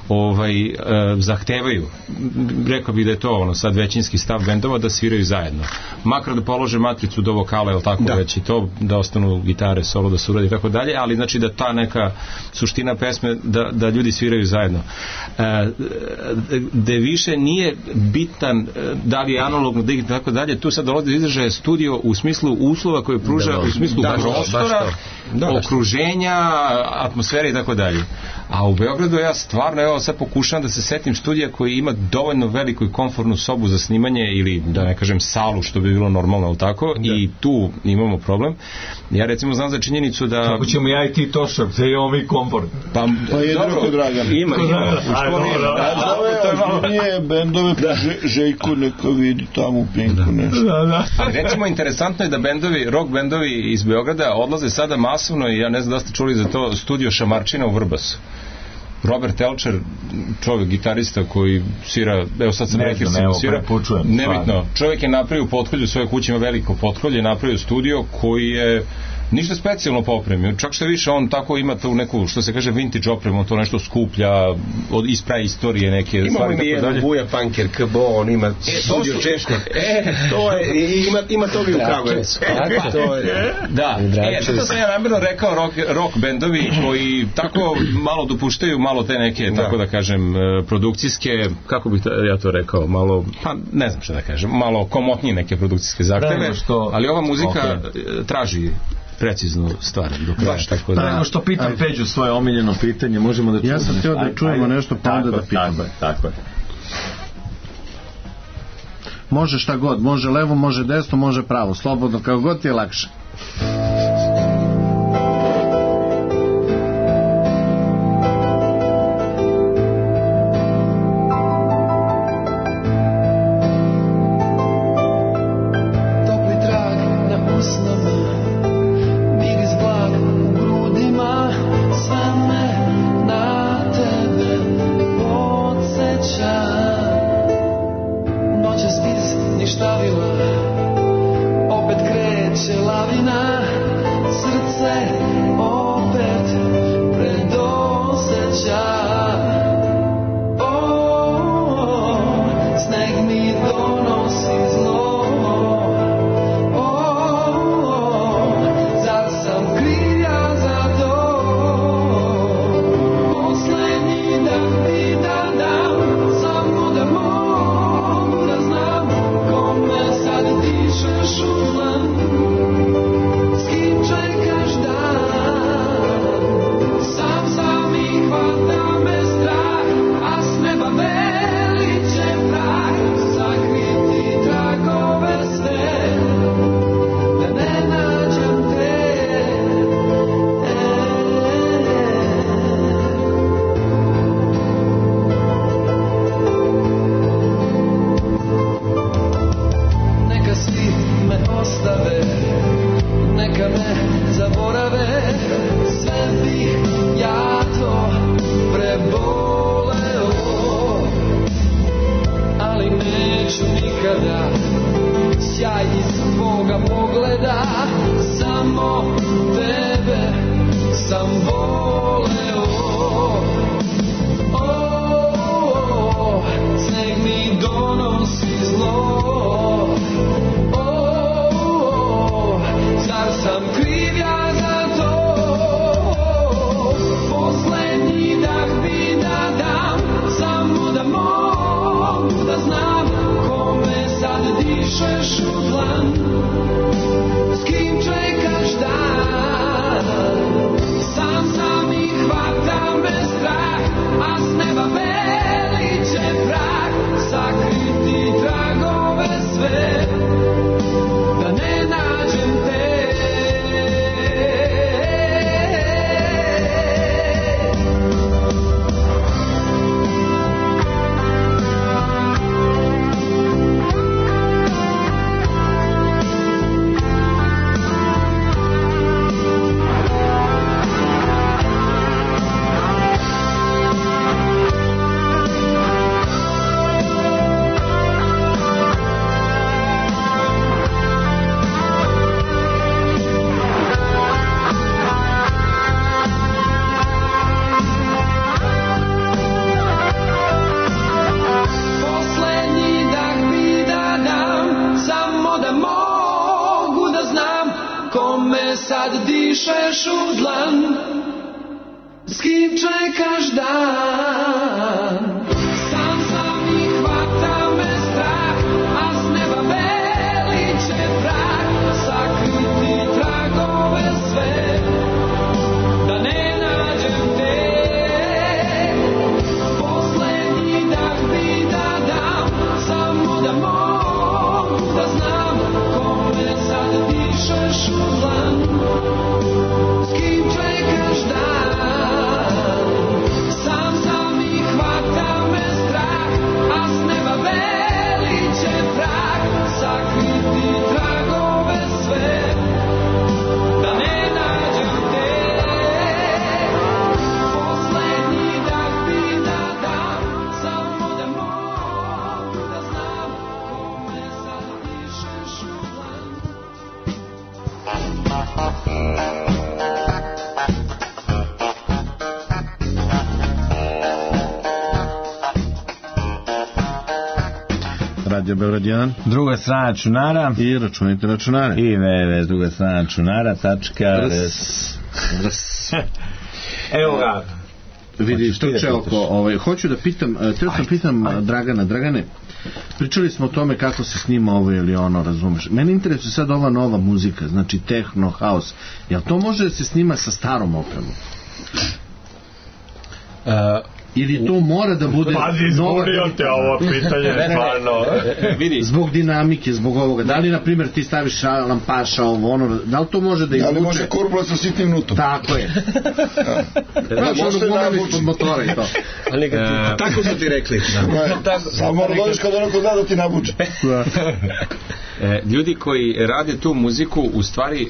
zahtevaju, rekao bih da je to sad većinski stav bendova, da sviraju zajedno. Makar da polože matricu do vokala, je li tako, već i to, da ostanu gitare, solo da se uradi i tako dalje, ali znači da ta neka suština pesme da ljudi sviraju zajedno. Da više nije bitan da li je analogno, digitalno i tako dalje, tu sad dolazi izražaje studio u smislu uslova koje pruža, u smislu prostora, okruženja, atmosfere i tako dalje. A u Beogradu ja stvarno, evo sad pokušavam da se setim studija koji ima dovoljno veliku i komfortnu sobu za snimanje ili da ne kažem salu, što bi bilo normalno, ali tako, i tu imamo problem. Ja recimo znam za činjenicu da... Kako ćemo ja i ti Tošak, da imamo mi komfort? Pa je drugo, Dragan. Ima. Nije bendove, Željko neka vidi tamo u Pinku nešto. Ali recimo interesantno je da bendovi, rock bendovi iz Beograda odlaze sada masovno, i ja ne znam da ste čuli za to, studio Šamarčina u Vrbasu. Robert Elčer, čovjek gitarista koji svira, evo sad sam rekao, svira, nebitno, čovjek je napravio u potholju svoje kuće, ima veliko potholje, napravio studio koji je ništa specijalno po opremi, čak što više on tako ima tu neku, što se kaže, vintage opremu, to nešto skuplja iz praistorije neke stvari. Imamo mi jedan Buja Punker KBO, on ima studio Češko, to je, ima to bi u Kragujevcu. Da, zato sam ja namjerno rekao rock bendovi koji tako malo dopuštaju, malo te neke, tako da kažem, produkcijske, kako bih ja to rekao, malo, pa ne znam što da kažem, malo komotnije neke produkcijske zahteve, ali ova muzika traži preciznu stvar do kraja. Tako da... Prema što pitam Peđu svoje omiljeno pitanje, možemo da čujemo. Ja sam htio da čujemo nešto, pa onda da pitam. Tako je. Može šta god, može levo, može desno, može pravo, slobodno, kako god ti je lakše. S kim čekaš dan, sam kome sad dišeš u dlan, s kim čekaš dan. Sam i hvata me strah, a s neba veliće prah, sakriti tragove sve, da ne nađem te. Poslednji dah bi da dam, samo da mogu da znam kome sad dišeš u dlan, s kim čekaš dan. Sam i hvata me strah, a s neba veliće prah, sakriti tragove sve, da ne nađem te. Poslednji dah bi da dam, samo da mogu da znam kome sad dišeš u dlan. Radio Beograd 1, druga strana računara i računajte računare i www druga strana računara.rs. Evo ga, vidi što će oko, hoću da pitam, teo sam pitam Dragane, pričali smo o tome kako se snima ovo ili ono, razumeš, meni interesuje sad ova nova muzika, znači techno, house, jel to može da se snima sa starom opremom? Ili to mora da bude zbunio te ovo pitanje vidi, zbog dinamike, zbog ovoga, da li na primjer ti staviš lampaša ovo ono, da li to može da izvuče, da li može kurbla sa sitnim nutom, tako je može gumili ispod motora i to tako su ti rekli samo mora dođeš kad onako zna da ti nabuče. Ljudi koji rade tu muziku u stvari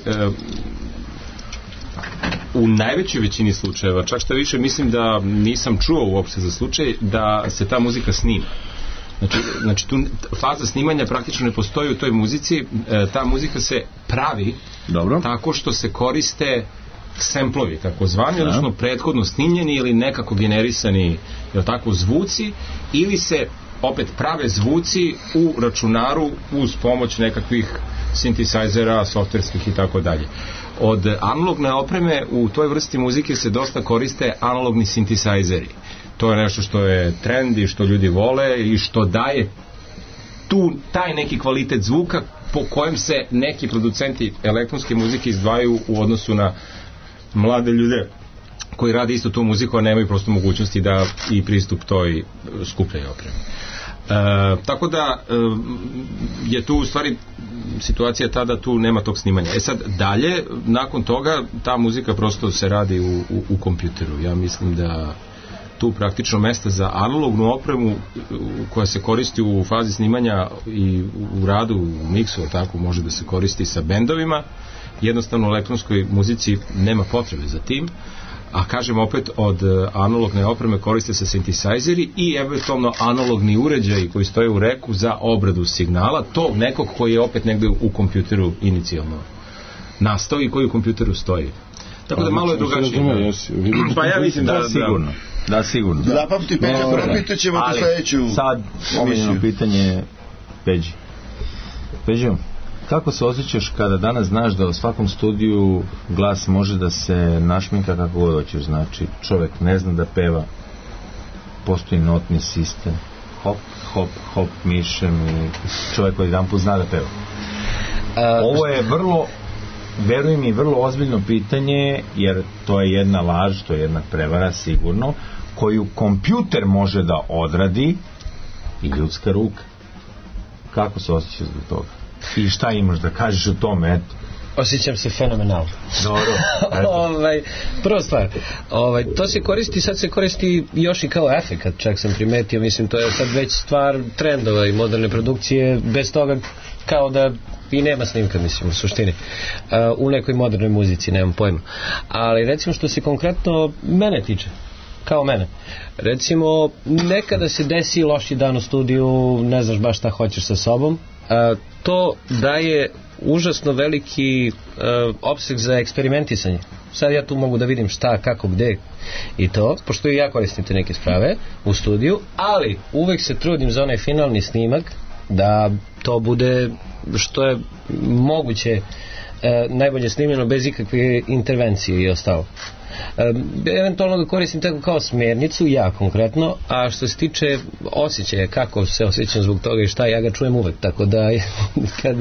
u najvećoj većini slučajeva, čak što više mislim da nisam čuo uopšte za slučaj da se ta muzika snima. Znači tu faza snimanja praktično ne postoji u toj muzici, ta muzika se pravi tako što se koriste semplovi, takozvani, odnosno prethodno snimljeni ili nekako generisani, jel tako, zvuci, ili se opet prave zvuci u računaru uz pomoć nekakvih sintisajzera, softverskih i tako dalje. Od analogne opreme u toj vrsti muzike se dosta koriste analogni sintisajzeri. To je nešto što je trend i što ljudi vole i što daje taj neki kvalitet zvuka po kojem se neki producenti elektronske muzike izdvajaju u odnosu na mlade ljude koji rade isto tu muziku, a nemaju prosto mogućnosti da i pristup toj skupljoj opremi. Tako da je tu u stvari situacija ta da tu nema tog snimanja. Sad dalje, nakon toga ta muzika prosto se radi u kompjuteru. Ja mislim da tu praktično mesta za analognu opremu koja se koristi u fazi snimanja i u radu, u miksu, tako može da se koristi sa bendovima. Jednostavno u elektronskoj muzici nema potrebe za tim. A kažem opet, od analogne opreme koriste se sintisajzeri i eventualno analogni uređaji koji stoje u reku za obradu signala, tog nekog koji je opet negde u kompjuteru inicijalno nastao i koji u kompjuteru stoji. Tako da malo je drugačije. Pa ja mislim da sigurno. Da, sigurno. Zapamti, Peđa, propitat ćemo te sledeću sad omiljeno pitanje Peđo, kako se osjećaš kada danas znaš da u svakom studiju glas može da se našminka kako god hoćeš, znači čovjek ne zna da peva, postoji notni sistem, hop, hop, hop, mišem i čovjek koji jedan put zna da peva. Ovo je vrlo, veruj mi, vrlo ozbiljno pitanje, jer to je jedna laž, to je jedna prevara sigurno, koju kompjuter može da odradi i ljudska ruka. Kako se osjećaš zbog toga? I šta imaš da kažeš o tome, eto? Osjećam se fenomenalno. Dobro. Prva stvar, to se koristi, sad se koristi još i kao efekat, čak sam primetio, mislim, to je sad već stvar trendova i moderne produkcije, bez toga kao da i nema snimka, mislim, u suštini. U nekoj modernoj muzici, nemam pojma. Ali recimo što se konkretno mene tiče, kao mene. Recimo, nekada se desi loši dan u studiju, ne znaš baš šta hoćeš sa sobom, to daje užasno veliki opseg za eksperimentisanje. Sad ja tu mogu da vidim šta, kako, gde i to, pošto i ja koristim te neke sprave u studiju, ali uvek se trudim za onaj finalni snimak da to bude što je moguće najbolje snimljeno bez ikakve intervencije i ostalo. Eventualno ga koristim tako kao smjernicu, ja konkretno, a što se tiče osjećaja, kako se osjećam zbog toga i šta, ja ga čujem uvek, tako da kad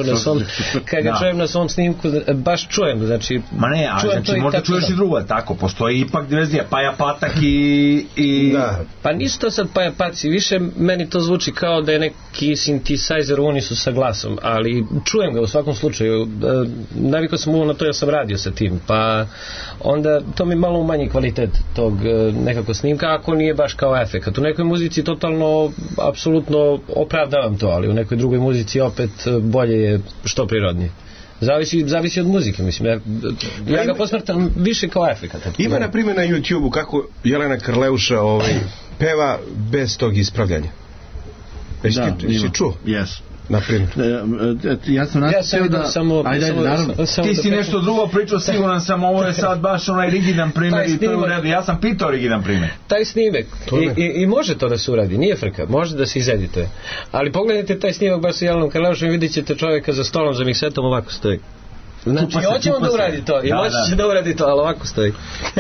ga čujem na svom snimku, baš čujem, znači ma ne, a znači možda čuješ i drugo, tako, postoji ipak diverzija, Paja Patak i... Da. Pa nisu to sad Paja Paci, više meni to zvuči kao da je neki synthesizer u unisu sa glasom, ali čujem ga u svakom slučaju, navikao sam na to, ja sam radio sa tim, pa onda to mi malo umanji kvalitet tog nekako snimka, ako nije baš kao efekat. U nekoj muzici totalno, apsolutno opravdavam to, ali u nekoj drugoj muzici opet bolje je što prirodnije. Zavisi od muzike, mislim. Ja ga posmatram više kao efekat. Ima, na primjer, na YouTube-u kako Jelena Krleuša peva bez tog ispravljanja. Jesi čuo? Yes. Ja sam nastavio da... Ti si nešto drugo pričao, siguran sam, ovo je sad baš onaj rigidan primjer i to je u redu. Ja sam pitao rigidan primjer. Taj snimak, i može to da se uradi, nije frka, može da se izedituje. Ali pogledajte taj snimak baš sa Jelenom Krleušom i vidjet ćete čovjeka za stolom, za miksetom, ovako stoji. Znači, hoćemo da uradi to, i moći će da uradi to, ali ovako stoji.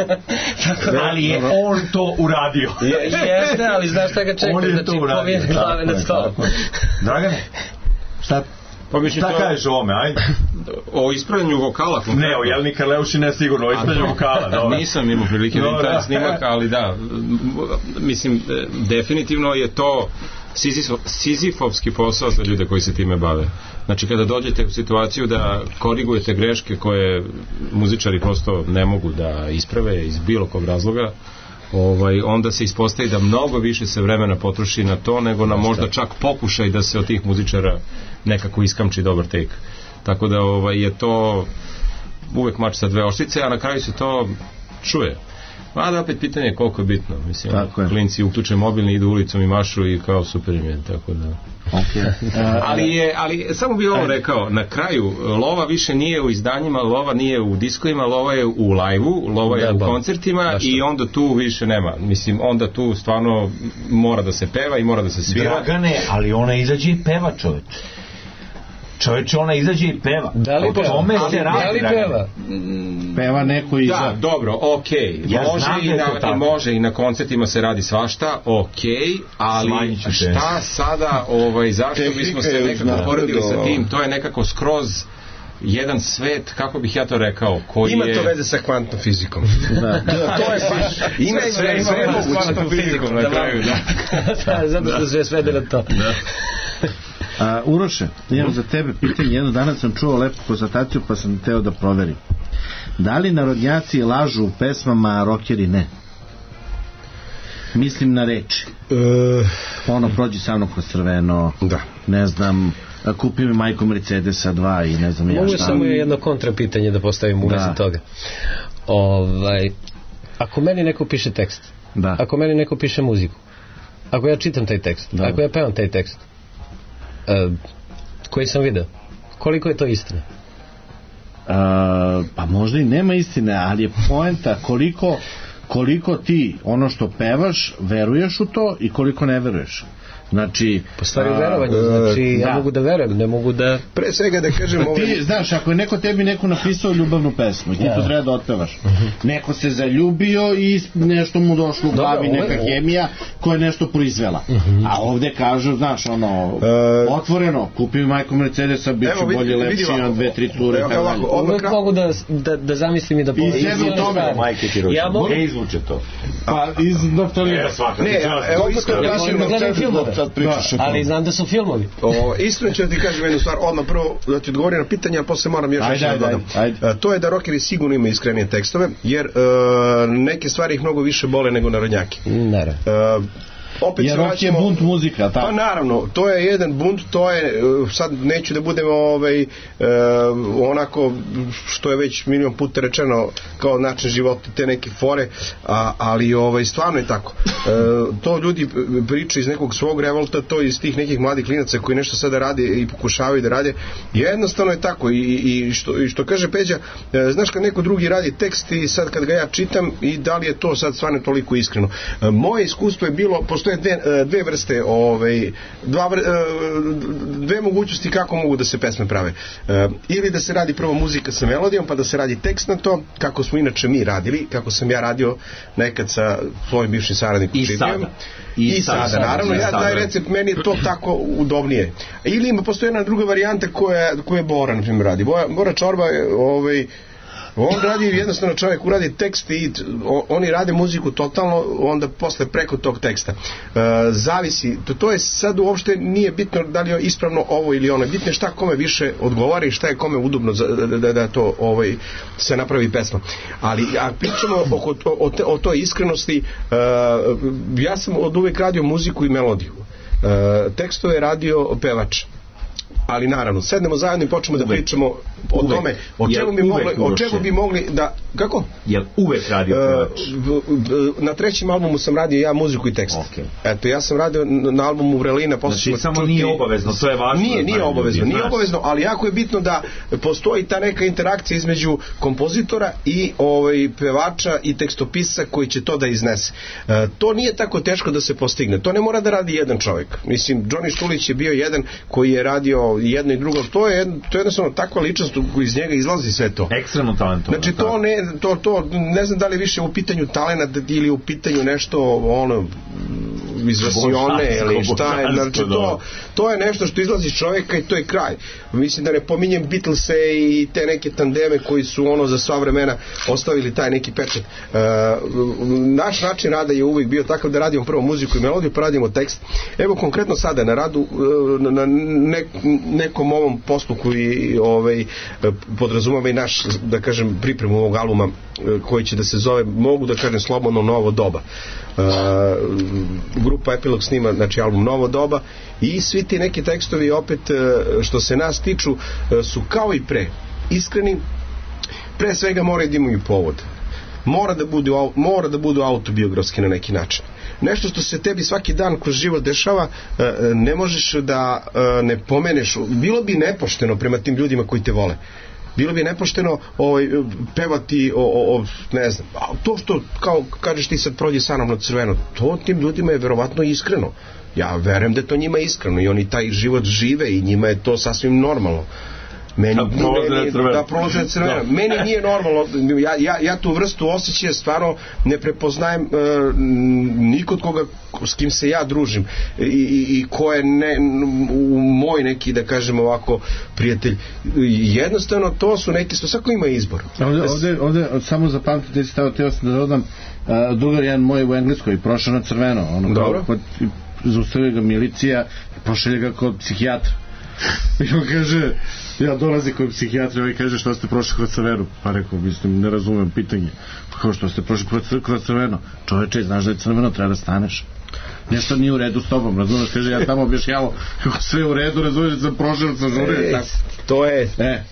Ali je on to uradio. Jeste, ali znaš šta ga čeka, znači povijene glave nad stolom. Dragane, šta kažeš o ovome, ajde? O ispravljanju vokala konkretno. Ne, o Jeleni Krleuši ne sigurno, o ispravljanju vokala. Nisam imao prilike da taj snimak, ali da, mislim, definitivno je to sizifovski posao za ljude koji se time bave. Znači, kada dođete u situaciju da korigujete greške koje muzičari prosto ne mogu da isprave iz bilo kog razloga, onda se ispostavi da mnogo više se vremena potroši na to nego na možda čak pokušaj da se od tih muzičara nekako iskamči dobar take. Tako da je to uvek mač sa dve oštrice, a na kraju se to čuje. Da opet pitanje je koliko je bitno. Mislim, klinci uključe mobilni, idu ulicom i mašu i kao super im je, tako da... ali samo bih ovo rekao, na kraju lova više nije u izdanjima, lova nije u diskovima, lova je u live-u, lova je u koncertima i onda tu više nema. Mislim, onda tu stvarno mora da se peva i mora da se svira. Dragane, ali ona izađe i peva, čovječe, ona izađe i peva. Da li peva? Peva neko iza. Da, dobro, okej. Može i na koncertima se radi svašta, okej, ali šta sada, zašto bismo se nekako poredili sa tim, to je nekako skroz jedan svet, kako bih ja to rekao, koji ima to veze sa kvantnom fizikom. To je ima sve s kvantnom fizikom na kraju, da. Zato što sve svede na to. Uroše, imam za tebe pitanje. Jedno danas sam čuo lepu konstataciju pa sam teo da proverim. Da li narodnjaci lažu u pesmama, a rokeri ne? Mislim na reči. Prođi sa mnom kroz crveno, ne znam, kupi mi majko Mercedesa 2 i ne znam ja šta. Mogu samo jedno kontrapitanje da postavim u vezi toga. Ako meni neko piše tekst, ako meni neko piše muziku, ako ja čitam taj tekst, ako ja pevam taj tekst, koji sam video, koliko je to istina? Pa možda i nema istine, ali je poenta koliko ti ono što pevaš veruješ u to i koliko ne veruješ. Znači, po stvari verovanje, znači ja mogu da verujem, ne mogu da... Pre svega da kažem... Ti znaš, ako je neko napisao ljubavnu pesmu i ti to treba da otpevaš, neko se zaljubio i nešto mu došlo u glavi, neka hemija koja je nešto proizvela. A ovde kažu, znaš, otvoreno, kupi mi majko Mercedesa, bit ću bolje, lepši, imam 2-3 cure. Uvijek mogu da zamislim i da... I sebi u tome. Majke ti rođe, gdje izvuče to? Pa iz doktorira. Ne, evo isto ali znam da su filmovi. Iskreno ću ti kažem jednu stvar, odmah prvo da ti odgovorim na pitanje, a posle moram još nešto da dodam. To je da rockeri sigurno imaju iskrenije tekstove, jer neke stvari ih mnogo više bole nego narodnjaki. Jer rock je bunt muzika, tako? Pa naravno, to je jedan bunt, to je, sad neću da budem onako što je već milion puta rečeno kao način života, te neke fore, ali stvarno je tako. To ljudi pričaju iz nekog svog revolta, to iz tih nekih mladih klinaca koji nešto sada rade i pokušavaju da rade. Jednostavno je tako i što kaže Peđa, znaš kad neko drugi radi tekst i sad kad ga ja čitam i da li je to sad stvarno toliko iskreno. Moje iskustvo je bilo, postoje postoje dve vrste, dve mogućnosti kako mogu da se pesme prave. Ili da se radi prvo muzika sa melodijom, pa da se radi tekst na to, kako smo inače mi radili, kako sam ja radio nekad sa svojim bivšim saradnikom Čidijom. I sada, naravno, taj recept, meni je to tako udobnije. Ili postoji jedna druga varijanta koja Bora, na primjer, radi. Bora Čorba je, on radi, jednostavno čovjek uradi tekst i oni rade muziku totalno, onda posle preko tog teksta. Zavisi, to je sad uopšte nije bitno da li je ispravno ovo ili ono, bitno je šta kome više odgovara i šta je kome udobno da to se napravi pesma. Ali ako pričamo o toj iskrenosti, ja sam od uvek radio muziku i melodiju. Tekstove je radio pevač. Ali naravno, sednemo zajedno i počnemo da pričamo o tome, o čemu bi mogli da... Kako? Jel uvek radio pevač? Na trećem albumu sam radio ja muziku i tekst. Eto, ja sam radio na albumu Vrelina. Znači, samo nije obavezno, to je važno. Nije obavezno, ali jako je bitno da postoji ta neka interakcija između kompozitora i pevača i tekstopisa koji će to da iznese. To nije tako teško da se postigne. To ne mora da radi jedan čovjek. Mislim, Johnny Štulić je bio jedan koji je radio jedno i drugo. To je jednostavno takva ličnost koji iz njega izlazi sve to. Ekstremno talentovno. Znači, to ne znam da li više u pitanju talenta ili u pitanju nešto iz vasione ili šta je. Znači, to je nešto što izlazi iz čovjeka i to je kraj. Mislim da ne pominjem Beatlese i te neke tandeme koji su za sva vremena ostavili taj neki pečat. Naš način rada je uvijek bio takav da radimo prvo muziku i melodiju, pa radimo tekst. Evo konkretno sada na radu na nekom ovom poslu koji podrazumava i naš, da kažem, pripremu ovog albuma koji će da se zove, mogu da kažem slobodno, Novo doba. Grupa Epilog snima, znači, album Novo doba i svi ti neki tekstovi opet što se nas tiču su kao i pre iskreni. Pre svega moraju da imaju povod, mora da budu autobiografski na neki način. Nešto što se tebi svaki dan kroz život dešava, ne možeš da ne pomeneš. Bilo bi nepošteno prema tim ljudima koji te vole. Bilo bi nepošteno pevati ne znam, to što kao kažeš ti sad prođe sa mnom na crveno, to tim ljudima je verovatno iskreno. Ja verujem da je to njima iskreno i oni taj život žive i njima je to sasvim normalno. Prolaze na crveno. Meni nije normalno. Ja tu vrstu osjećaja stvarno ne prepoznajem ni kod koga s kim se ja družim i ko je moj neki, da kažem ovako, prijatelj. Jednostavno to su neki, svako ima izbor. Ovde samo zapamtite, teo sam da dodam, drugar jedan moj u Engleskoj prošao na crveno, zaustavio ga milicija, prošao ga kod psihijatra i on kaže, ja dolazi kod psihijatra i kaže, što ste prošli kod crveno? Pa rekao, mislim, ne razumem pitanje. Pa kao, što ste prošli kod crveno? Čoveče, znaš da je crveno, treba da staneš. Nešto nije u redu s tobom, razumeš? Kaže, ja tamo objašnjavao kako sve u redu, razumeš, sam prošao sa žure. To je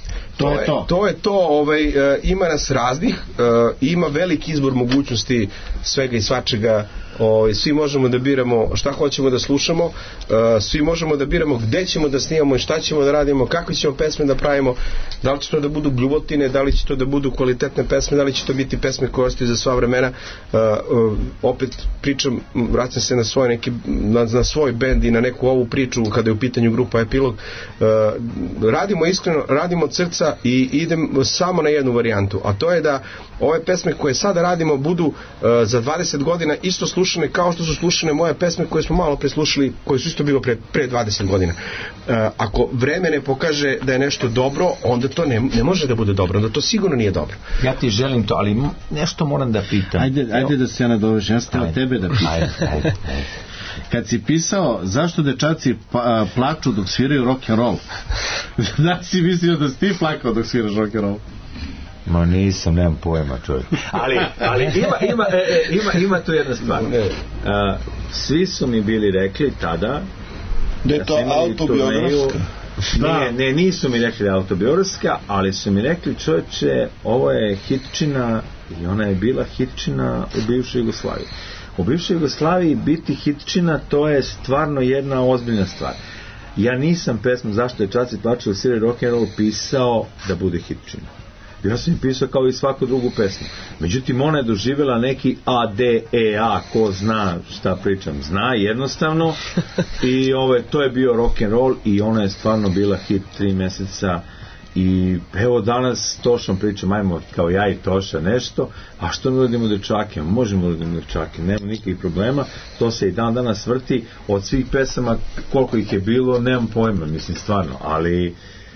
to, ima nas raznih, ima veliki izbor mogućnosti svega i svačega. Svi možemo da biramo šta hoćemo da slušamo, svi možemo da biramo gde ćemo da snimamo i šta ćemo da radimo, kakve ćemo pesme da pravimo, da li će to da budu bljuvotine, da li će to da budu kvalitetne pesme, da li će to biti pesme koje ostaju za sva vremena. Opet pričam, vraćam se na svoj bend i na neku ovu priču kada je u pitanju grupa Epilog. Radimo iskreno, radimo od srca i idem samo na jednu varijantu, a to je da ove pesme koje sada radimo budu za 20 godina isto slušane kao što su slušane moje pesme koje smo malo preslušali, koje su isto bilo pre 20 godina. Ako vreme ne pokaže da je nešto dobro, onda to ne može da bude dobro, onda to sigurno nije dobro. Ja ti želim to, ali nešto moram da pitam. Ajde da se ja nadovežem, ja sam tebe da pitam. Ajde. Kad si pisao zašto dečaci plaču dok sviraju rock'n'roll, da si mislio da si ti plakao dok sviraš rock'n'roll? Ma nisam, nemam pojma, čovjek. Ali ima tu jedna stvar. Svi su mi bili rekli tada da je to autobiografska. Ne, nisu mi rekli da je autobiografska, ali su mi rekli, čovječe, ovo je hitčina i ona je bila hitčina u bivšoj Jugoslaviji. U bivšoj Jugoslaviji biti hitčina, to je stvarno jedna ozbiljna stvar. Ja nisam pesmu zašto dečaci plaču u sviraju rock'n'roll pisao da bude hitčina. Ja sam pisao kao i svaku drugu pesmu. Međutim, ona je doživjela neki A, ko zna šta pričam, zna jednostavno i to je bio rock and roll i ona je stvarno bila hit 3 mjeseca. I evo danas Tošom pričam, ajmo kao ja i Toša nešto, a što ne uradimo dečake? Možemo uradimo dečake, nema nikakvih problema, to se i dan danas vrti. Od svih pesama koliko ih je bilo nemam pojma, mislim stvarno, ali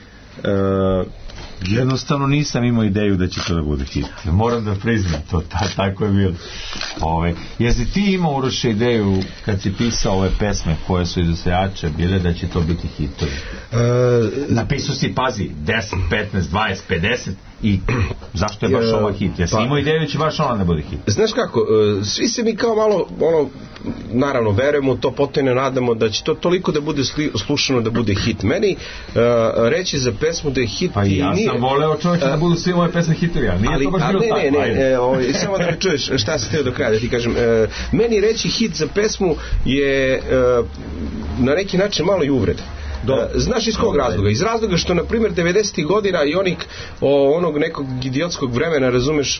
jednostavno nisam imao ideju da će to da bude hit. Moram da priznam to, tako je bilo. Jesi ti imao, Uroše, ideju kad si pisao ove pesme koje su iz osvajača bile da će to biti hitovi? Napisao si, pazi, 10, 15, 20, 50 i zašto je baš ova hit? Jesi imao ideju da će baš ona da bude hit? Znaš kako, svi se mi kao malo naravno verujemo u to, potpuno nadamo da će to toliko da bude slušano da bude hit. Meni reći za pesmu da je hit pa i ja sam voleo čovječe da budu svi moje pesme hitovi, ali nije to baš bilo tako. Samo da me čuješ šta sam htio do kraja da ti kažem. Meni reći hit za pesmu je na neki način malo i uvreda. Znaš iz kog razloga? Iz razloga što, na primjer, 90. godina i onog nekog idiotskog vremena, razumeš,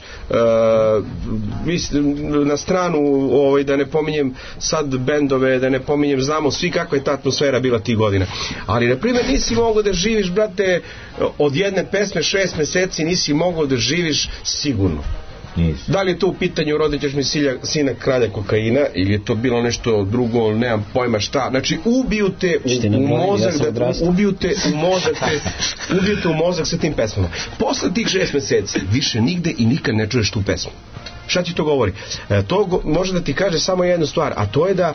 na stranu, da ne pominjem sad bendove, da ne pominjem, znamo svi kakva je ta atmosfera bila tih godina. Ali, na primjer, nisi mogao da živiš, brate, od jedne pesme 6 meseci nisi mogao da živiš sigurno. Da li je to u pitanju Rodit ćeš mi sina kralja kokaina ili je to bilo nešto drugo, nemam pojma šta. Znači ubiju te u mozak sa tim pesmama. Posle tih 6 meseci više nigde i nikad ne čuješ tu pesmu. Šta ti to govori? To može da ti kaže samo jednu stvar, a to je da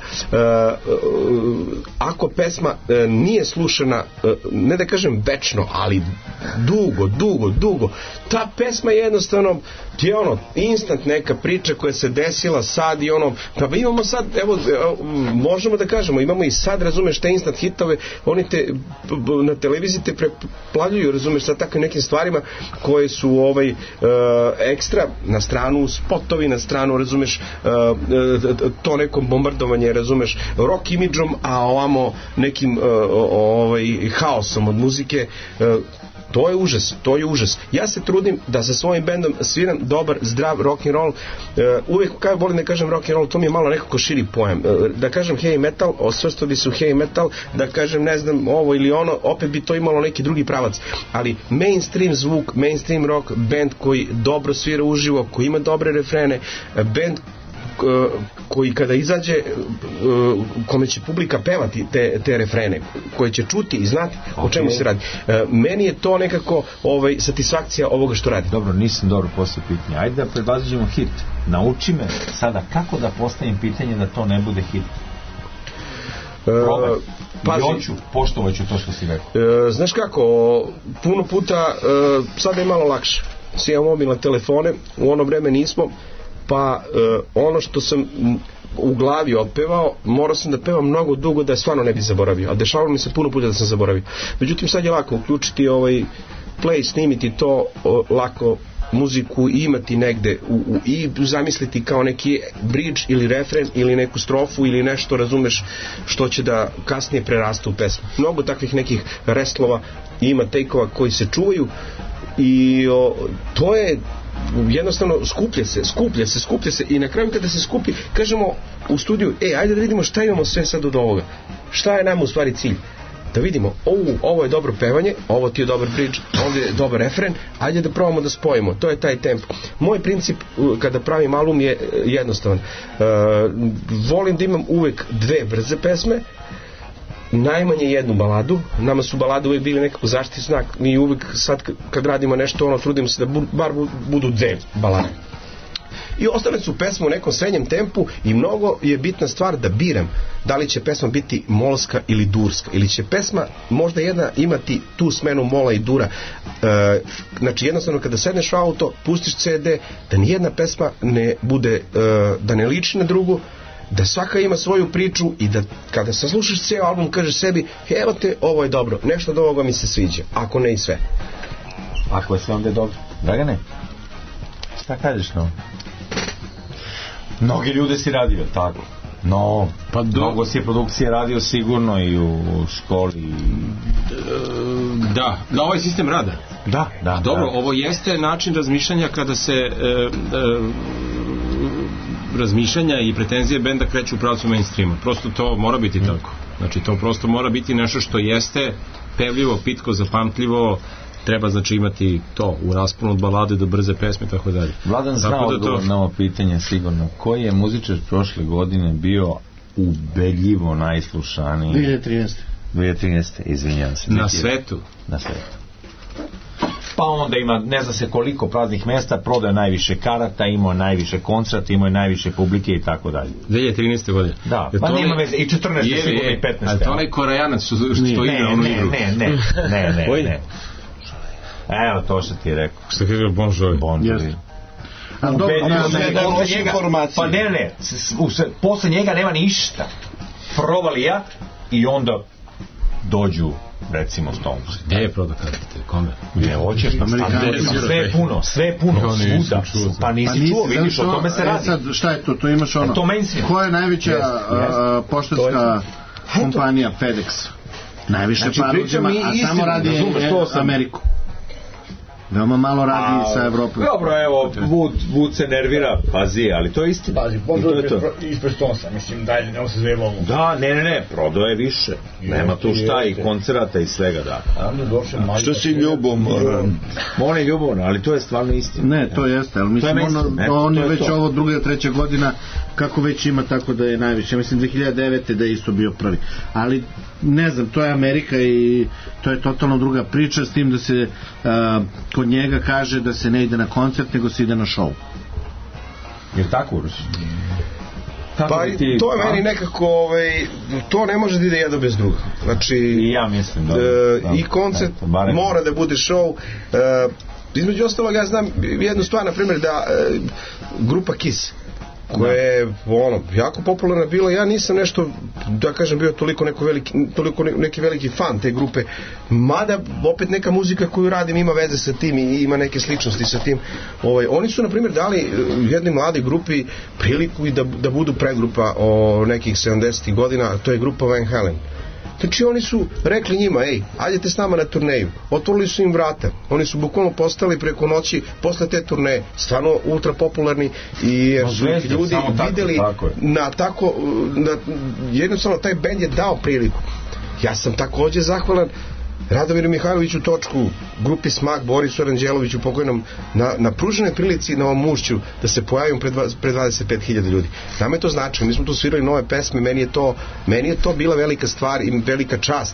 ako pesma nije slušana, ne da kažem večno, ali dugo, ta pesma jednostavno ti je instant neka priča koja se desila sad i pa imamo sad, evo, možemo da kažemo, imamo i sad, razumeš, te instant hitove, oni te na televiziji te preplavljuju, razumeš, sa takvim nekim stvarima koje su ekstra na stranu spotovi, na stranu, razumeš, to neko bombardovanje, razumeš, rock imidžom, a ovamo nekim haosom od muzike. To je užas. Ja se trudim da sa svojim bendom sviram dobar, zdrav rock and roll. Uvijek kad volim da kažem rock and roll, to mi je malo nekako širi pojam. Da kažem heavy metal, osvrsto bi se u heavy metal, da kažem ne znam ovo ili ono, opet bi to imalo neki drugi pravac. Ali mainstream zvuk, mainstream rock, band koji dobro svira uživo, koji ima dobre refrene, band koji kada izađe, kome će publika pevati te refrene, koje će čuti i znati o čemu se radi. Meni je to nekako satisfakcija ovoga što radi. Dobro, nisam dobro postavio pitanje. Ajde da predvaziđemo hit. Nauči me sada kako da postavim pitanje da to ne bude hit. Probaj. Poštovaću to što si rekao. Znaš kako, puno puta sada je malo lakše. Svi imamo mobilne telefone, u ono vreme nismo, pa ono što sam u glavi otpevao, morao sam da pevam mnogo dugo da je stvarno ne bi zaboravio, a dešavalo mi se puno puta da sam zaboravio. Međutim, sad je lako uključiti play, snimiti to lako, muziku i imati negde i zamisliti kao neki bridge ili refren ili neku strofu ili nešto, razumeš, što će da kasnije preraste u pesmu. Mnogo takvih nekih restlova ima take-ova koji se čuvaju i to je jednostavno skuplja se i na kraju kada se skupi kažemo u studiju, ajde da vidimo šta imamo sve sad od ovoga, šta je nama u stvari cilj, da vidimo, ovo je dobro pevanje, ovo ti je dobar bridge, ovdje je dobar refren, ajde da probamo da spojimo, to je taj tempo. Moj princip kada pravim album je jednostavan, volim da imam uvek 2 brze pesme, najmanje jednu baladu. Nama su balade uvijek bili nekako zaštitni znak. Mi uvijek sad kad radimo nešto trudimo se da bar budu 2 balade. I ostale su pesme u nekom srednjem tempu i mnogo je bitna stvar da biram da li će pesma biti molska ili durska, ili će pesma možda jedna imati tu smenu mola i dura. Znači jednostavno kada sedneš u auto, pustiš CD, da nijedna pesma ne bude, da ne liči na drugu, da svaka ima svoju priču i da kada saslušaš ceo album kažeš sebi, evo te, ovo je dobro, nešto od ovoga mi se sviđa, ako ne i sve. Ako je sve onda je dobro. Dragane, šta kažeš na ovo? Mnogi ljude si radio, tako? No, pa mnogo si je produkcije radio sigurno i u školi. Da, ovaj sistem rada. Da. Dobro, ovo jeste način razmišljanja kada se razmišljanja i pretenzije benda kreću u pravcu mainstreama. Prosto to mora biti tako. Znači, to prosto mora biti nešto što jeste pevljivo, pitko, zapamtljivo, treba znači imati to u rasponu od balade do brze pesme, tako dalje. Vladan zna odgovor na ovo pitanje sigurno. Koji je muzičar prošle godine bio ubedljivo najslušaniji? 2013. Izvinjam se. Na svetu. Pa onda ima, ne zna se koliko praznih mesta, prodao najviše karata, imao najviše koncerta, imao najviše publike i tako dalje. 2013. godine. Da, pa nema veze, i 14. sigurno i 15. Ali to onaj Korejanac što igra onu igru. Ne. Evo to što ti je rekao. Što ti je rekao Bon Jovi. Pa ne, posle njega nema ništa. Provalija i onda dođu recimo Stones. Gde je prodao karate? Kome? Gde hoćeš? Sve je puno, svuda. Pa nisi čuo, vidiš, o tome se radi. Sad, šta je to? To imaš ono. Koja je najveća poštanska kompanija FedEx? Najviše para uzima, a samo radi Ameriku. Veoma malo radi sa Evropom. Dobro, evo, Wood se nervira, pazi, ali to je istina. Pazi, ispred Stonesa, mislim, dalje, ne se zove ovo. Da, ne, prodao je više. Nema tu šta i koncerata i svega, da. Što si ljubomor? On je ljubomor, ali to je stvarno istina. Ne, to jeste, ali mislim, on je već ovo druga, treća godina, kako već ima, tako da je najviše. Mislim, 2009. da je isto bio prvi. Ali, ne znam, to je Amerika i to je totalno druga priča, s tim da se kod njega kaže da se ne ide na koncert, nego se ide na show. Je tako, Uroš? Pa to je meni nekako to ne može da ide jedno bez druga. Znači i ja mislim i koncert mora da bude show. Između ostalog ja znam jednu stvar, na primjer, da grupa Kiss koja je jako popularna bila, ja nisam nešto, da kažem, bio toliko neki veliki fan te grupe, mada opet neka muzika koju radim ima veze sa tim i ima neke sličnosti sa tim. Oni su, na primjer, dali jednoj mladoj grupi priliku i da budu pregrupa o nekih 70. godina, to je grupa Van Halen. Znači oni su rekli njima, ajdete s nama na turneju. Otvorili su im vrata. Oni su bukvalno postali preko noći posle te turneje stvarno ultra popularni i jer su ljudi videli na tako, jednostavno taj bend je dao priliku. Ja sam također zahvalan Radomiru Mihajloviću Točku, grupi Smak, Borisu Aranđeloviću pokojnom na pruženoj prilici na ovom Mušću da se pojavim pred 25.000 ljudi. Nama je to značilo, mi smo tu svirali nove pesme, meni je to bila velika stvar i velika čast.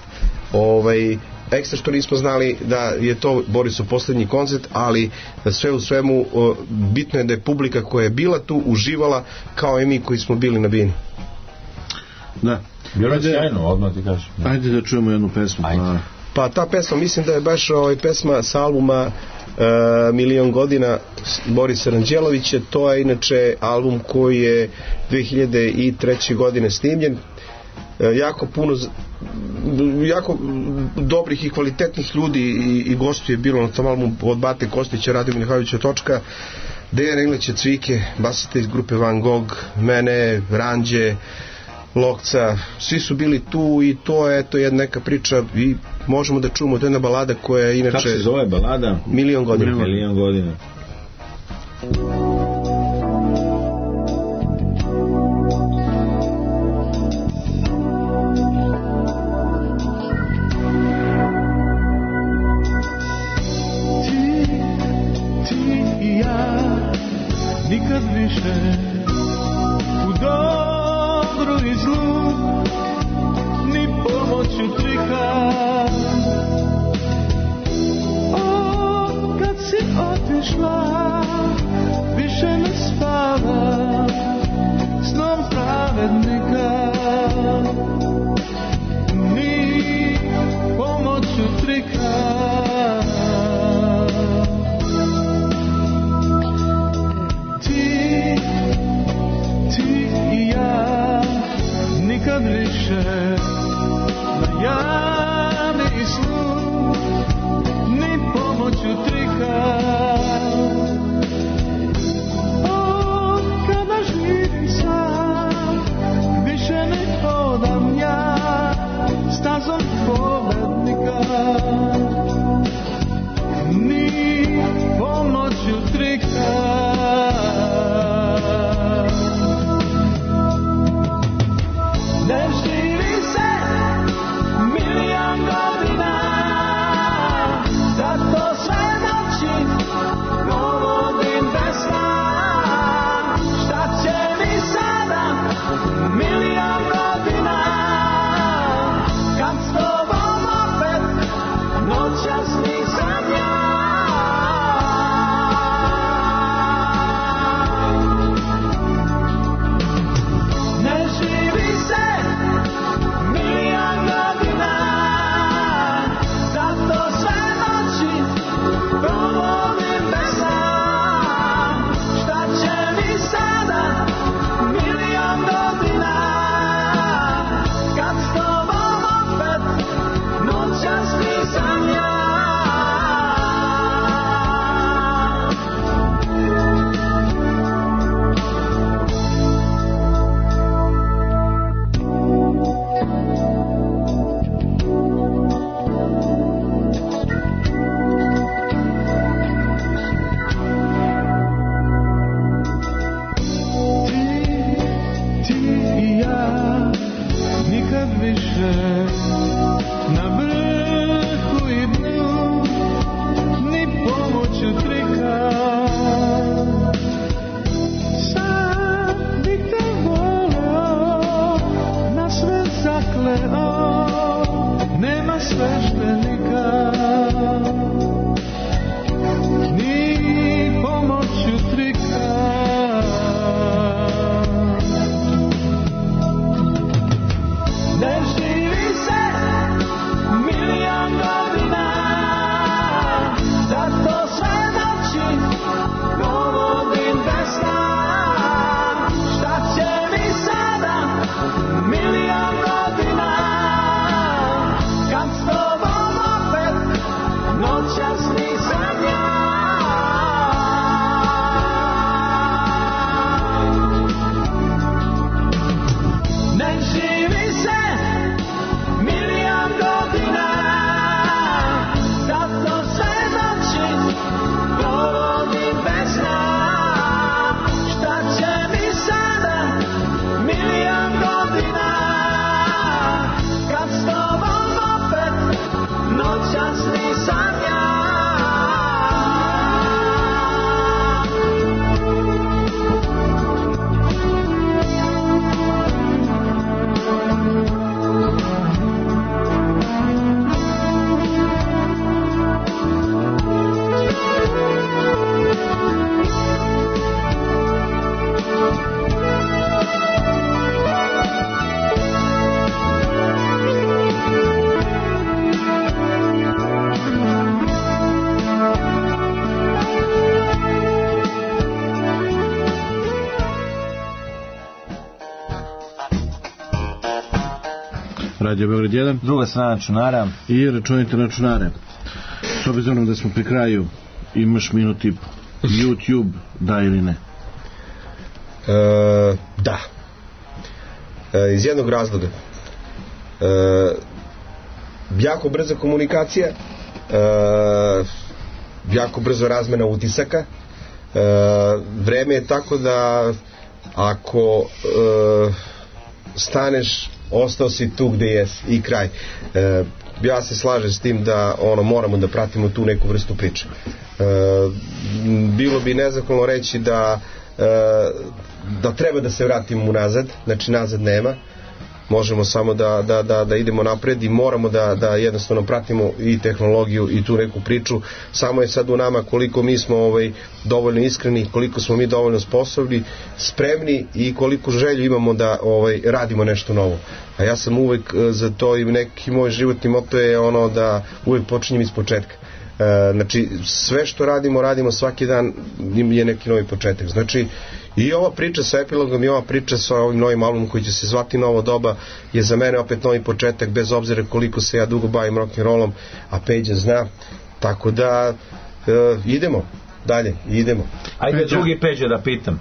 Ekstra što nismo znali da je to Borisov posljednji koncert, ali sve u svemu bitno je da je publika koja je bila tu uživala kao i mi koji smo bili na bini. Da. Bilo je sjajno, odmah ti kažem. Ajde da čujemo jednu pesmu. Pa ta pesma, mislim da je baš pesma sa albuma Milion godina Borisa Ranđelovića. To je inače album koji je 2003. godine snimljen. Jako puno jako dobrih i kvalitetnih ljudi i gostiju je bilo na tom albumu, od Bate Kostića, Radimira Mihajlovića Točka, Dejana Ilića Cvike, basista iz grupe Van Gogh, mene, Ranđe, Lokca, svi su bili tu i to je jedna neka priča i možemo da čujemo, to je jedna balada koja je inače... Kako se zove balada? Milion godina. Milion godina. Ti i ja nikad više u dobru i zlu ni pomoću trika. O, kad si otišla, više ne spava snom pravednika, ni pomoću trika. Ti i ja nikad više na javni slu ni pomoću trika. O, kada živim sam Radio Beograd 1. Druga strana računara. I računajte računare. S obzirom da smo pri kraju, imaš minut i po. YouTube, da ili ne? Da. Iz jednog razloga. Jako brza komunikacija, jako brzo razmena utisaka. Vreme je tako da ako staneš, ostao si tu gde jesi i kraj. Ja se slažem s tim da moramo da pratimo tu neku vrstu priče. Bilo bi nezahvalno reći da treba da se vratimo unazad, znači nazad nema. Možemo samo da idemo napred i moramo da jednostavno pratimo i tehnologiju i tu neku priču. Samo je sad u nama koliko mi smo dovoljno iskreni, koliko smo mi dovoljno sposobni, spremni i koliko želju imamo da radimo nešto novo. A ja sam uvek za to i neki moj životni moto je da uvek počinjem iz početka. Znači sve što radimo svaki dan je neki novi početak. Znači i ova priča sa epilogom i ova priča sa ovim novim albumom koji će se zvati Novo doba je za mene opet novi početak, bez obzira koliko se ja dugo bavim rock'n'rollom, a Peđa zna, tako da idemo dalje, idemo. Ajde drugi Peđa da pitam.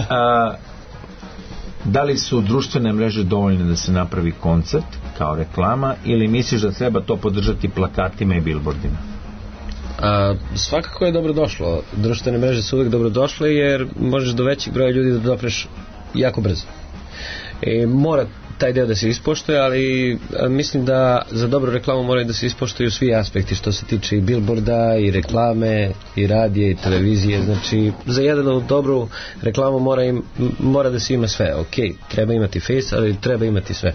Da li su društvene mreže dovoljne da se napravi koncert kao reklama ili misliš da treba to podržati plakatima i billboardima? Svakako je dobro došlo. Društvene mreže su uvijek dobro došle jer možeš do većeg broja ljudi da dopreš jako brzo. Mora taj deo da se ispoštuje, ali mislim da za dobru reklamu moraju da se ispoštuju svi aspekti što se tiče i billboarda, i reklame, i radije, i televizije. Znači, za jednu dobru reklamu mora da se ima sve. Ok, treba imati face, ali treba imati sve.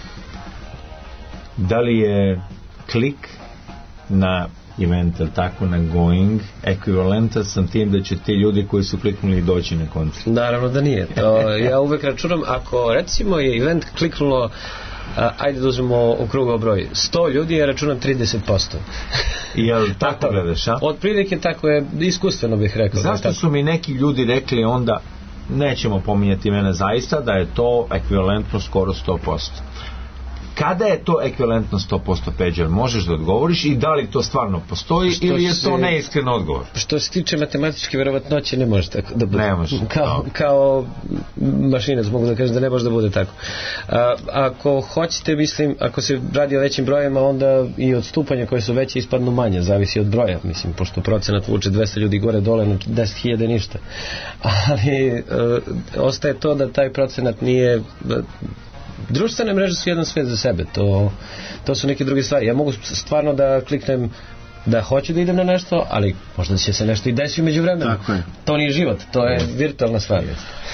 Da li je klik na event, tako, na Going ekvivalenta sam tim da će ti ljudi koji su kliknuli doći na koncert? Naravno da nije. Ja uvek računam, ako recimo je event kliknulo, ajde da uzmemo okrugao broj 100 ljudi, ja računam 30%. Jel tako gledaš, a? Od prilike tako je, iskustveno bih rekao. Zašto su mi neki ljudi rekli onda, nećemo pominjati mene zaista, da je to ekvivalentno skoro 100%? Kada je to ekvivalentno 100%, Peđa? Možeš da odgovoriš i da li to stvarno postoji ili je to neiskren odgovor? Što se tiče matematičke verovatnoće, ne može tako da bude. Ne može. Kao mašinac mogu da kažem da ne može da bude tako. Ako hoćete, mislim, ako se radi o većim brojima, onda i odstupanja koje su veće ispadnu manje, zavisi od broja, mislim, pošto procenat vuče 200 ljudi gore dole, na 10.000 ništa. Ali ostaje to da taj procenat nije... Društvene mreže su jedan svet za sebe, to su neke druge stvari. Ja mogu stvarno da kliknem da hoću da idem na nešto, ali možda će se nešto i desiti među vremenom. To nije život, to je virtualna stvar.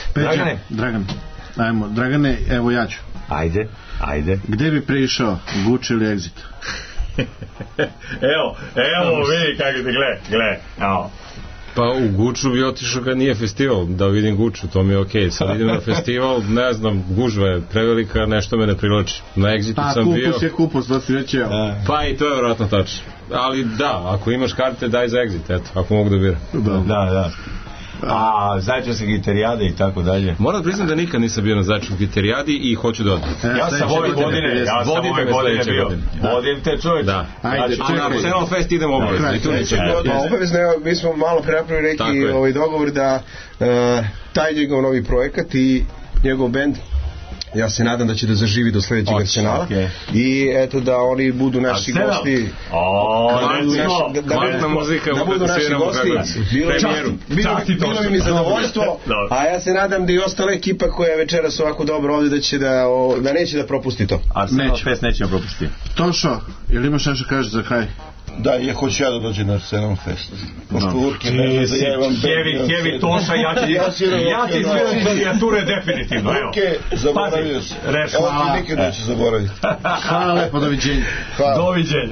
Dragane, evo ja ću. Ajde. Gde bi preišao, Gucci ili Exit? Evo vidi kako te gle. Pa u Guču bi otišao kad nije festival, da vidim Guču, to mi je okej. Sad idem na festival, ne znam, gužva je prevelika, nešto me ne privlači. Na Exitu sam bio... Kupus, da si već jeo. Pa i to je vjerojatno tačno. Ali da, ako imaš karte, daj za Exit, eto, ako mogu da biram. Da. A Zaječarske gitarijade i tako dalje. Moram priznam da nikad nisam bio na Zaječarskoj gitarijadi i hoću da odem. Ja sam ove godine bio. Vodim te čovječ. Da. Ajde, na Arsenal Fest idemo obavezno. Obavezno, mi smo malo prenapravili neki dogovor da taj njegov novi projekat i njegov bend, ja se nadam da će da zaživi do sledećeg Arsenala i eto da oni budu naši gosti, da budu naši gosti, bilo mi zadovoljstvo, a ja se nadam da i ostala ekipa koja je večeras ovako dobro ovdje da će da neće da propusti to. Arsenal Fest nećemo propustiti. Tošo, ili imaš nešto kažeš za kraj? Da, hoću ja da dođem na Arsenal Fest. Pošto Urke ne zna da je vam Heavy Toša, ja ti izvijem klavijature definitivno. Urke, zaboravio se. Evo ti nikad neće zaboraviti. Hvala lepo, doviđenja. Doviđenja.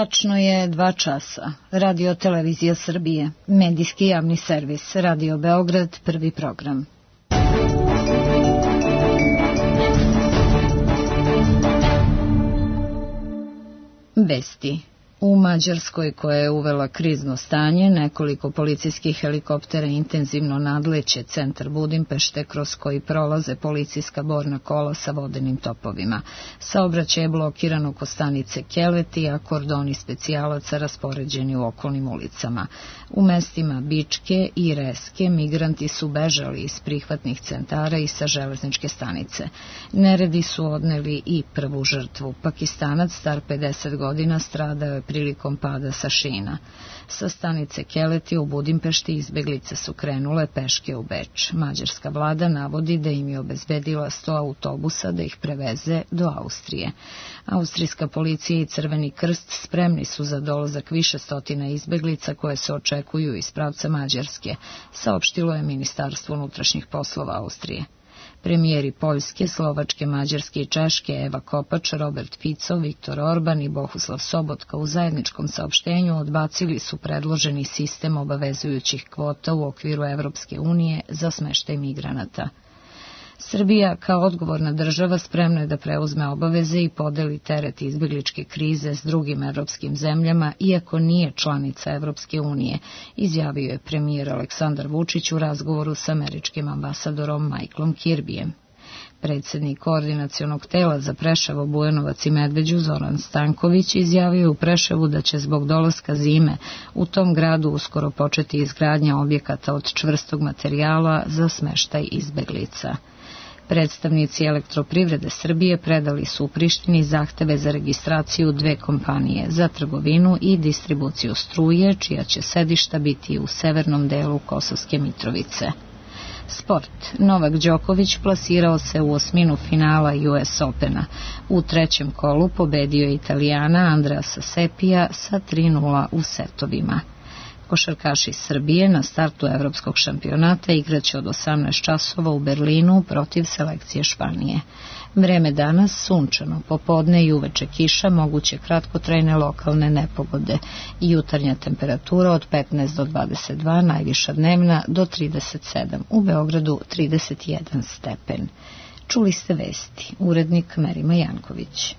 Tačno je 2 časa. Radio Televizija Srbije. Medijski javni servis. Radio Beograd, prvi program. Vesti. U Mađarskoj, koja je uvela krizno stanje, nekoliko policijskih helikoptera intenzivno nadleće centar Budimpešte, kroz koji prolaze policijska borna kola sa vodenim topovima. Saobraćaj je blokiran oko stanice Keleti, a kordoni specijalaca raspoređeni u okolnim ulicama. U mestima Bičke i Reske migranti su bežali iz prihvatnih centara i sa železničke stanice. Neredi su odneli i prvu žrtvu. Pakistanac star 50 godina stradao je prilikom pada sa šina. Sa stanice Keleti u Budimpešti izbeglice su krenule peške u Beč. Mađarska vlada navodi da im je obezbedila 100 autobusa da ih preveze do Austrije. Austrijska policija i Crveni krst spremni su za dolazak više stotina izbeglica koje se očekuju iz pravca Mađarske, saopštilo je Ministarstvo unutrašnjih poslova Austrije. Premijeri Poljske, Slovačke, Mađarske i Češke Eva Kopač, Robert Fico, Viktor Orban i Bohuslav Sobotka u zajedničkom saopštenju odbacili su predloženi sistem obavezujućih kvota u okviru Evropske unije za smeštaj migranata. Srbija, kao odgovorna država, spremna je da preuzme obaveze i podeli teret izbegličke krize s drugim evropskim zemljama, iako nije članica Evropske unije, izjavio je premijer Aleksandar Vučić u razgovoru s američkim ambasadorom Michaelom Kirbyjem. Predsednik koordinacionog tela za Preševo, Bujanovac i Medveđu Zoran Stanković izjavio u Preševu da će zbog dolaska zime u tom gradu uskoro početi izgradnja objekata od čvrstog materijala za smeštaj izbeglica. Predstavnici Elektroprivrede Srbije predali su u Prištini zahteve za registraciju 2 kompanije za trgovinu i distribuciju struje, čija će sedišta biti u severnom delu Kosovske Mitrovice. Sport. Novak Đoković plasirao se u osminu finala US Opena. U 3. kolu pobedio je Italijana Andreasa Sepija sa 3:0 u setovima. Košarkaši Srbije na startu evropskog šampionata igraće od 18 časova u Berlinu protiv selekcije Španije. Vreme danas sunčano, popodne i uveče kiša, moguće kratkotrajne lokalne nepogode. Jutarnja temperatura od 15 do 22, najviša dnevna do 37, u Beogradu 31 stepen. Čuli ste vesti, urednik Merima Janković.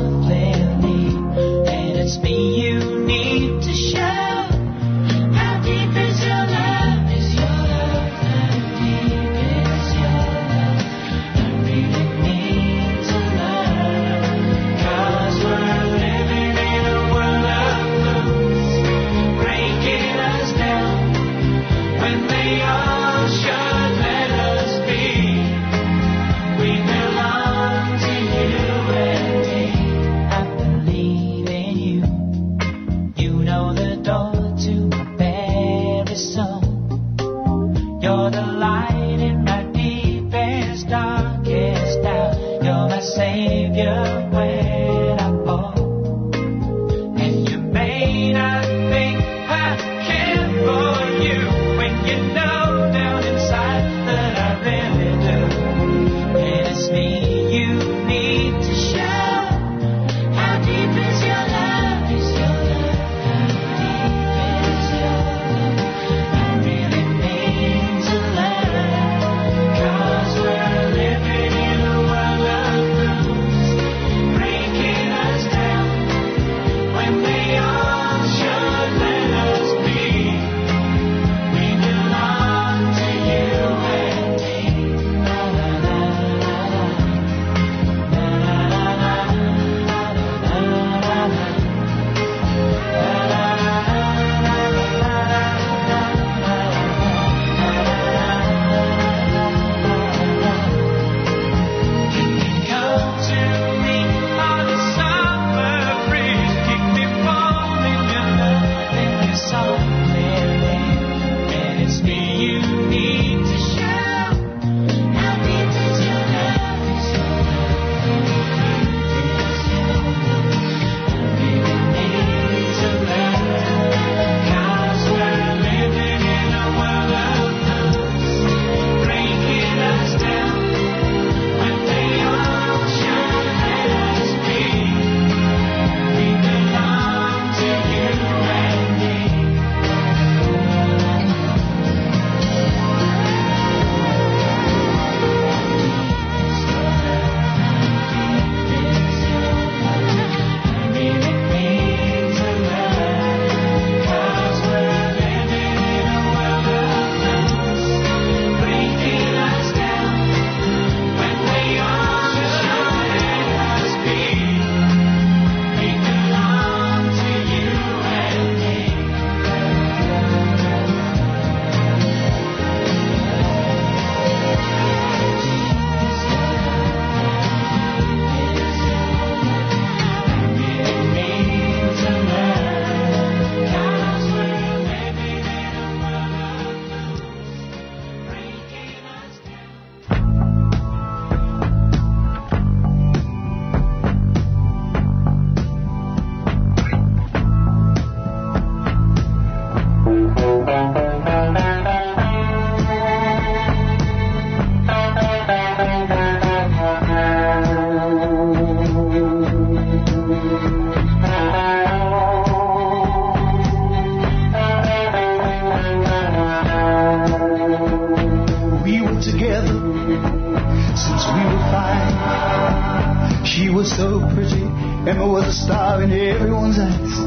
Emma was a star in everyone's eyes.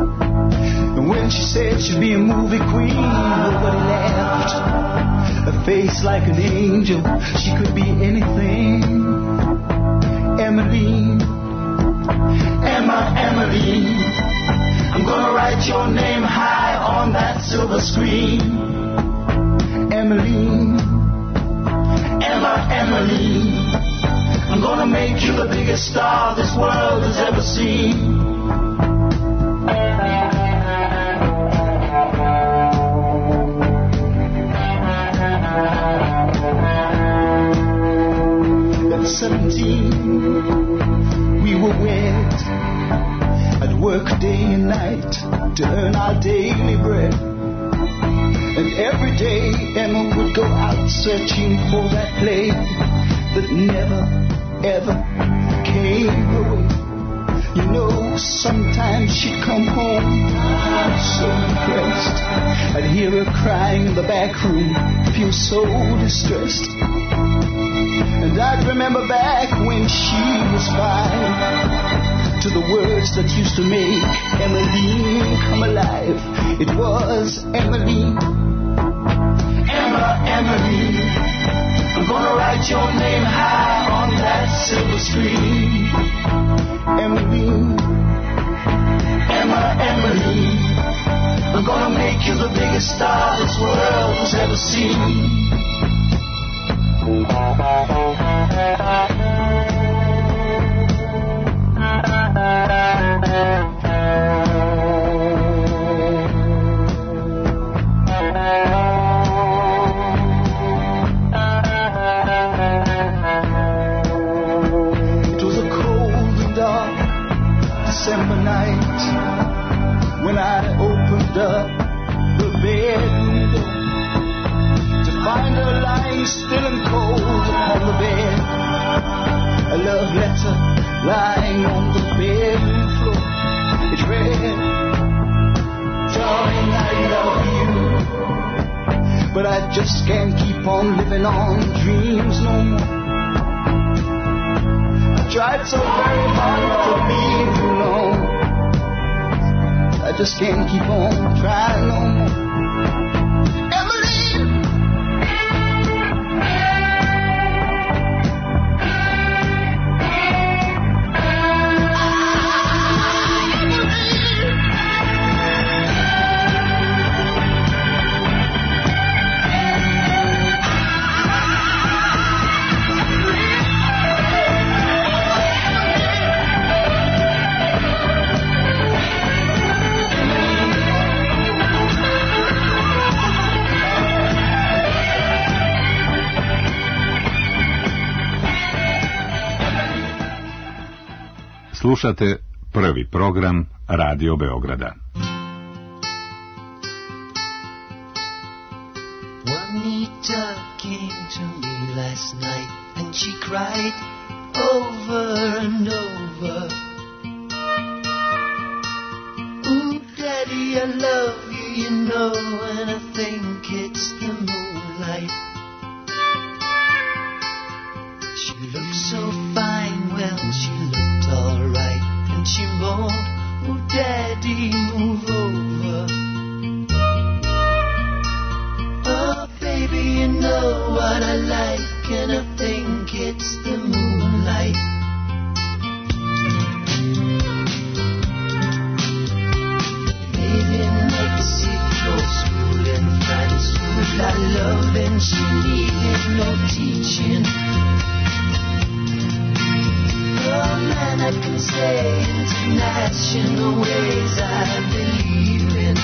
And when she said she'd be a movie queen, nobody laughed. A face like an angel, she could be anything. Emmeline, Emmeline, I'm gonna write your name high on that silver screen. Emmeline, Emmeline, I'm gonna make you the biggest star this world has ever seen. At 17, we were wed. I'd work day and night to earn our daily bread. And every day Emma would go out searching for that play that never ever came her way. You know, sometimes she'd come home so depressed. I'd hear her crying in the back room, feel so distressed. And I'd remember back when she was 5, voice that used to make Emmeline come alive. It was Emmeline. Emmeline, I'm gonna write your name high on that silver screen. Emmeline, Emmeline, I'm gonna make you the biggest star this world has ever seen. December night when I opened up the bed window to find her lying still and cold upon the bed. A love letter lying on the bedroom floor. It read, darling, I love you, but I just can't keep on living on dreams no more. Tried so very hard to leave you alone. I just can't keep on trying no more. Slušate prvi program Radio Beograda. Juanita came to me last night and she cried over and over. Ooh, Daddy, I love you, you know, and I think it's the moonlight. She looked so fine, well, she looked alright, and she moaned, oh, Daddy, move over. Oh, baby, you know what I like, and I think it's the moonlight. Made in Mexico, school in France, with our love, and she needed no teaching. Oh man, I can say international ways I believe in.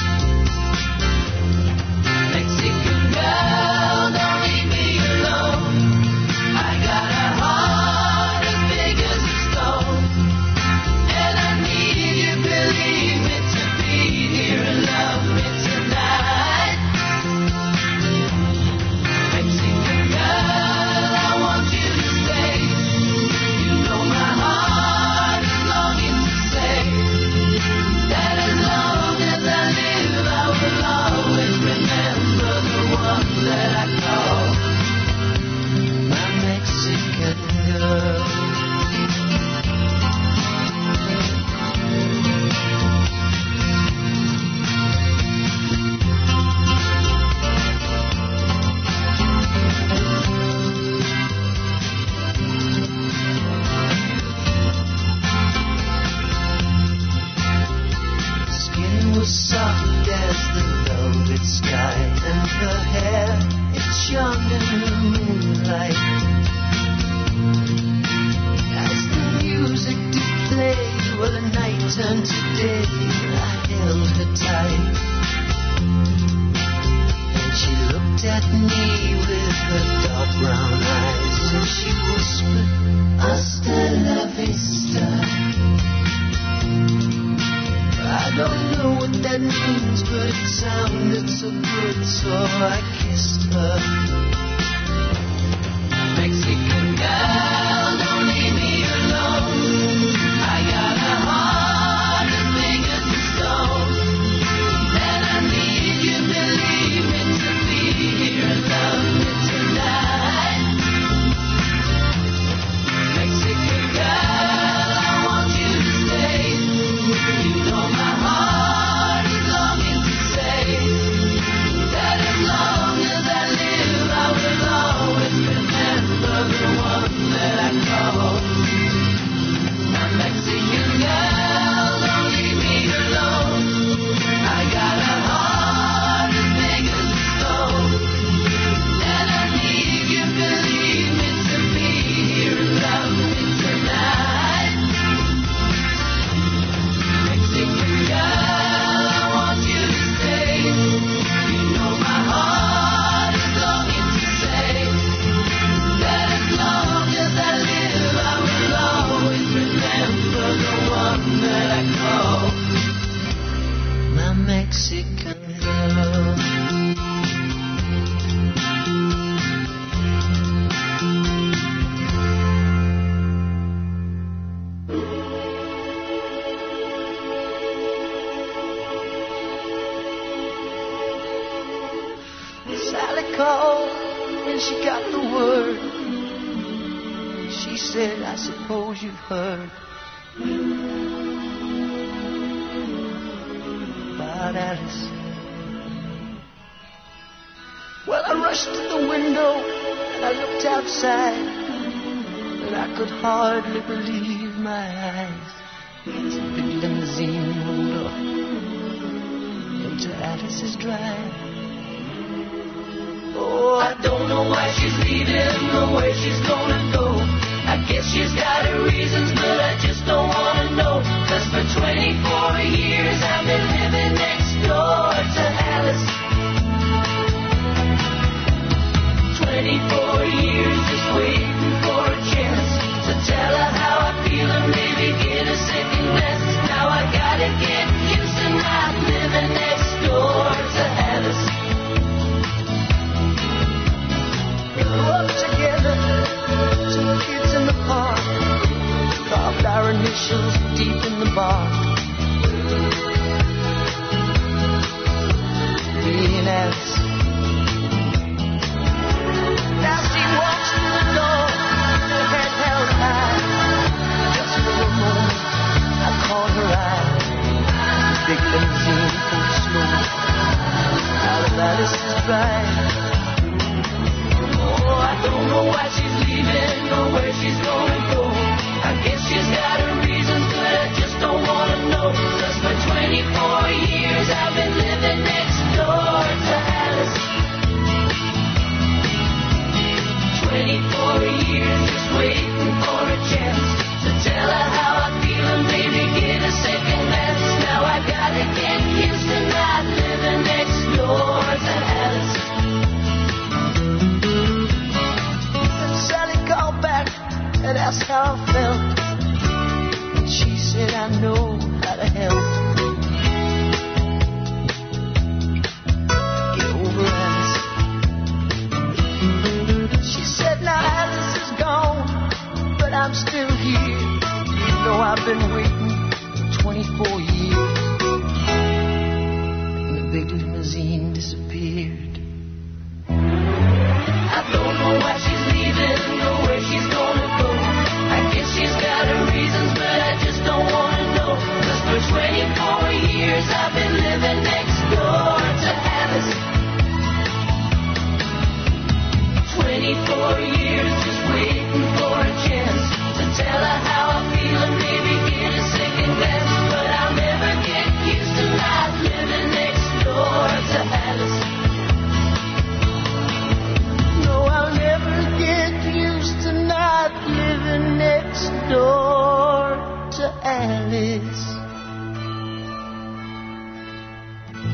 Mexican girl, don't leave me alone. I got a heart as big as a stone, and I need you, believe me, to be here and love me tonight. Mexican girl, I want you to stay. You know my heart is longing to say that as long as I live, I will always remember the one that I call my Mexican girl. Skin was soft as the velvet sky, and her hair, it shone in the moonlight. As the music did play, well, the night turned to day, I held her tight. And she looked at me with her dark brown eyes, and she whispered, hasta la vista. I don't know what that means, but it sounded so good, so I kissed her. Mexican girl, don't leave me alone. I got a heart as big as a stone, and I need you, believe me, to be here and love me tonight. Mexican girl, I want you to stay. Mexican love. Sally called when she got the word. She said, I suppose you've heard about Alice. Well, I rushed to the window and I looked outside, but I could hardly believe my eyes. As a big limousine rolled up into Alice's drive. Oh, I don't know why she's leaving or where she's gonna go. I guess she's got her reasons, but I just don't wanna know. 'Cause for 24 years I've been living next door to Alice. 24 years just waiting for a chance to tell her how I feel and maybe get a second glance. Now I gotta get used to not living next door to Alice. Grew up together, 2 kids in the park, carved our initials deep in the bark. Me and Alice. Now she walks through the door, her head held high. Just for a moment, I caught her eye. The big limousine pulled slow out of Alice's drive. Oh, I don't know why she's leaving or where she's gonna go. I guess she's got her reasons, but I just don't wanna know. 'Cause for 24 years I've been living next door to Alice. 24 years just waiting for a chance to tell her how I feel and maybe get a second glance. Now I gotta get used to not living next door to Alice. Sally called back and asked how I felt, and she said, I know how to help. Get over Alice. She said, now Alice is gone, but I'm still here. You know I've been waiting 24 years. And the big limousine disappeared. I don't know why she's leaving or where she's gonna go. I guess she's got her reasons, but I just don't wanna know. 'Cause for 24 years I've been living next door to Alice. 24 years just waiting for a chance to tell her how I feel and maybe get a second glance. But I'll never get used to not living next door to Alice. No, I'll never get used to not living next door to Alice.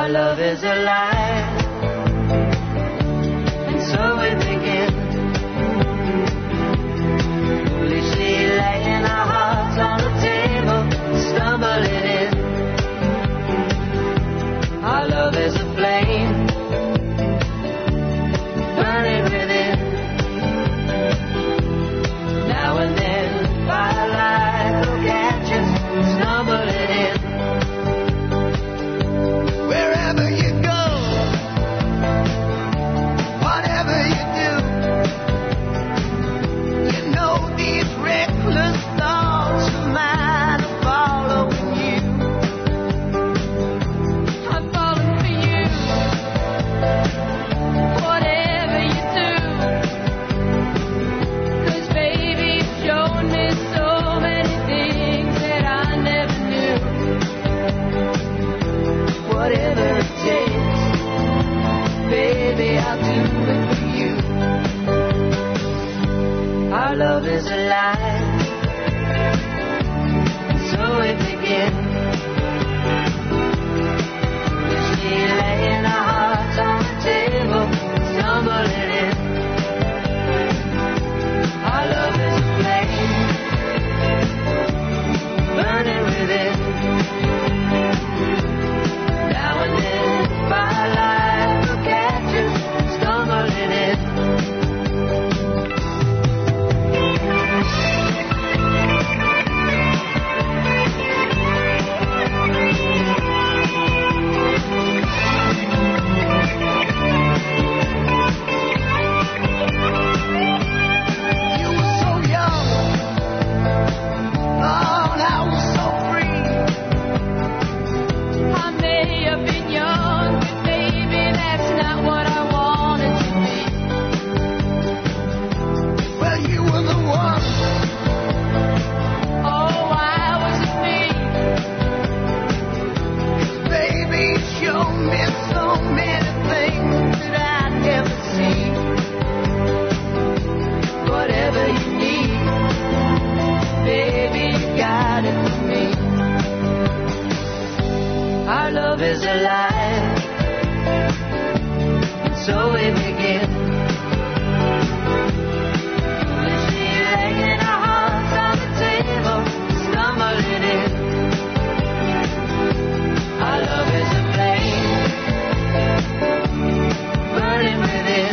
Our love is alive, and so we begin. Foolishly laying our hearts on the table, stumbling in. Our love is a flame, burning within. Now and then, firelight will catch us, stumbling in. Wherever you go, whatever you do, you know these reckless thoughts of mine are following you. I'm falling for you, whatever you do. 'Cause baby, you've shown me so many things that I never knew. Whatever it takes, baby, I'll do it for you. Our love is alive, and so we begin. Foolishly laying our hearts on the table, stumbling in. Our love is a flame, burning within. Now and then, firelight will catch us, stumbling in. You were so young, Lord, I was so free. I may have been young, but baby, that's not what I wanted to be. Well, you were the one. Oh, why was it me? 'Cause baby, you showed me so many things that I'd never seen. Whatever you need, baby, you got it for me. Our love is alive, and so we begin. Foolishly laying our hearts on the table, stumbling in. Our love is a flame, burning within.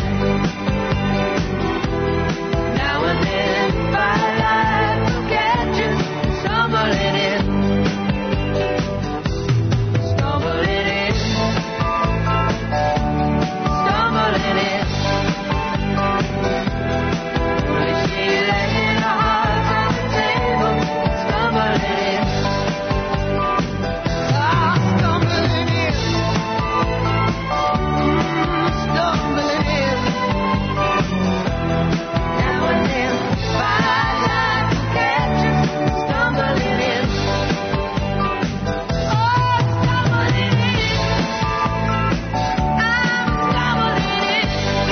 Now and then, firelight will catch us, stumbling in. Stumbling in. Stumbling in. Foolishly laying our hearts on the table, stumbling in. Ah, stumbling in. Stumbling in. Now and then, firelight will catch us, stumbling in. Oh, stumbling in. I'm stumbling in.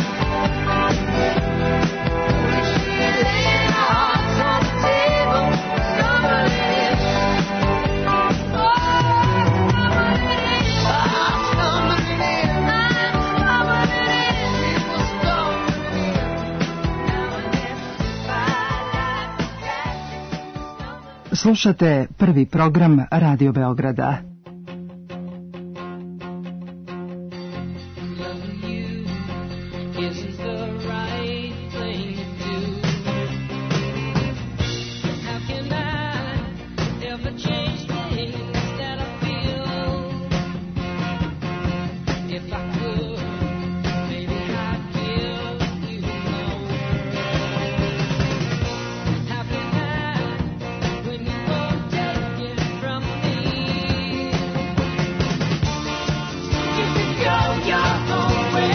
Foolishly laying our hearts on the table, stumbling in. Oh, stumbling in. I'm stumbling in. I'm stumbling in. We were stumbling in. Now and then, firelight will catch us, stumbling in. Slušate prvi program Radio Beograda. Loving you isn't the right thing to do. How can I ever change things that I feel? If I could, maybe I'd give you my word. How can I, when you won't take it from me? You could go your own way.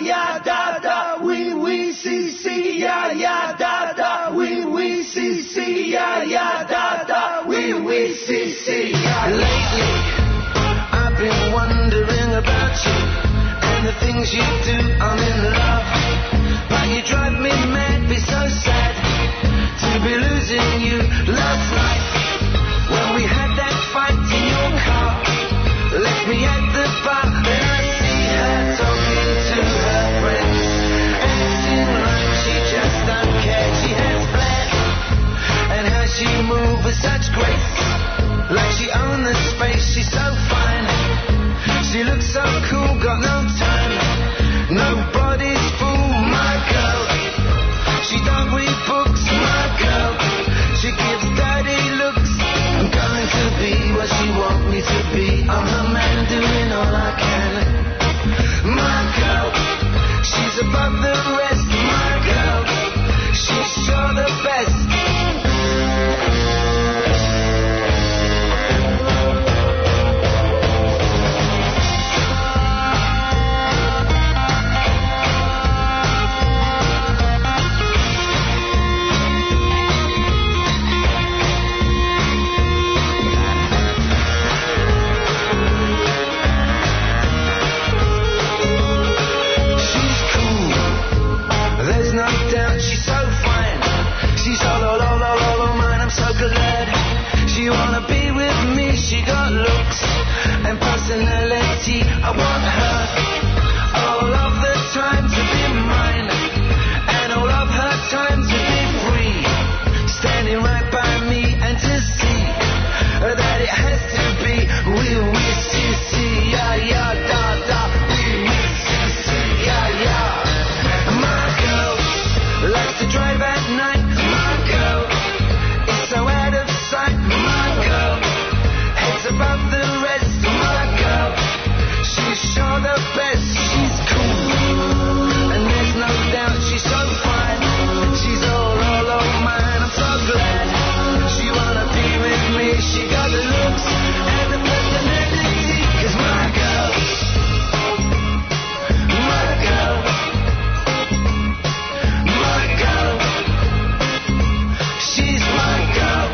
ya da da, wee see ya ya da da, wee see ya ya da da, wee see ya. Lately, I've been wondering about you and the things you do. I'm in love, but you drive me mad, be so sad to be losing you. Last night, when we had that fight in your car, left me at the bar, then I see her talking to her friends, acting like she just don't care. She has flair, and how she moves with such grace, like she owns the space. She's so fine, she looks so cool, got no time, nobody's fool, my girl. She don't read books, my girl. She gives dirty looks. I'm going to be what she wants me to be. I'm the man doing all I can. My girl, she's above the rest. My girl, she's sure the best. She's so fine. She's all mine. I'm so glad she wanna be with me. She got looks and personality. I want her all of the time to be mine, and all of her time to be free, standing right by me and to see that it has to be we see ya ya da da, we see ya ya. My girl likes to drive at night, my girl is so out of sight, my girl heads above the rest, my girl she's sure the best. She's cool, and there's no doubt she's so fine. She's all mine. I'm so glad she wanna be with me. She got the looks and the personality, 'cause my girl, my girl, my girl, she's my girl.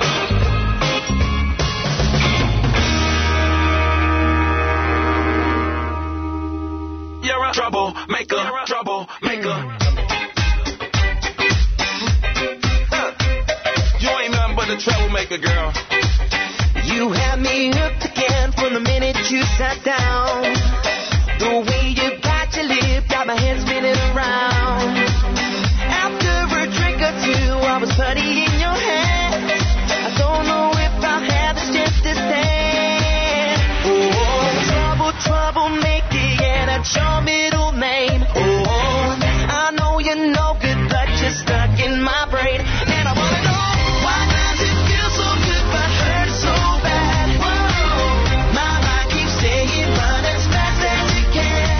You're a troublemaker, troublemaker. You ain't nothing but a troublemaker, girl. You had me hooked again from the minute you sat down. The way you got your lip got my head spinning around. After a drink or two, I was putty in your hand. I don't know if I'll have the strength to stand. Oh, troublemaker, yeah, that's your middle name. Oh, I know you're no good, but you're stuck in my brain. And I wanna know, why does it feel so good but hurt so bad? Whoa, my mind keeps saying run as fast as you can.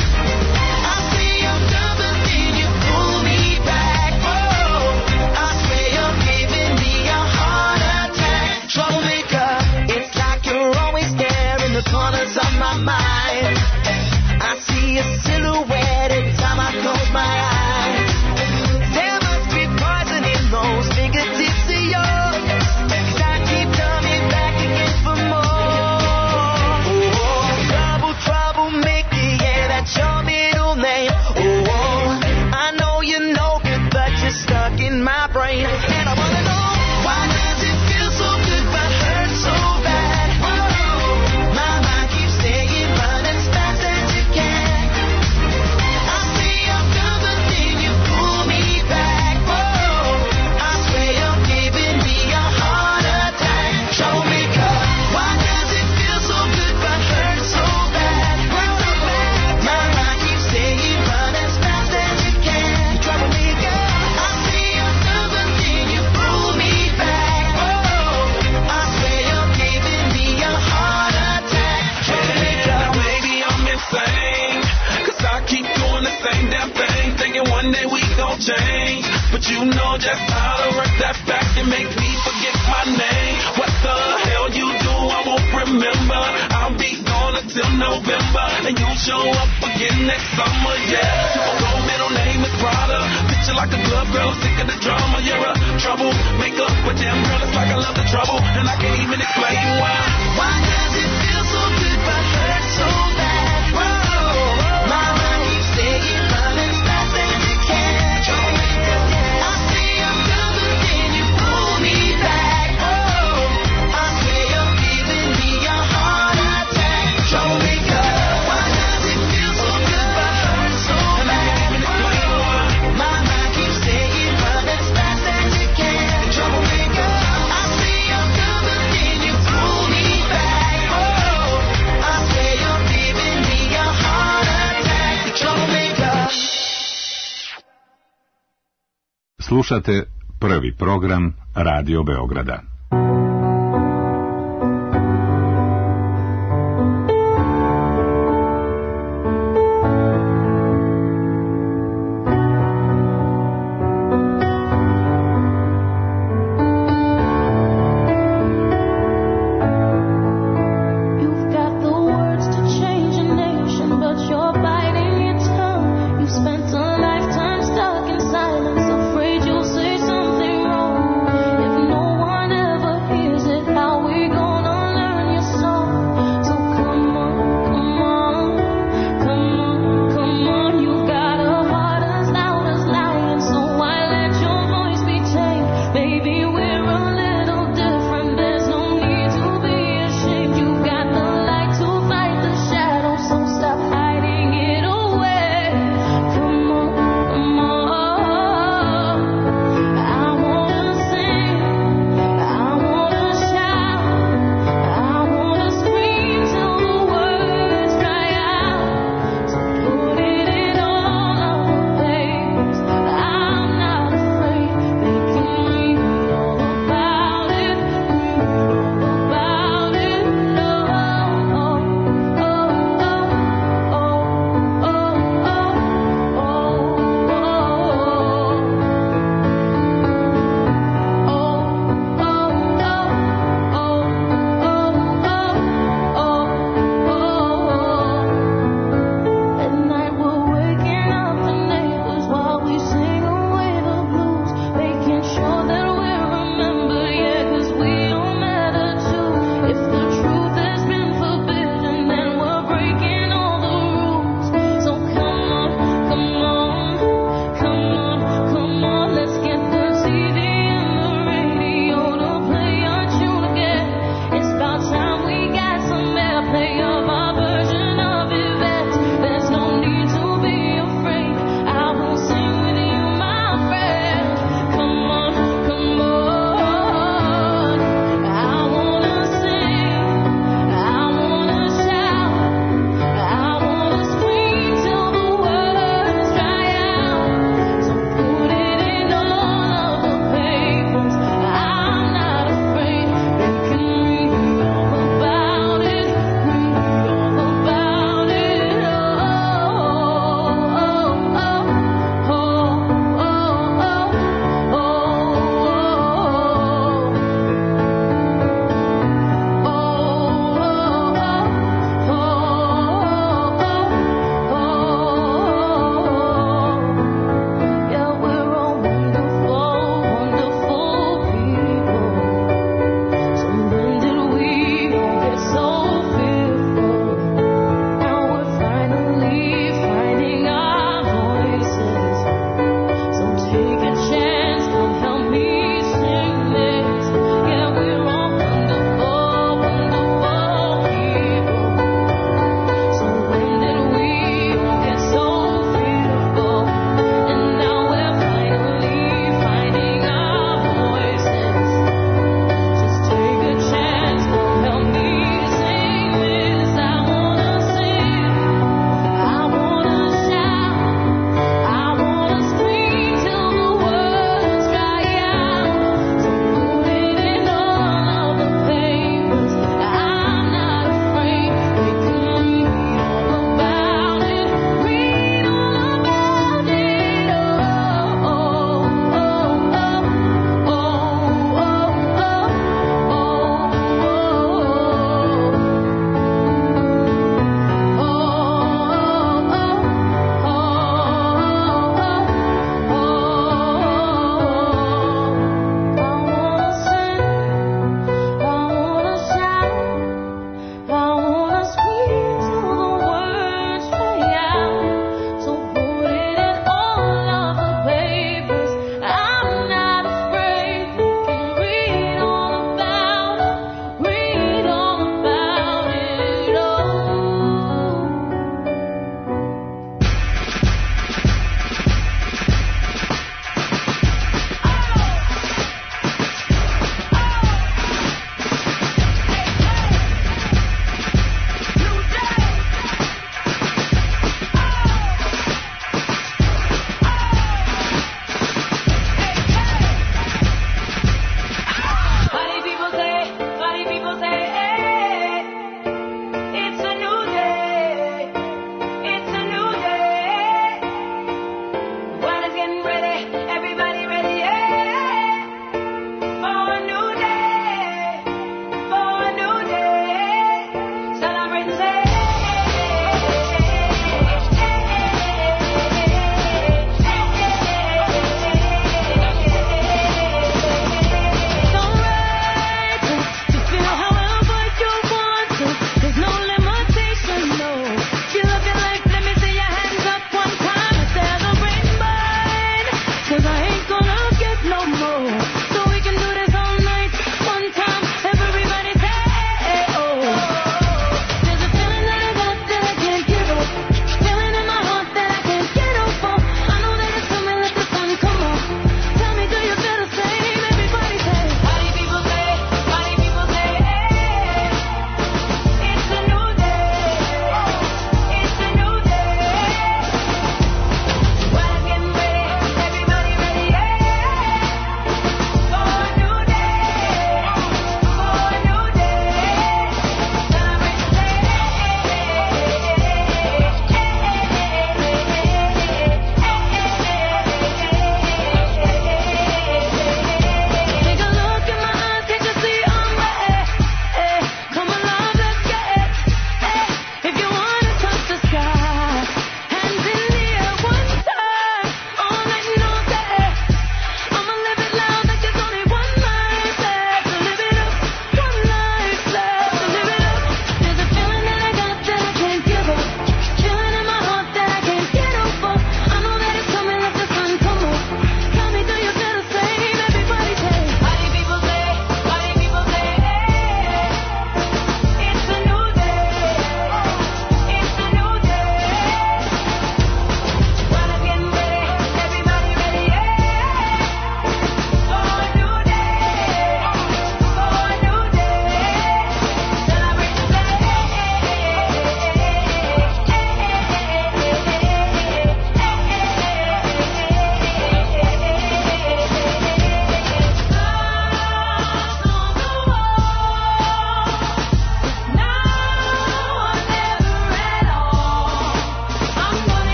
I say I'm done, but then you pull me back. Whoa, I swear you're giving me a heart attack. Troublemaker, it's like you're always there in the corners of my mind. I see a silhouette every time I close my eyes. There must be poison in those fingertips of yours, 'cause I keep coming back again for more. Oh, troublemaker, yeah, that's your middle name. Oh, I know you're no good, but you're stuck in my brain. And I wanna know, why does it feel so good but hurt so bad? Whoa, my mind keeps saying run as fast as you can. I say I'm done, but then you pull me back. Whoa, I swear you're giving me a heart attack. Troublemaker, why does it feel so good but hurt so bad? My mind keeps saying run as fast as you can. Troublemaker, I say I'm done, but then you pull me back. Whoa, I swear you're giving me a heart attack. Troublemaker, maybe I'm insane, 'cause I keep doing the same damn thing, thinking one day we gon' change. But you know just how to work that back and make me forget my name. What the hell you do, I won't remember. I'll be gone until till November, and you'll show up again next summer, yeah. Your middle name is Prada, picture like a club girl, sick of the drama. You're a troublemaker, but damn girl, it's like I love the trouble, and I can't even explain why. Why does it feel so good but hurt so bad? Whoa, my mind keeps saying love as fast as it can. I say I'm done, but then you pull me back. Oh, I say you're giving me a heart attack. Troublemaker, why does it feel so good but hurt so bad? My mind keeps saying love as fast as it can. Troublemaker, I say I'm done, but then you pull me back. Oh, I say you're giving me a heart attack. Troublemaker. Slušate prvi program Radio Beograda. You've got the words to change a nation, but you're biting your tongue. You spent a lifetime stuck in silence, afraid you'll say something wrong. If no one else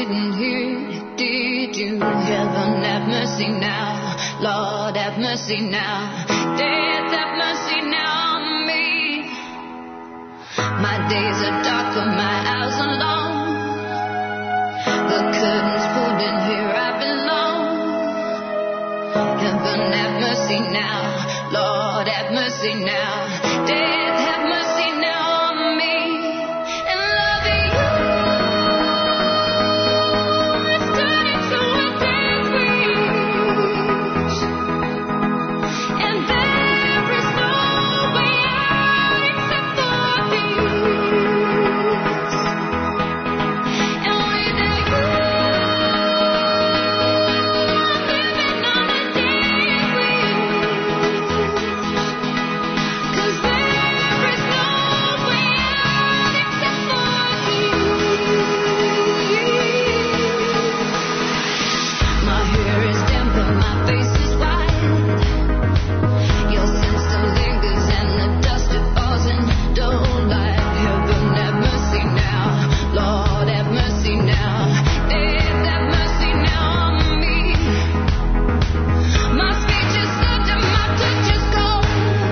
didn't hear, did you? Heaven have mercy now, Lord have mercy now, death have mercy now on me. My days are darker, my hours are long, the curtains pulled in here I belong. Heaven have mercy now, Lord have mercy now, death have mercy now on me. And loving you is turning to a dead breeze, and there is no way out except for peace. And with you, living on a dead breeze. 'Cause there is no way out except for peace. My hair is damp and my face is white. Your scent still lingers and the dust it falls in dull light. Heaven have mercy now, Lord have mercy now, death have mercy now on me. My speech is such and my touch is cold.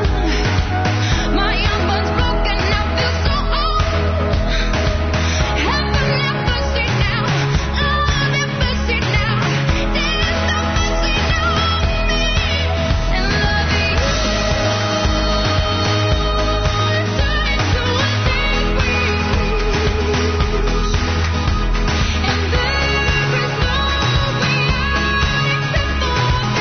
My young one's broken, I feel so old. Heaven have mercy now, Lord have mercy now, death have mercy now on me. And loving you is turning to a dead breeze, and there is no way out except for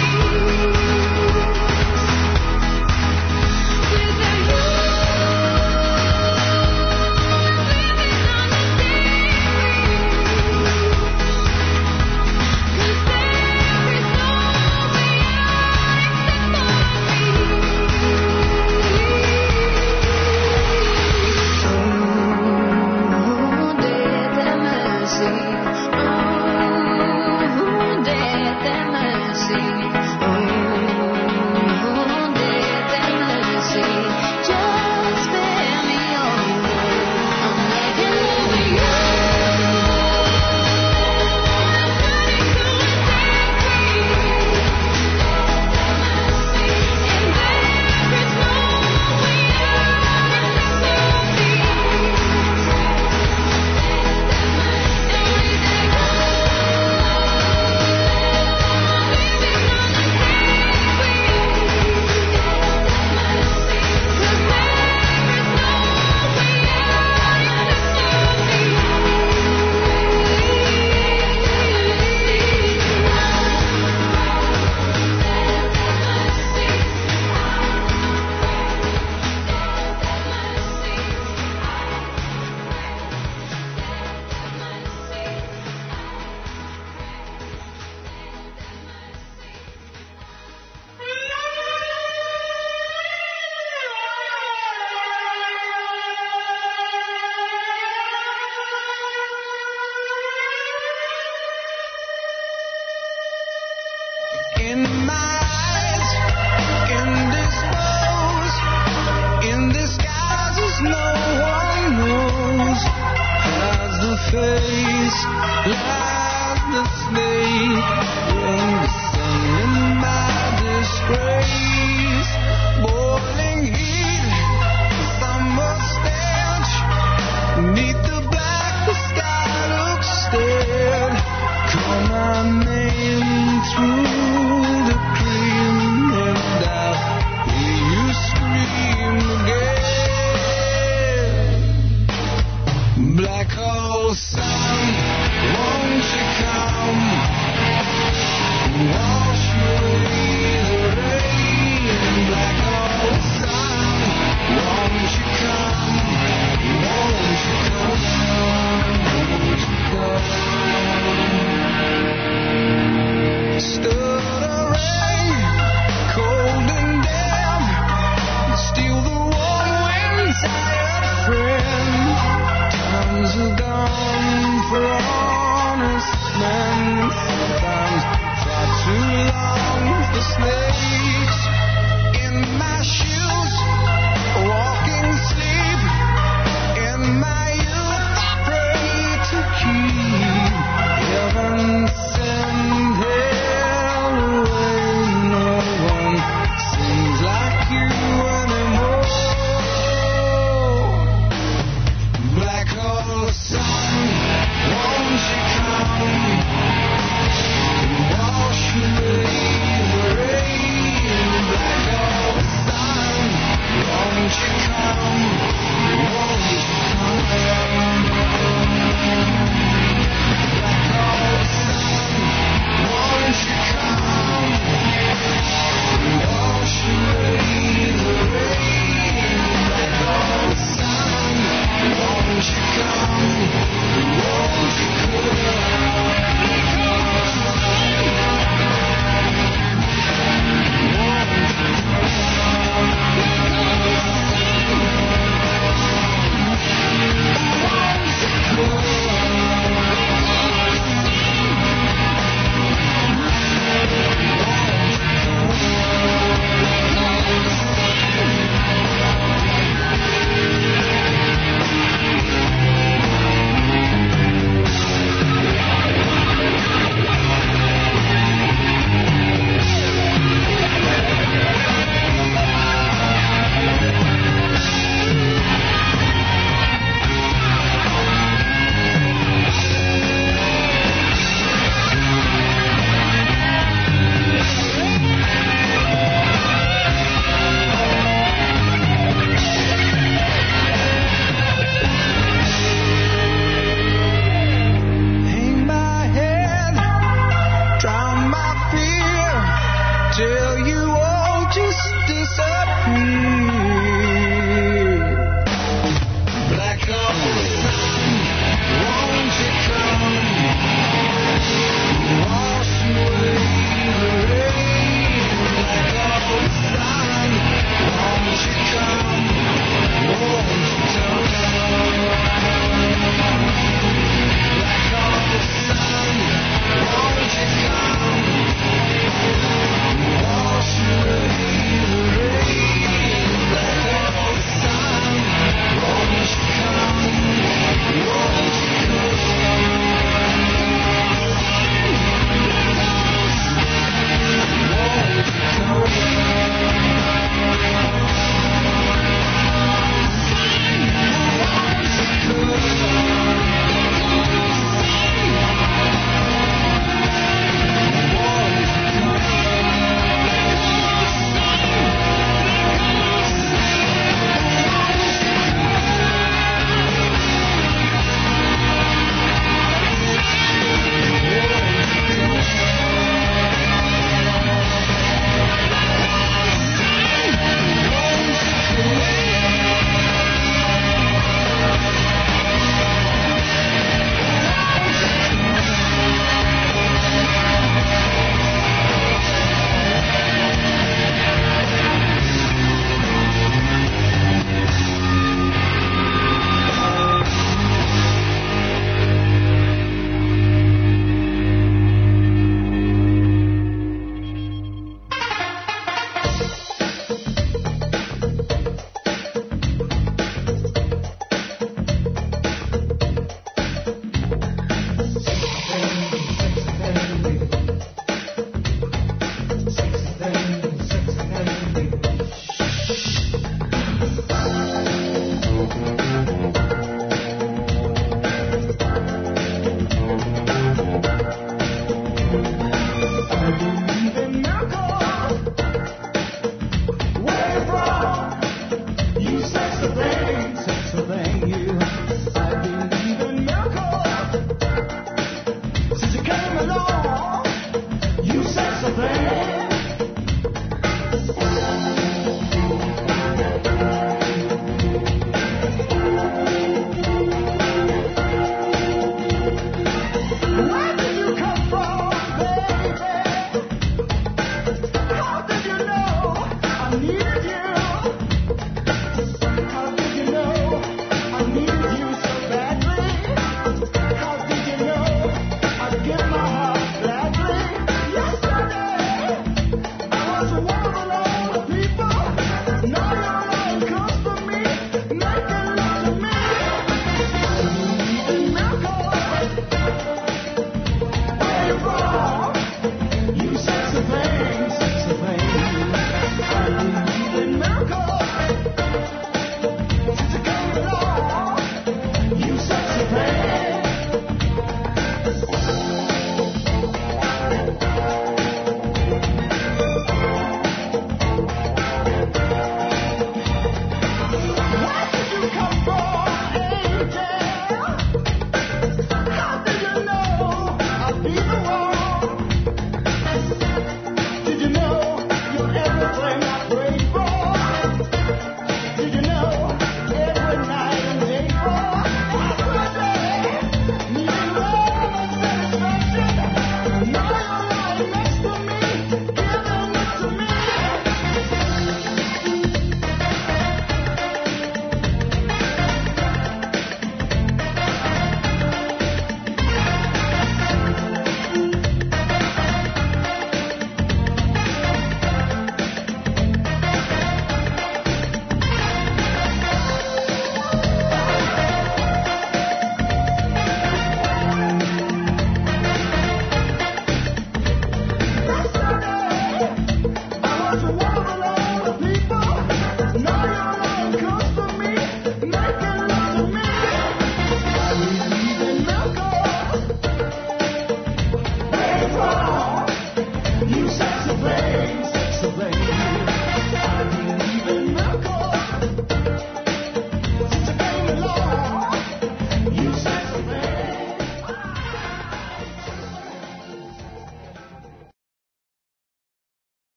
peace. With you, living on a dead breeze. 'Cause there is no way In my eyes, indisposed, in disguises no one knows. Has the face, lies the snake, in the sun in my disgrace. Boiling heat, summer stench, neath the black the sky looks dead. Call my name through the cream and I'll hear you scream again. Black hole sun won't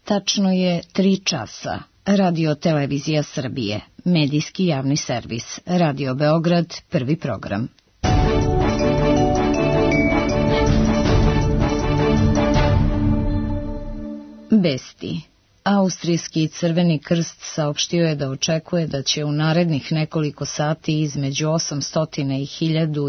Tačno je 3 časa. Radio Televizija Srbije, medijski javni servis, Radio Beograd, prvi program. Vesti. Austrijski Crveni krst saopštio je da očekuje da će u narednih nekoliko sati između 800 i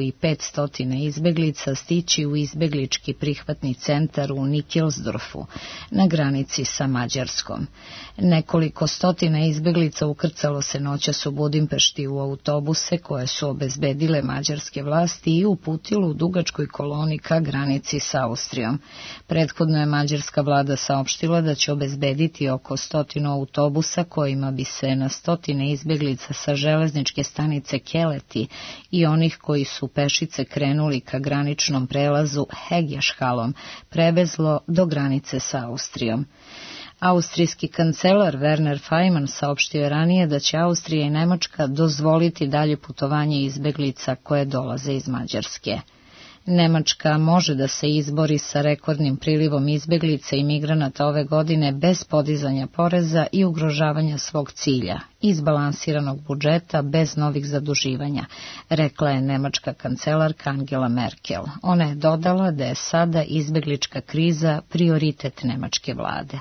1500 izbeglica stići u izbeglički prihvatni centar u Nikelsdorfu, na granici sa Mađarskom. Nekoliko stotina izbeglica ukrcalo se noćas u Budimpešti u autobuse koje su obezbedile mađarske vlasti i uputilo u dugačkoj koloni ka granici sa Austrijom. Prethodno je mađarska vlada saopštila da će obezbediti oko 100 autobusa kojima bi se na stotine izbeglica sa železničke stanice Keleti i onih koji su pešice krenuli ka graničnom prelazu Hegjašhalom prevezlo do granice sa Austrijom. Austrijski kancelar Werner Faymann saopštio je ranije da će Austrija i Nemačka dozvoliti dalje putovanje izbeglica koje dolaze iz Mađarske. Nemačka može da se izbori sa rekordnim prilivom izbeglica i migranata ove godine bez podizanja poreza i ugrožavanja svog cilja, izbalansiranog budžeta bez novih zaduživanja, rekla je nemačka kancelarka Angela Merkel. Ona je dodala da je sada izbeglička kriza prioritet nemačke vlade.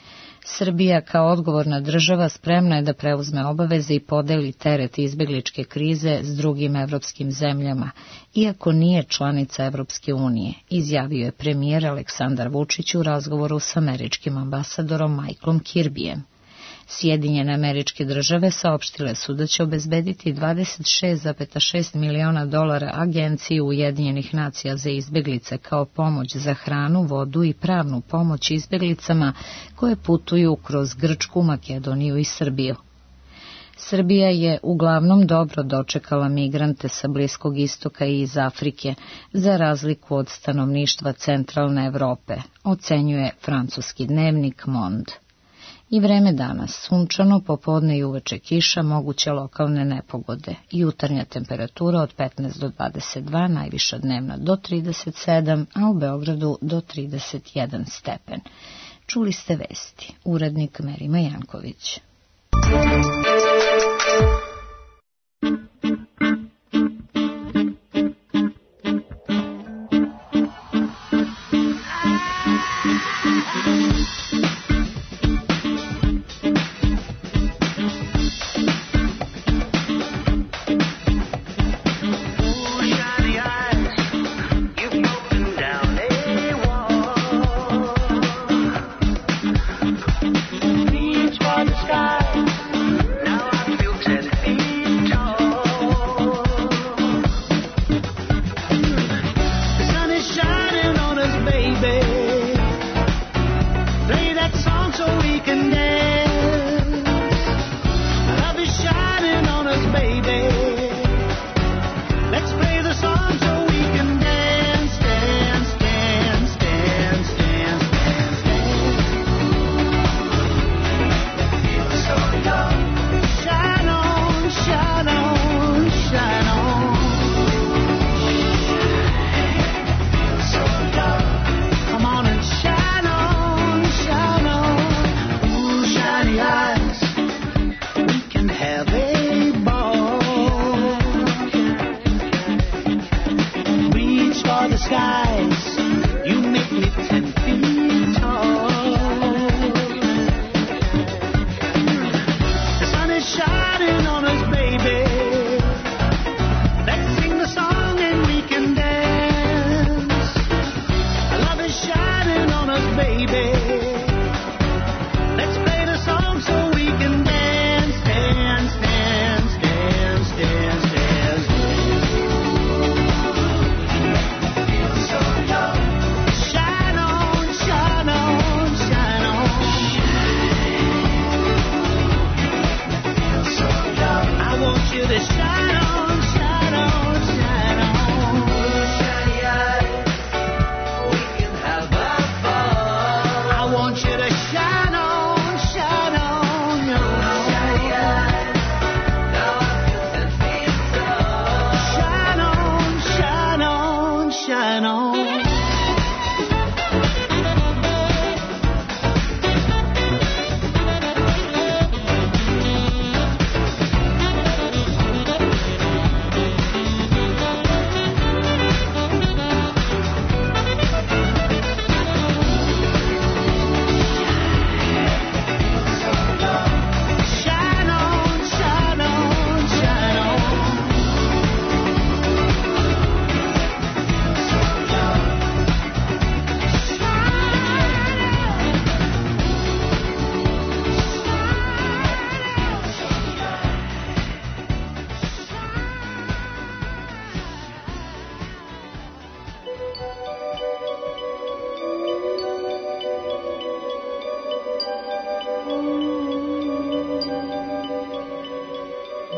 Srbija kao odgovorna država spremna je da preuzme obaveze i podeli teret izbegličke krize s drugim evropskim zemljama, iako nije članica Evropske unije, izjavio je premijer Aleksandar Vučić u razgovoru s američkim ambasadorom Michaelom Kirbyjem. Sjedinjene Američke Države saopštile su da će obezbediti $26,6 miliona Agenciji Ujedinjenih nacija za izbeglice kao pomoć za hranu, vodu i pravnu pomoć izbeglicama koje putuju kroz Grčku, Makedoniju i Srbiju. Srbija je uglavnom dobro dočekala migrante sa Bliskog istoka i iz Afrike, za razliku od stanovništva centralne Evrope, ocenjuje francuski dnevnik Monde. I vreme danas, sunčano, popodne i uveče kiša, moguće lokalne nepogode. Jutarnja temperatura od 15 do 22, najviša dnevna do 37, a u Beogradu do 31 stepen. Čuli ste vesti. Urednik Merima Janković. Reach for the sky.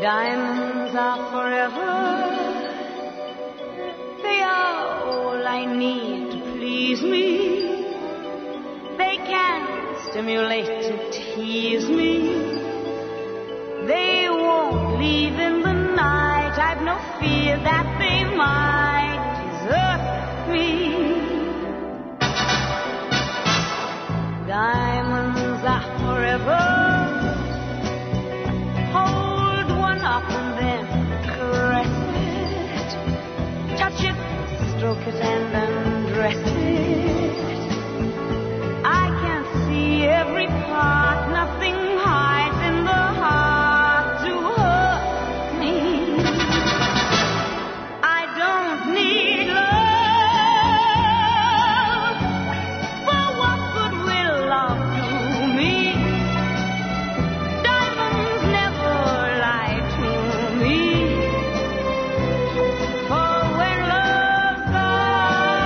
Diamonds are forever. They are all I need to please me. They can stimulate and tease me. They won't leave in the night. I've no fear that they might desert me. Diamonds are forever. Hold one up and then caress it. Touch it, stroke it and undress it. I can see every part, nothing hides in the heart to hurt me. I don't need love, for what good will love do me? Diamonds never lie to me, for when love's gone,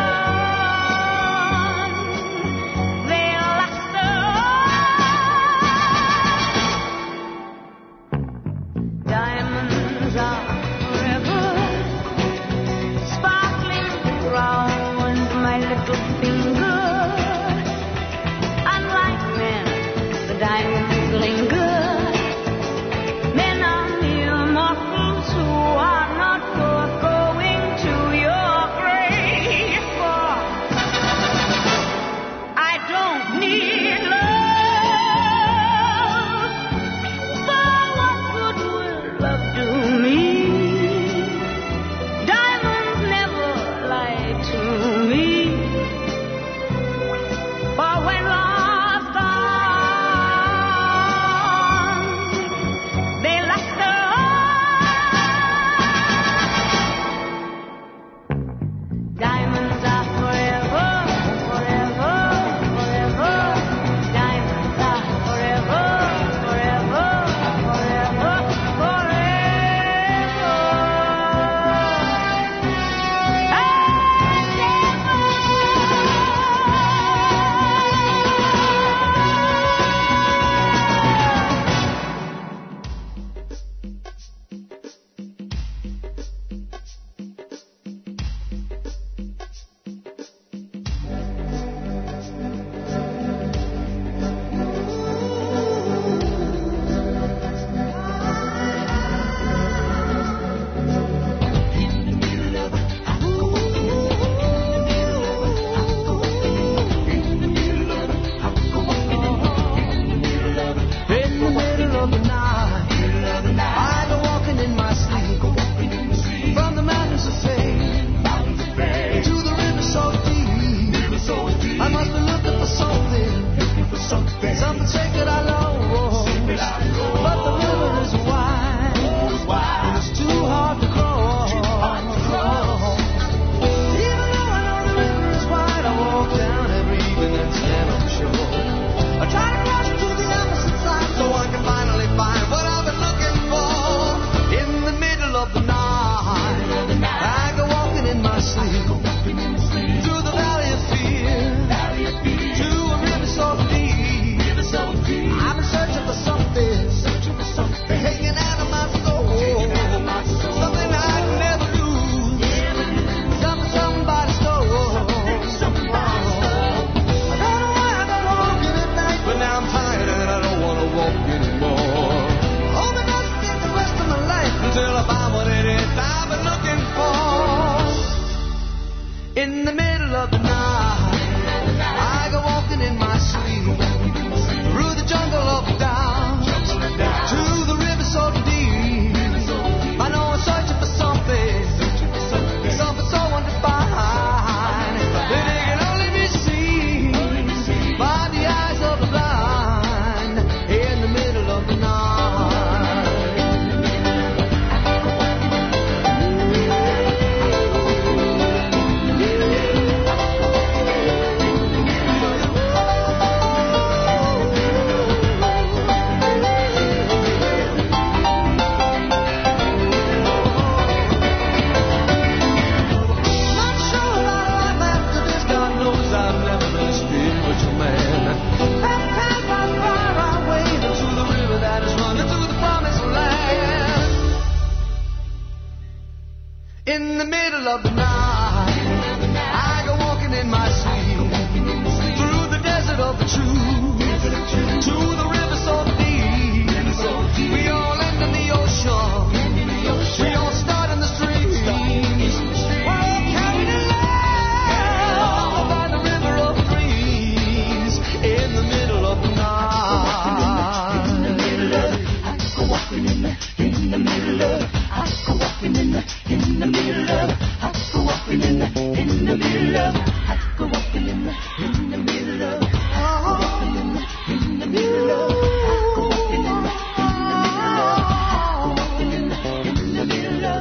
the middle of the night, I go walking in my sleep through the desert of the truth to the river so deep. We all end in the ocean. We all start in the stream. We're all carried along by the river of dreams in the middle of the night. In the middle of, I go walking in the middle of, I go walking in the middle of, I go walking in the middle of, I go walking in the middle of, I go walking in the middle of, I go walking in the middle of, I go walking in the middle of, I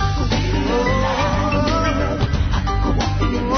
go walking in the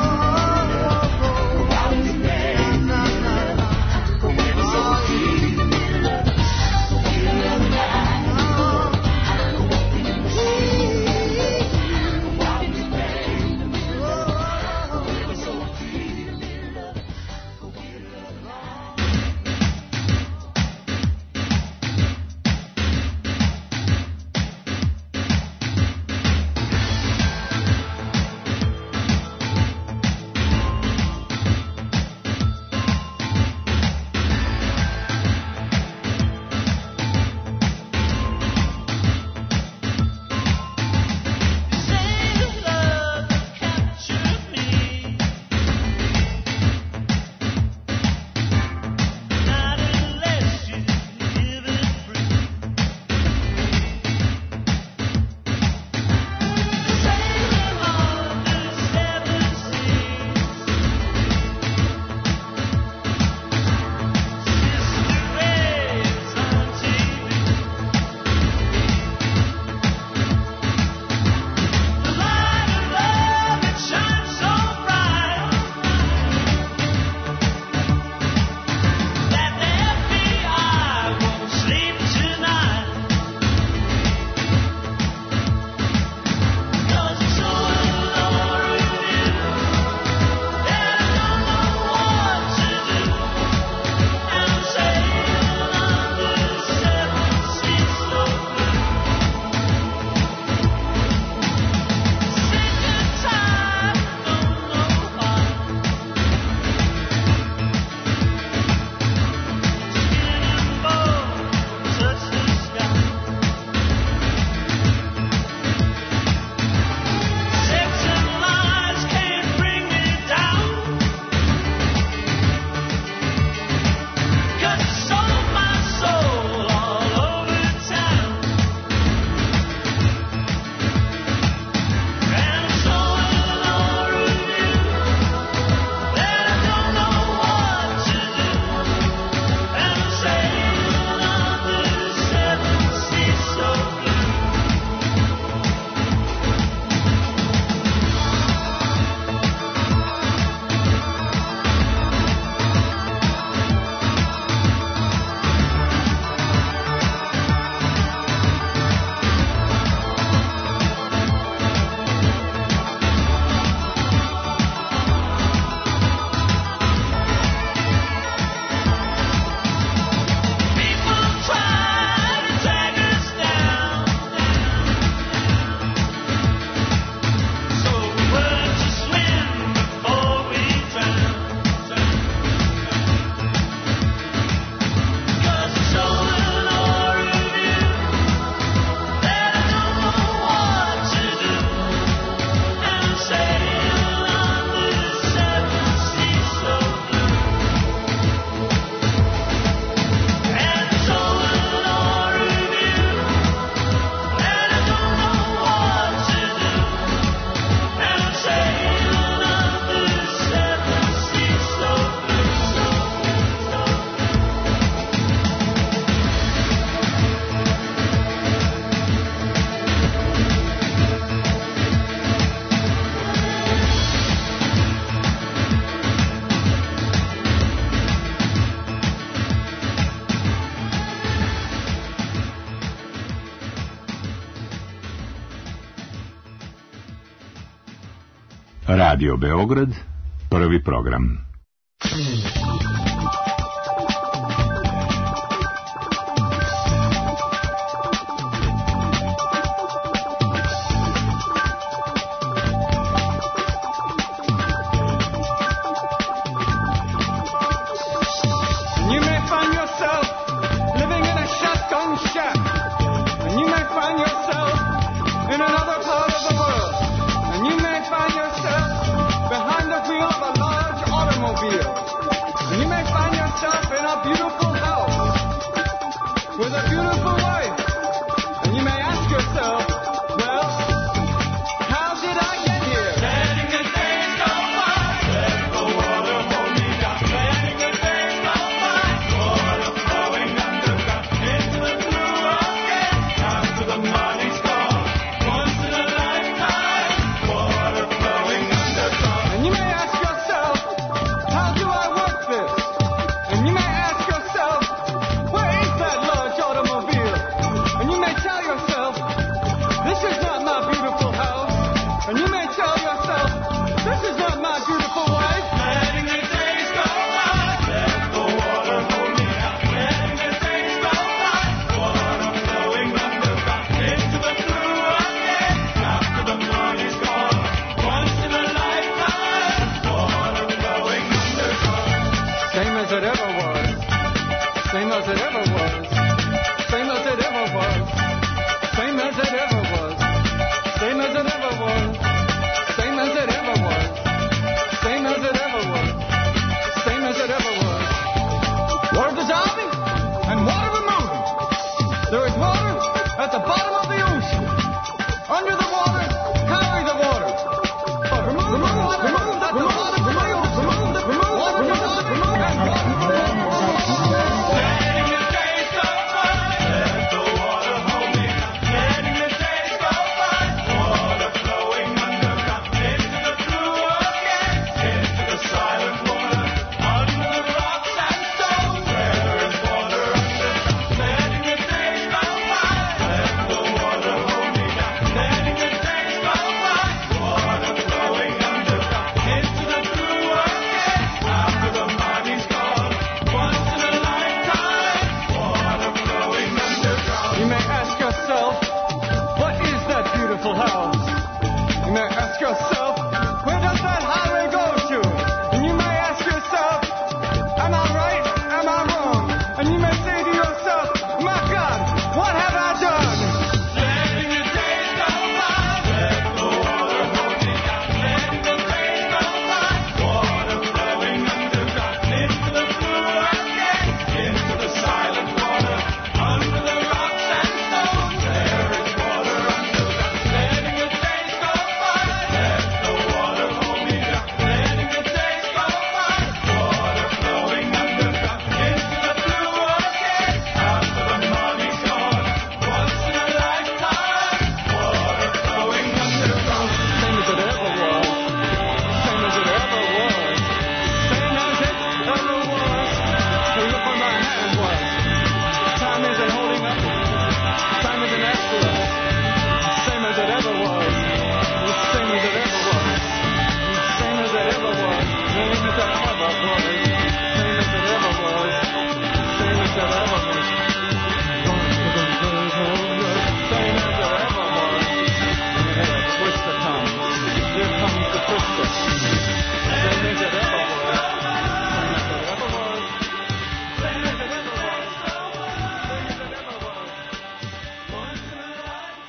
Radio Beograd, prvi program. ask yourself, where does that highway go to? And you may ask yourself, am I right? Am I wrong? And you may say to yourself, my God, what have I done? Letting the days go by, let the water hold me down. Letting the days go by, water flowing underground into the blue again, into the silent water, under the rocks and stones. There is water underground. Letting the days go by, let the water hold me down. Letting the days go by, water flowing underground into the blue again, after the money's gone. Once in a lifetime, water flowing underground. Same as it ever was. Same as it ever was. Same as it ever was. Hey, look where my hand was. Time isn't holding up. Time isn't after us. Same as it ever was. Same as it ever was. Same as it ever was. Same as it ever was. Same as it ever was. Same as it ever was. Same as it ever was. Hey, Twister comes. Here comes the Twister. Same as it ever was. Same as it ever was. Same as it ever was. Same as it ever was. Once in a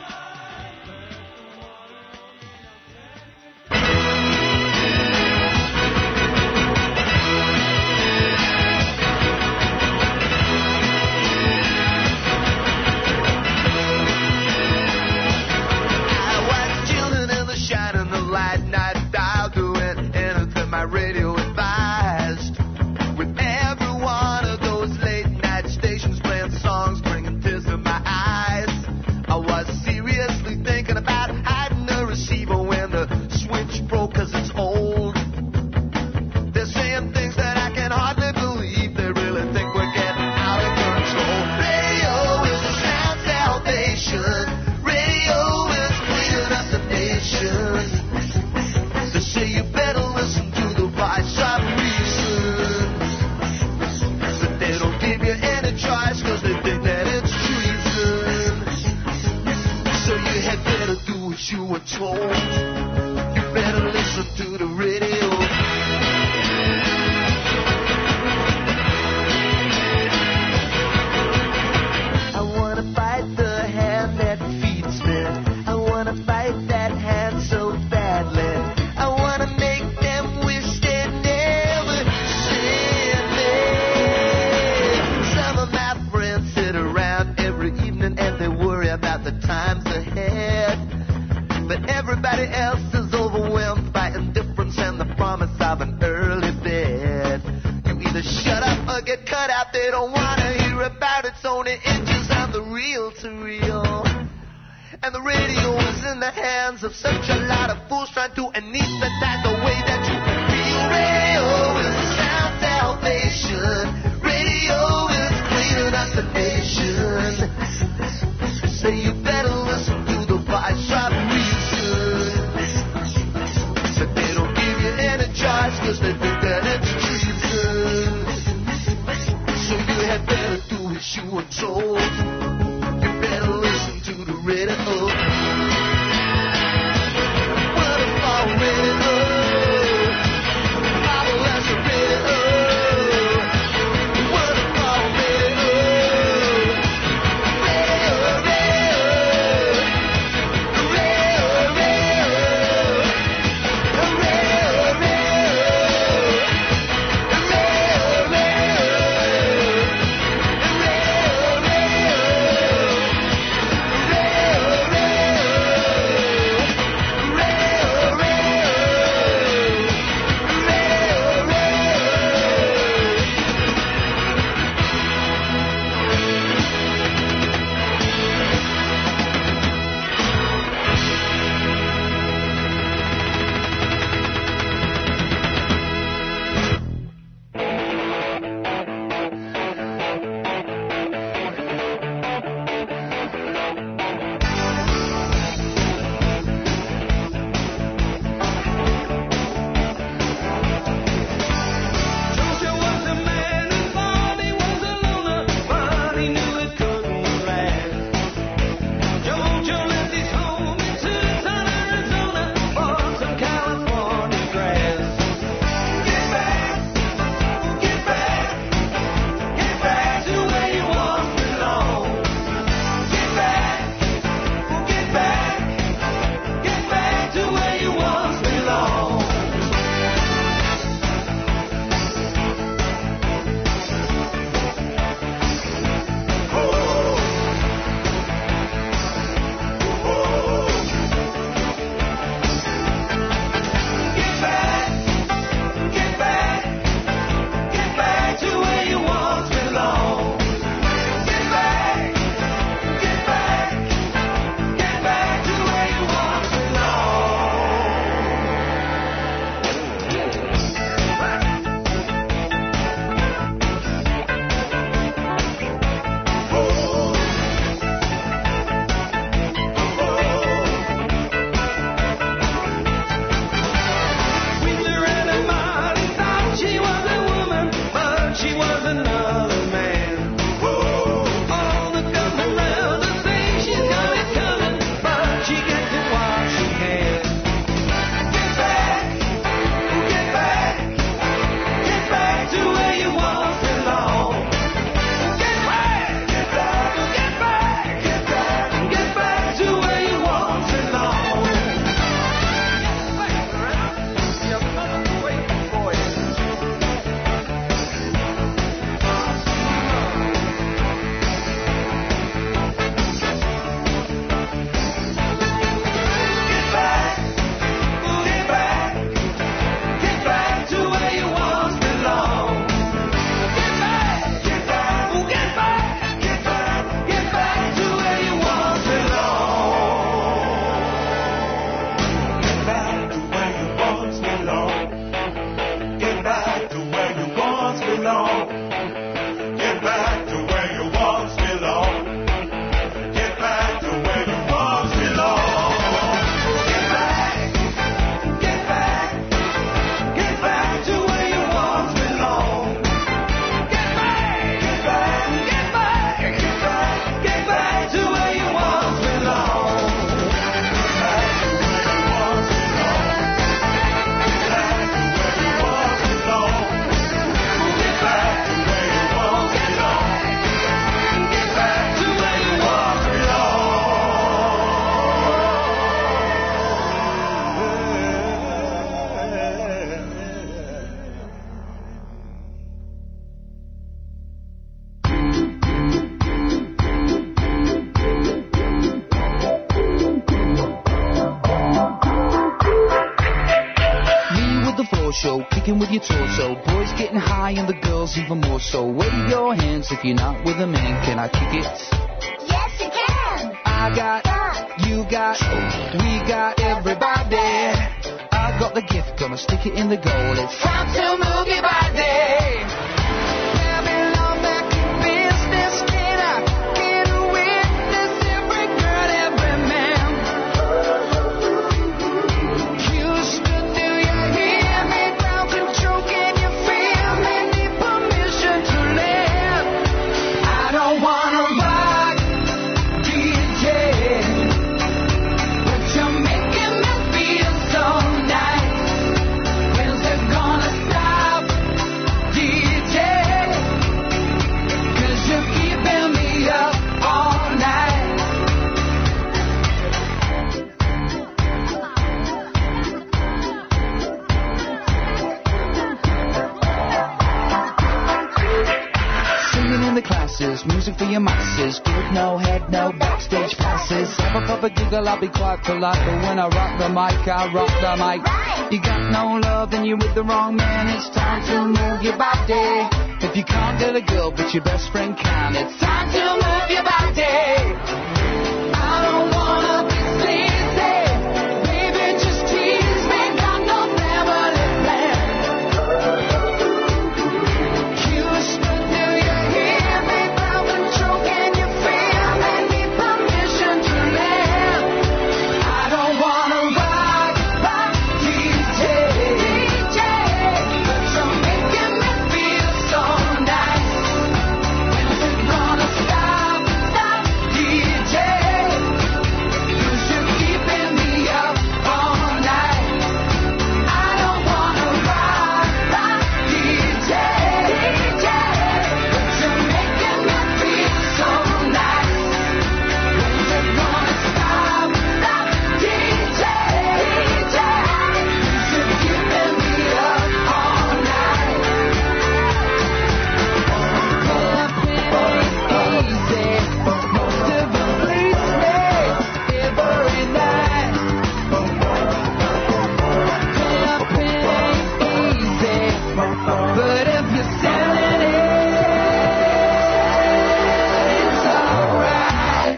I watch children in the shine and the light night dial doing anything my radio advised. With every one of those late night stations playing songs, bringing tears to my eyes. I was seriously thinking about hiding the receiver when the switch broke 'cause it's old. They're saying things that I can hardly believe. They really think we're getting out of control. Radio is a sound salvation. Radio is cleaning up the nation. They say you better listen to the voice of reason. But they don't give you any choice 'cause they think that it's treason. So you had better do what you were told. You better listen to the radio. I wanna fight the hand that feeds me. I wanna fight that hand so badly. I wanna make them wish they never seen me. Some of my friends sit around every evening and they worry about the times ahead. But everybody else is overwhelmed by indifference and the promise of an early bed. You either shut up or get cut out. They don't wanna hear about it. It's only inches on the reel to reel. And the radio is in the hands of such a lot of fools trying to anesthetize the way that you feel. Radio is sound salvation. Radio is cleaning up the nation. Say you better listen to the voice of reason. But they don't give you any choice 'cause they think that it's treason. So you had better do as you were told. You better listen to the radio. What about radio? Bible as a radio. What about radio? Radio, radio. Radio, radio. Radio, radio. floor show, kicking with your torso. Boys getting high and the girls even more so. Wave your hands if you're not with a man. Can I kick it? Yes, you can. I got, you got, we got everybody. I got the gift, gonna stick it in the goal. It's time to move your body. Babylon back in business. Can I get a witness? Every girl, every man. Houston, do you hear me? Ground control, can you feel me? Need permission to live. I don't wanna rock, DJ, but you're making me feel so nice. When's it gonna stop, DJ? 'Cause you're keeping me up all night. Singing in the classes, music for your masses. Good, no head, no backstage passes. Have a proper giggle, I'll be quite polite. But when I rock the mic, I rock the mic. You got no love, then you're with the wrong man. It's time to move your body. If you can't get a girl, but your best friend can, it's time to move your body. I don't wanna be sleazy. Baby, just tease me. Got no family plan. Houston, do you hear me? Ground control, can you feel me? Need permission to live. I don't wanna rock, DJ, but you're making me feel so nice. When's it gonna stop, DJ? 'Cause you're keeping me up all night. I don't wanna rock, DJ, but you're making me feel so nice. When's it gonna stop, DJ? 'Cause you're keeping me up all night. Pull up and easy. Most of them please me every night. Pull up and easy. But if you're selling it, it's alright.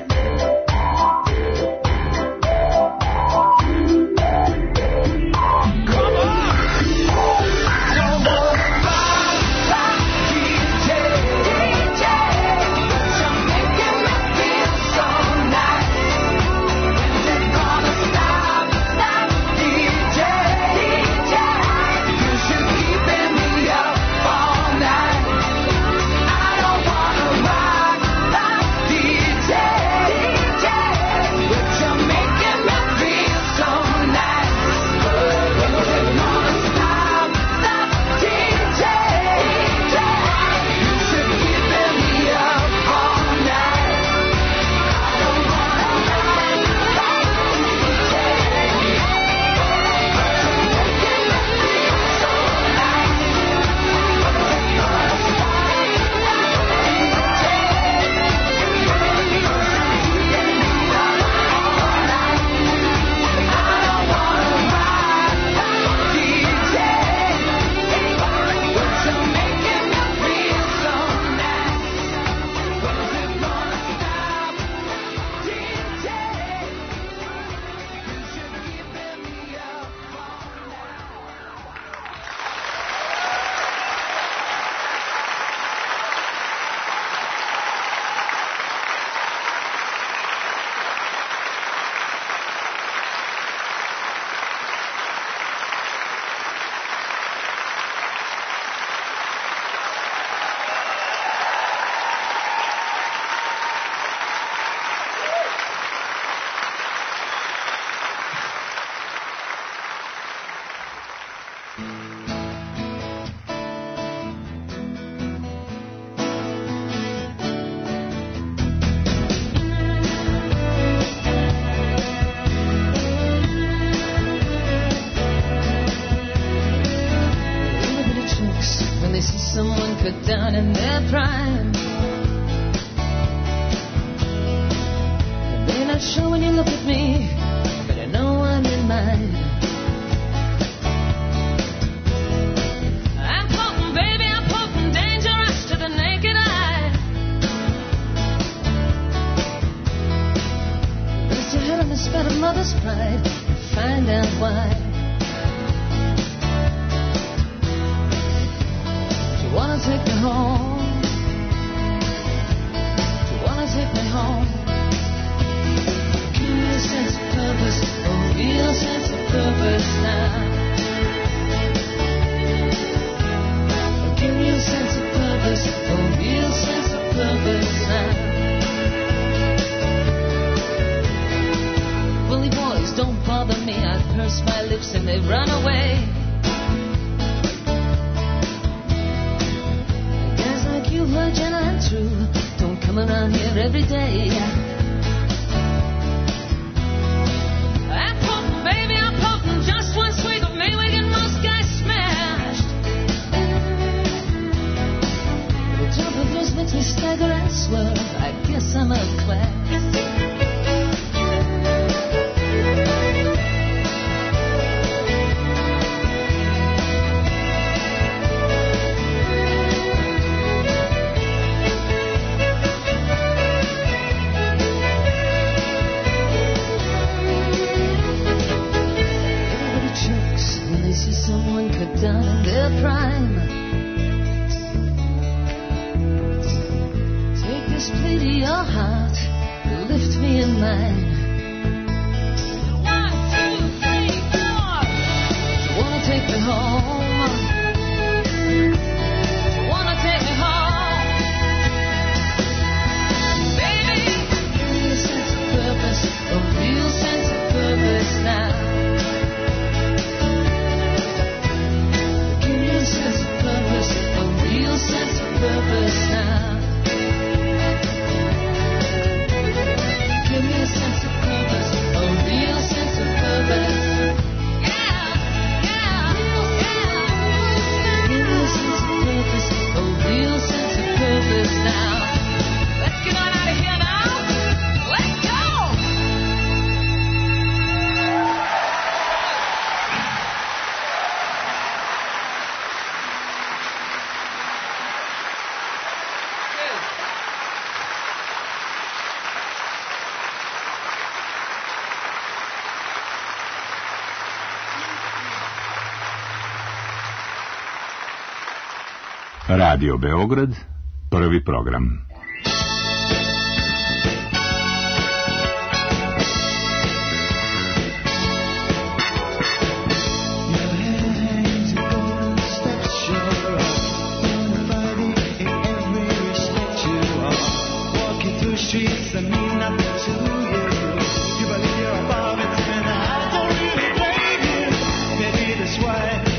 Come on. Don't wanna rock, DJ, but you're making me feel so nice. When's it gonna stop, DJ? 'Cause you're keeping me up all night. I don't wanna rock, DJ, but you're making me feel so nice. When's it gonna stop, DJ? 'Cause you're keeping me up all night. I don't wanna rock, DJ, but you're making me feel so nice. When's it gonna stop, DJ? 'Cause you're keeping me up all night. I don't wanna rock, DJ, but you're making me feel so nice. When's it gonna stop, DJ? 'Cause you're keeping me up all Everybody chokes when they see someone cut down in their prime. They're not sure when you look at me, but I know I'm in mine. run away. Guys like you who are gentle and true don't come around here every day. I'm potent, baby, I'm potent. Just one swig of me, we get most guys smashed. The top of yours makes me stagger and swerve. I guess I'm a class. Someone cut down in their prime. Take this plea to your heart, lift me in mine. 1, 2, 3, 4. You wanna take me home? You wanna take me home? Baby, give me a sense of purpose, a real sense of purpose now. Sense of purpose, a real sense of purpose now. Give me a sense of purpose, a real sense of purpose. Yeah, yeah, yeah. Give me a sense of purpose, a real sense of purpose now. Let's get on out of here now. Let's go. Radio Beograd, prvi program.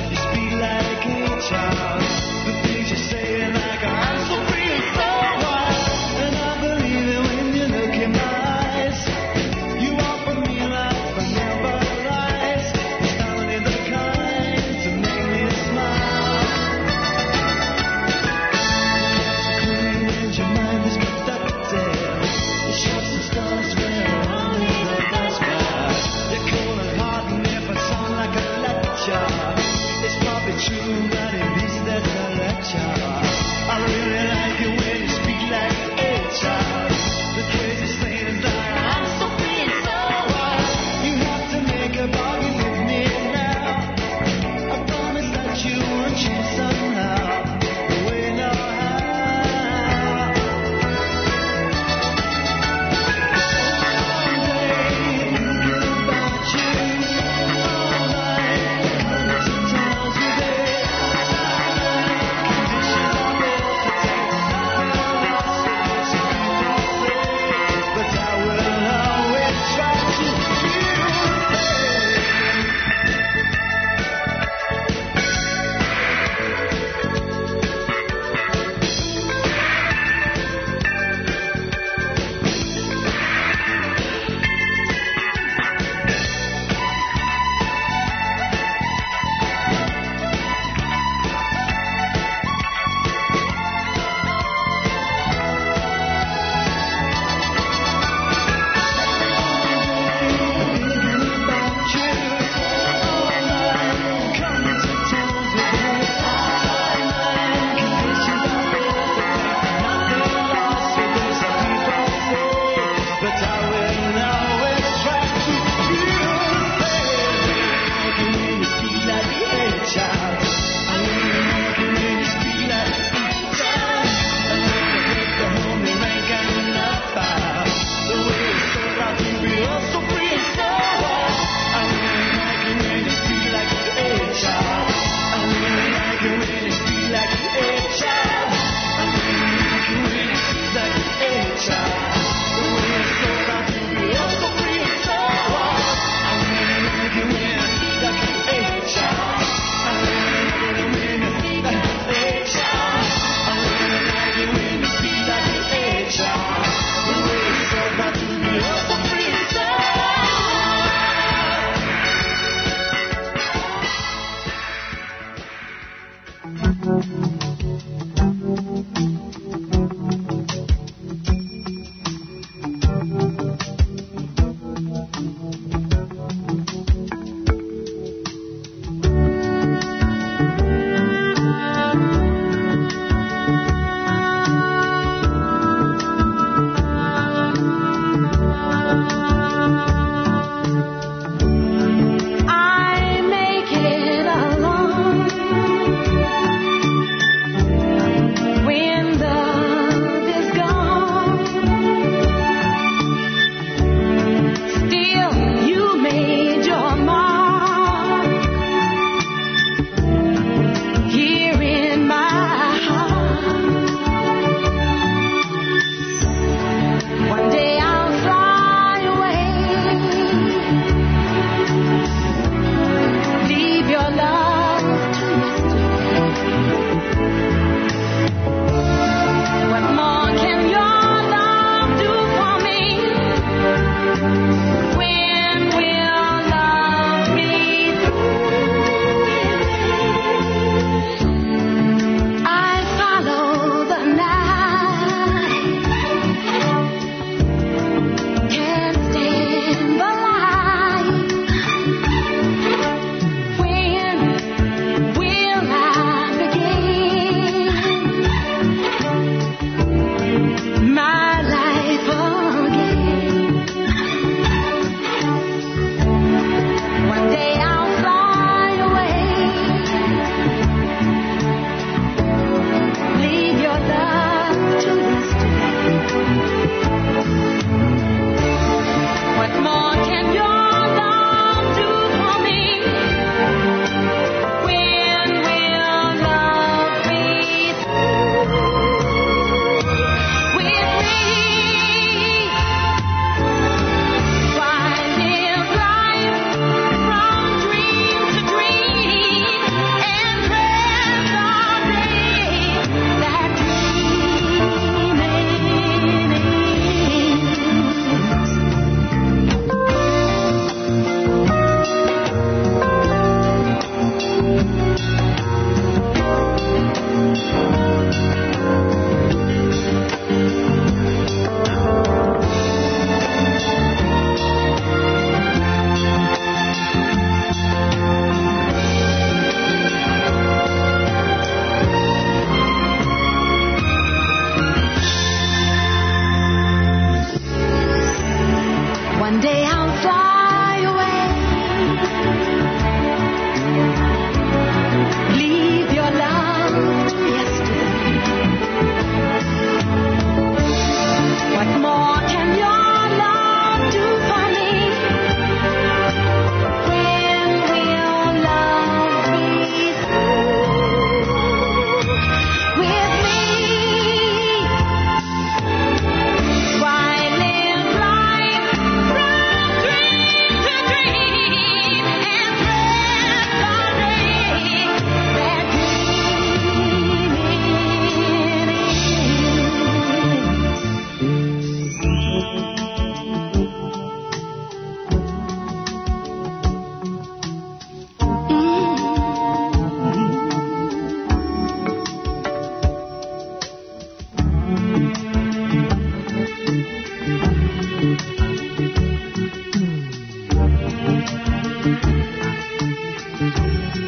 Saying like I'm so real, so why?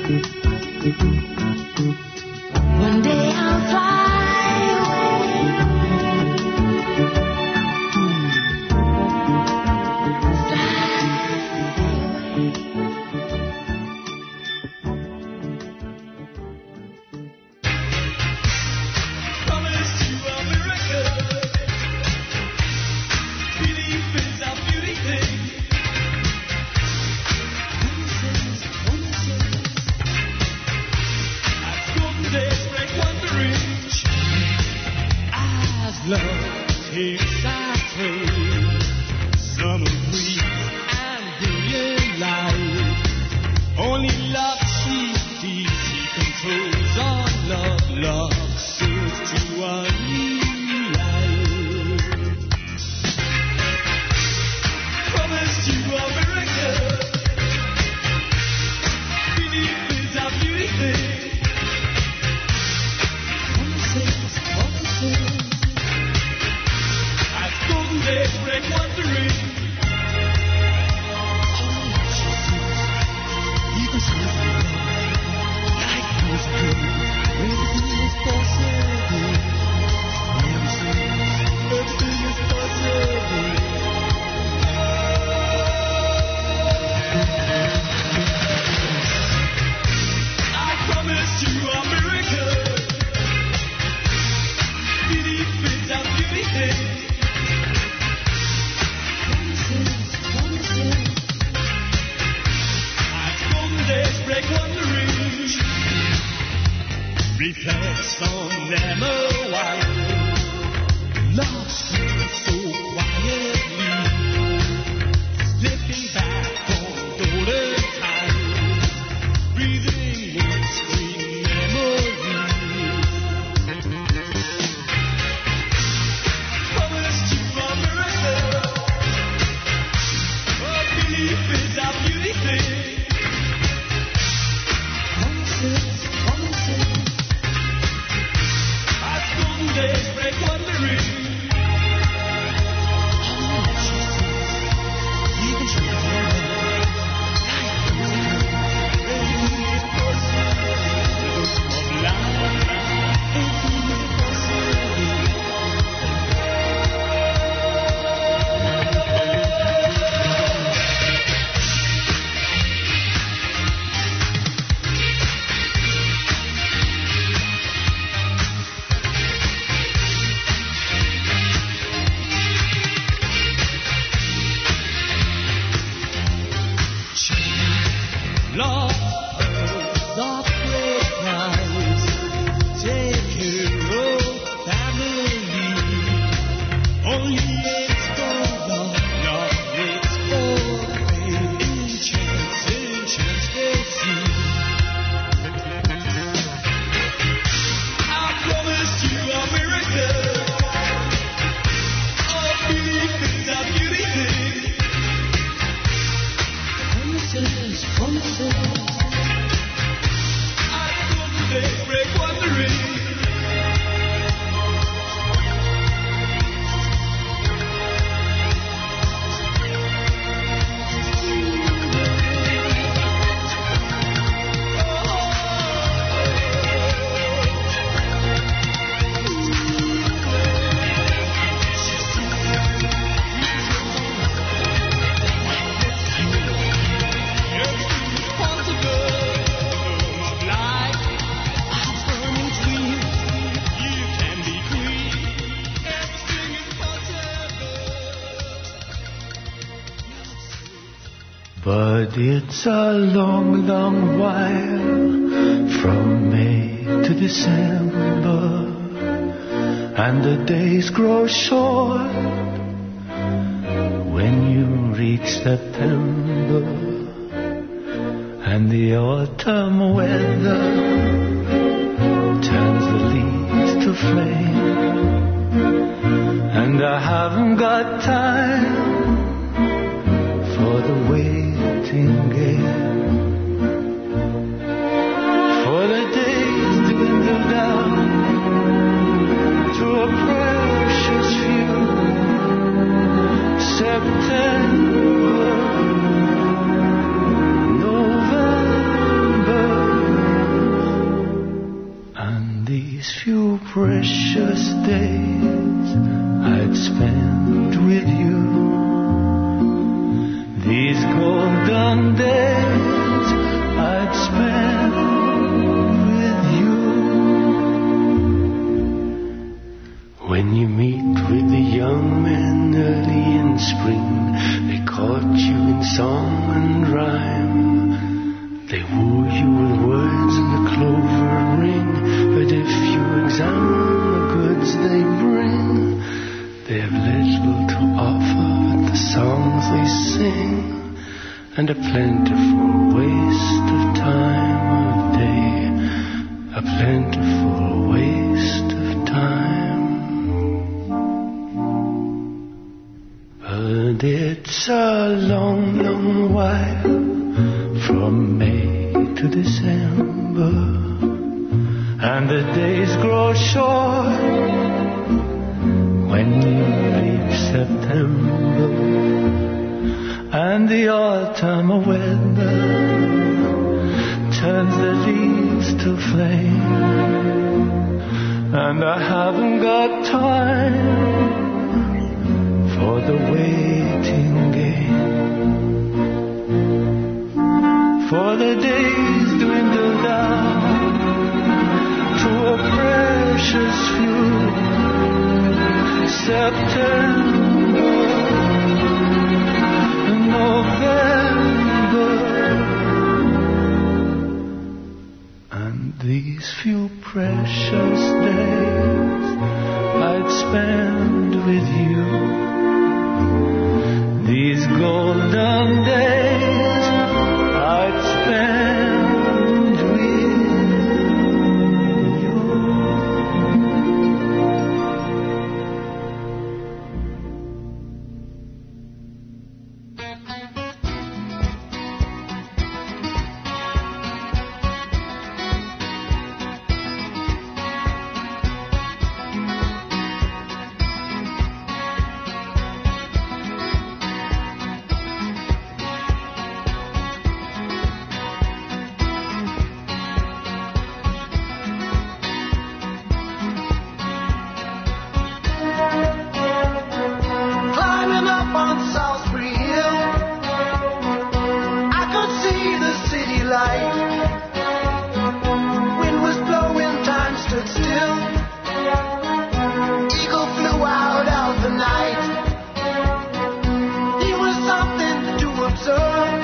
One day I'll fly away. Love takes our way, summer breeze and brilliant light. Only love sees, he controls all love. Love sails to a new life. Promise you a miracle. Believe is a beauty thing. Promises. Days break wondering. You can see life goes good. Everything is possible. Everything is possible. I promise you a miracle. Believe it's a beauty thing. Reflects on them a while. Love sleeps so quietly, slipping back on golden times, breathing in sweet memories. Promised you a miracle. A belief is a beauty thing. Promises. Days break wondering. You can treat it everything is possible. Of life, everything is But it's a long, long while from May to December, and the days grow short when you reach September, and the autumn weather turns the leaves to flame, and I haven't got time for the waiting game, for the days dwindle down to a precious few. September, November, these few precious days I'd spend with you. These golden days I'd spend with you. When you meet with the young men early in spring, they court you in song and rhyme. They woo you with words and the clover ring. But if you examine the goods they bring, they have little to offer but the songs they sing, and a plentiful waste of time of day, a plentiful waste of time. But it's a long, long while from May to December, and the days grow short when you leave September, and the autumn weather turns the leaves to flame, and I haven't got time for the waiting game. For the days dwindle down to a precious few. September and November, and these few precious days I'd spend with you. These golden days I'd spend with you. Climbing up on Salisbury Hill, I could see the city light. Wind was blowing, time stood still. Eagle flew out of the night. He was something to observe.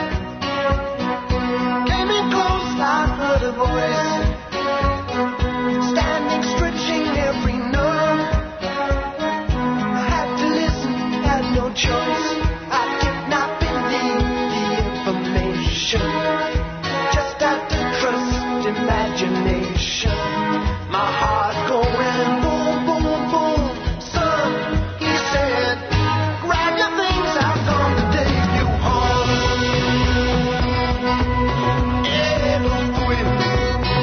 Came in close, I heard a voice, standing, stretching every nerve. No choice, I did not believe the information. Just had to trust imagination. My heart going boom, boom, boom. Son, he said, grab your things, I've come to take you home.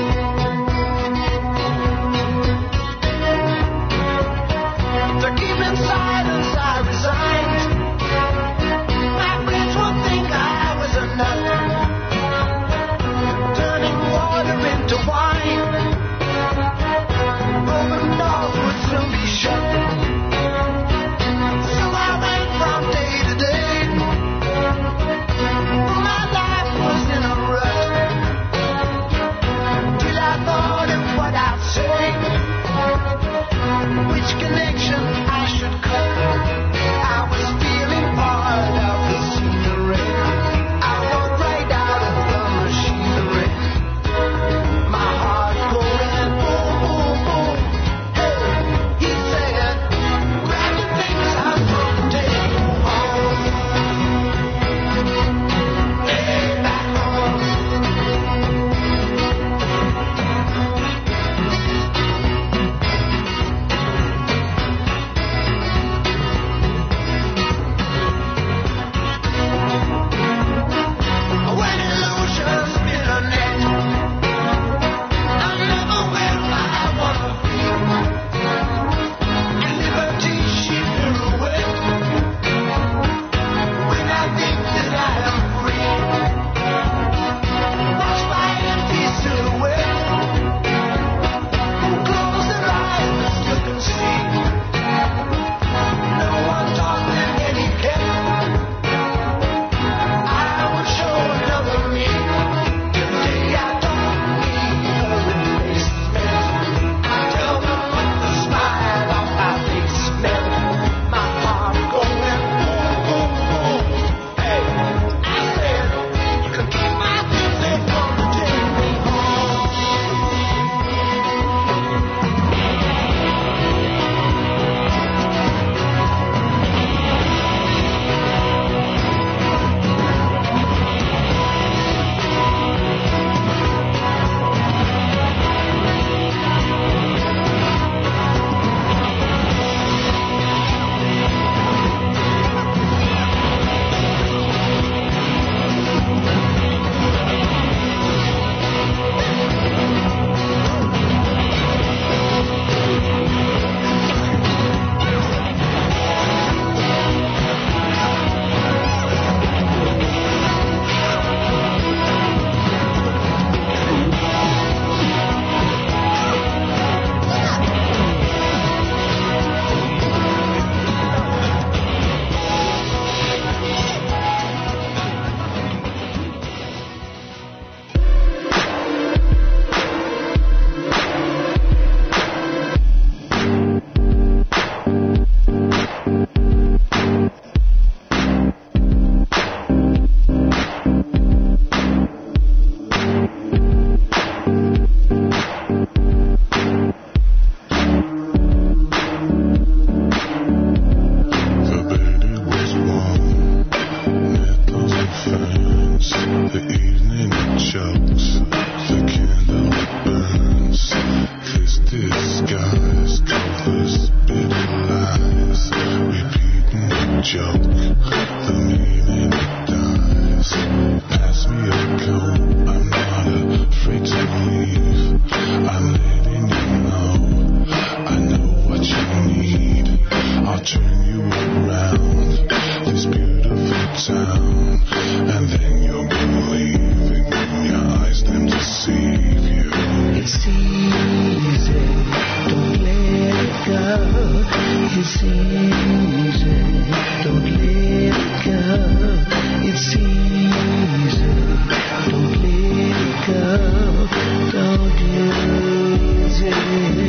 joke, the meaning dies. Pass me a comb, I'm not afraid to leave. I'm letting you know, I know what you need. I'll turn you around this beautiful town, and then you'll believe when your eyes them deceive you. It's easy, don't let it go. It's easy, don't let it go. It's easy, don't let it go. Don't lose it.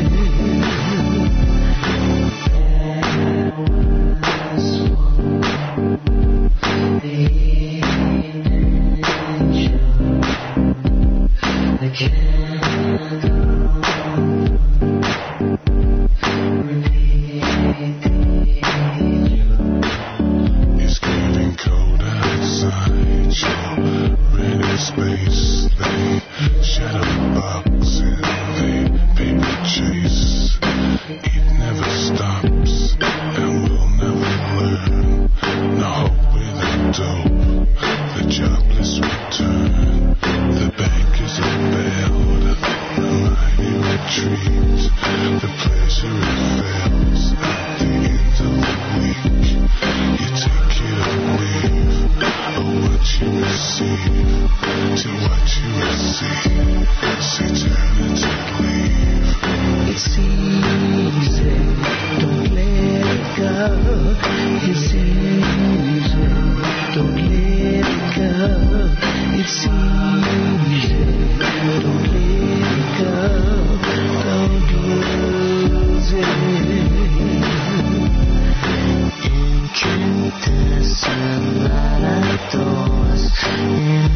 The It's getting cold outside, so rent a space. They shadow bugs and they paper chase. It never stops, and we'll never learn. No hope without dope, the jobless return. The bank is unveiled, the mighty retreat. The pleasure it fails at the end of the week. You take it or leave, or what you receive, to what you receive. Say turn it to leave. It's easy, don't let it go. It's easy, don't let it go. It's easy, don't let it go. Don't lose it. Incandescent doors in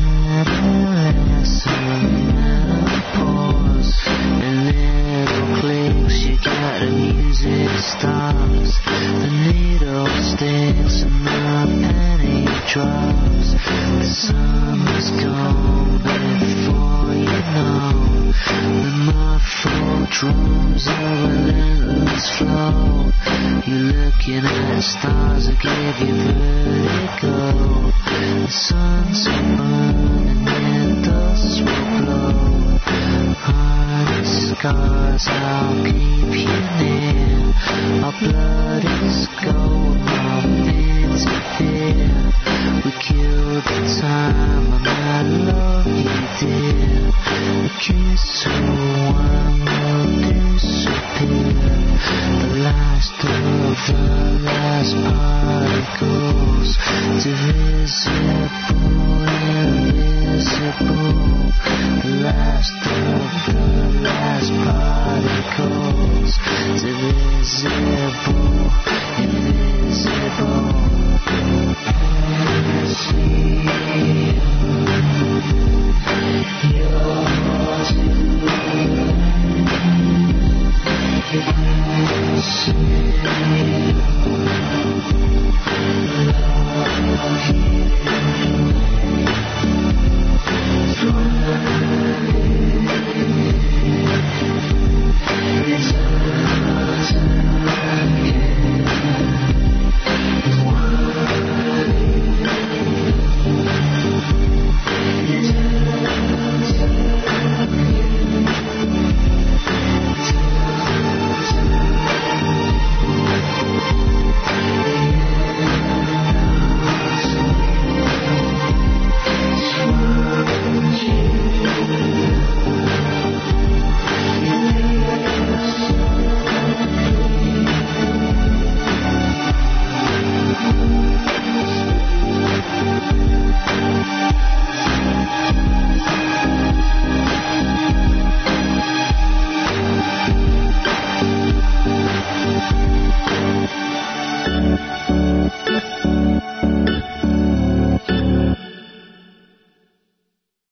menopause, and little clicks, you gotta music stops. The needle sticks and the penny drops. The summer's gone before you know. The muffled drums of relentless flow. You're looking at stars that give you vertigo. The suns will burn and then dust will blow. Heart scars, I'll keep you near. Our blood is gold, our veins are fear. We killed the time and I love you, dear. A kiss or one will disappear. The last of the last particles, divisible, invisible. The last of the last particles, divisible, invisible. I see your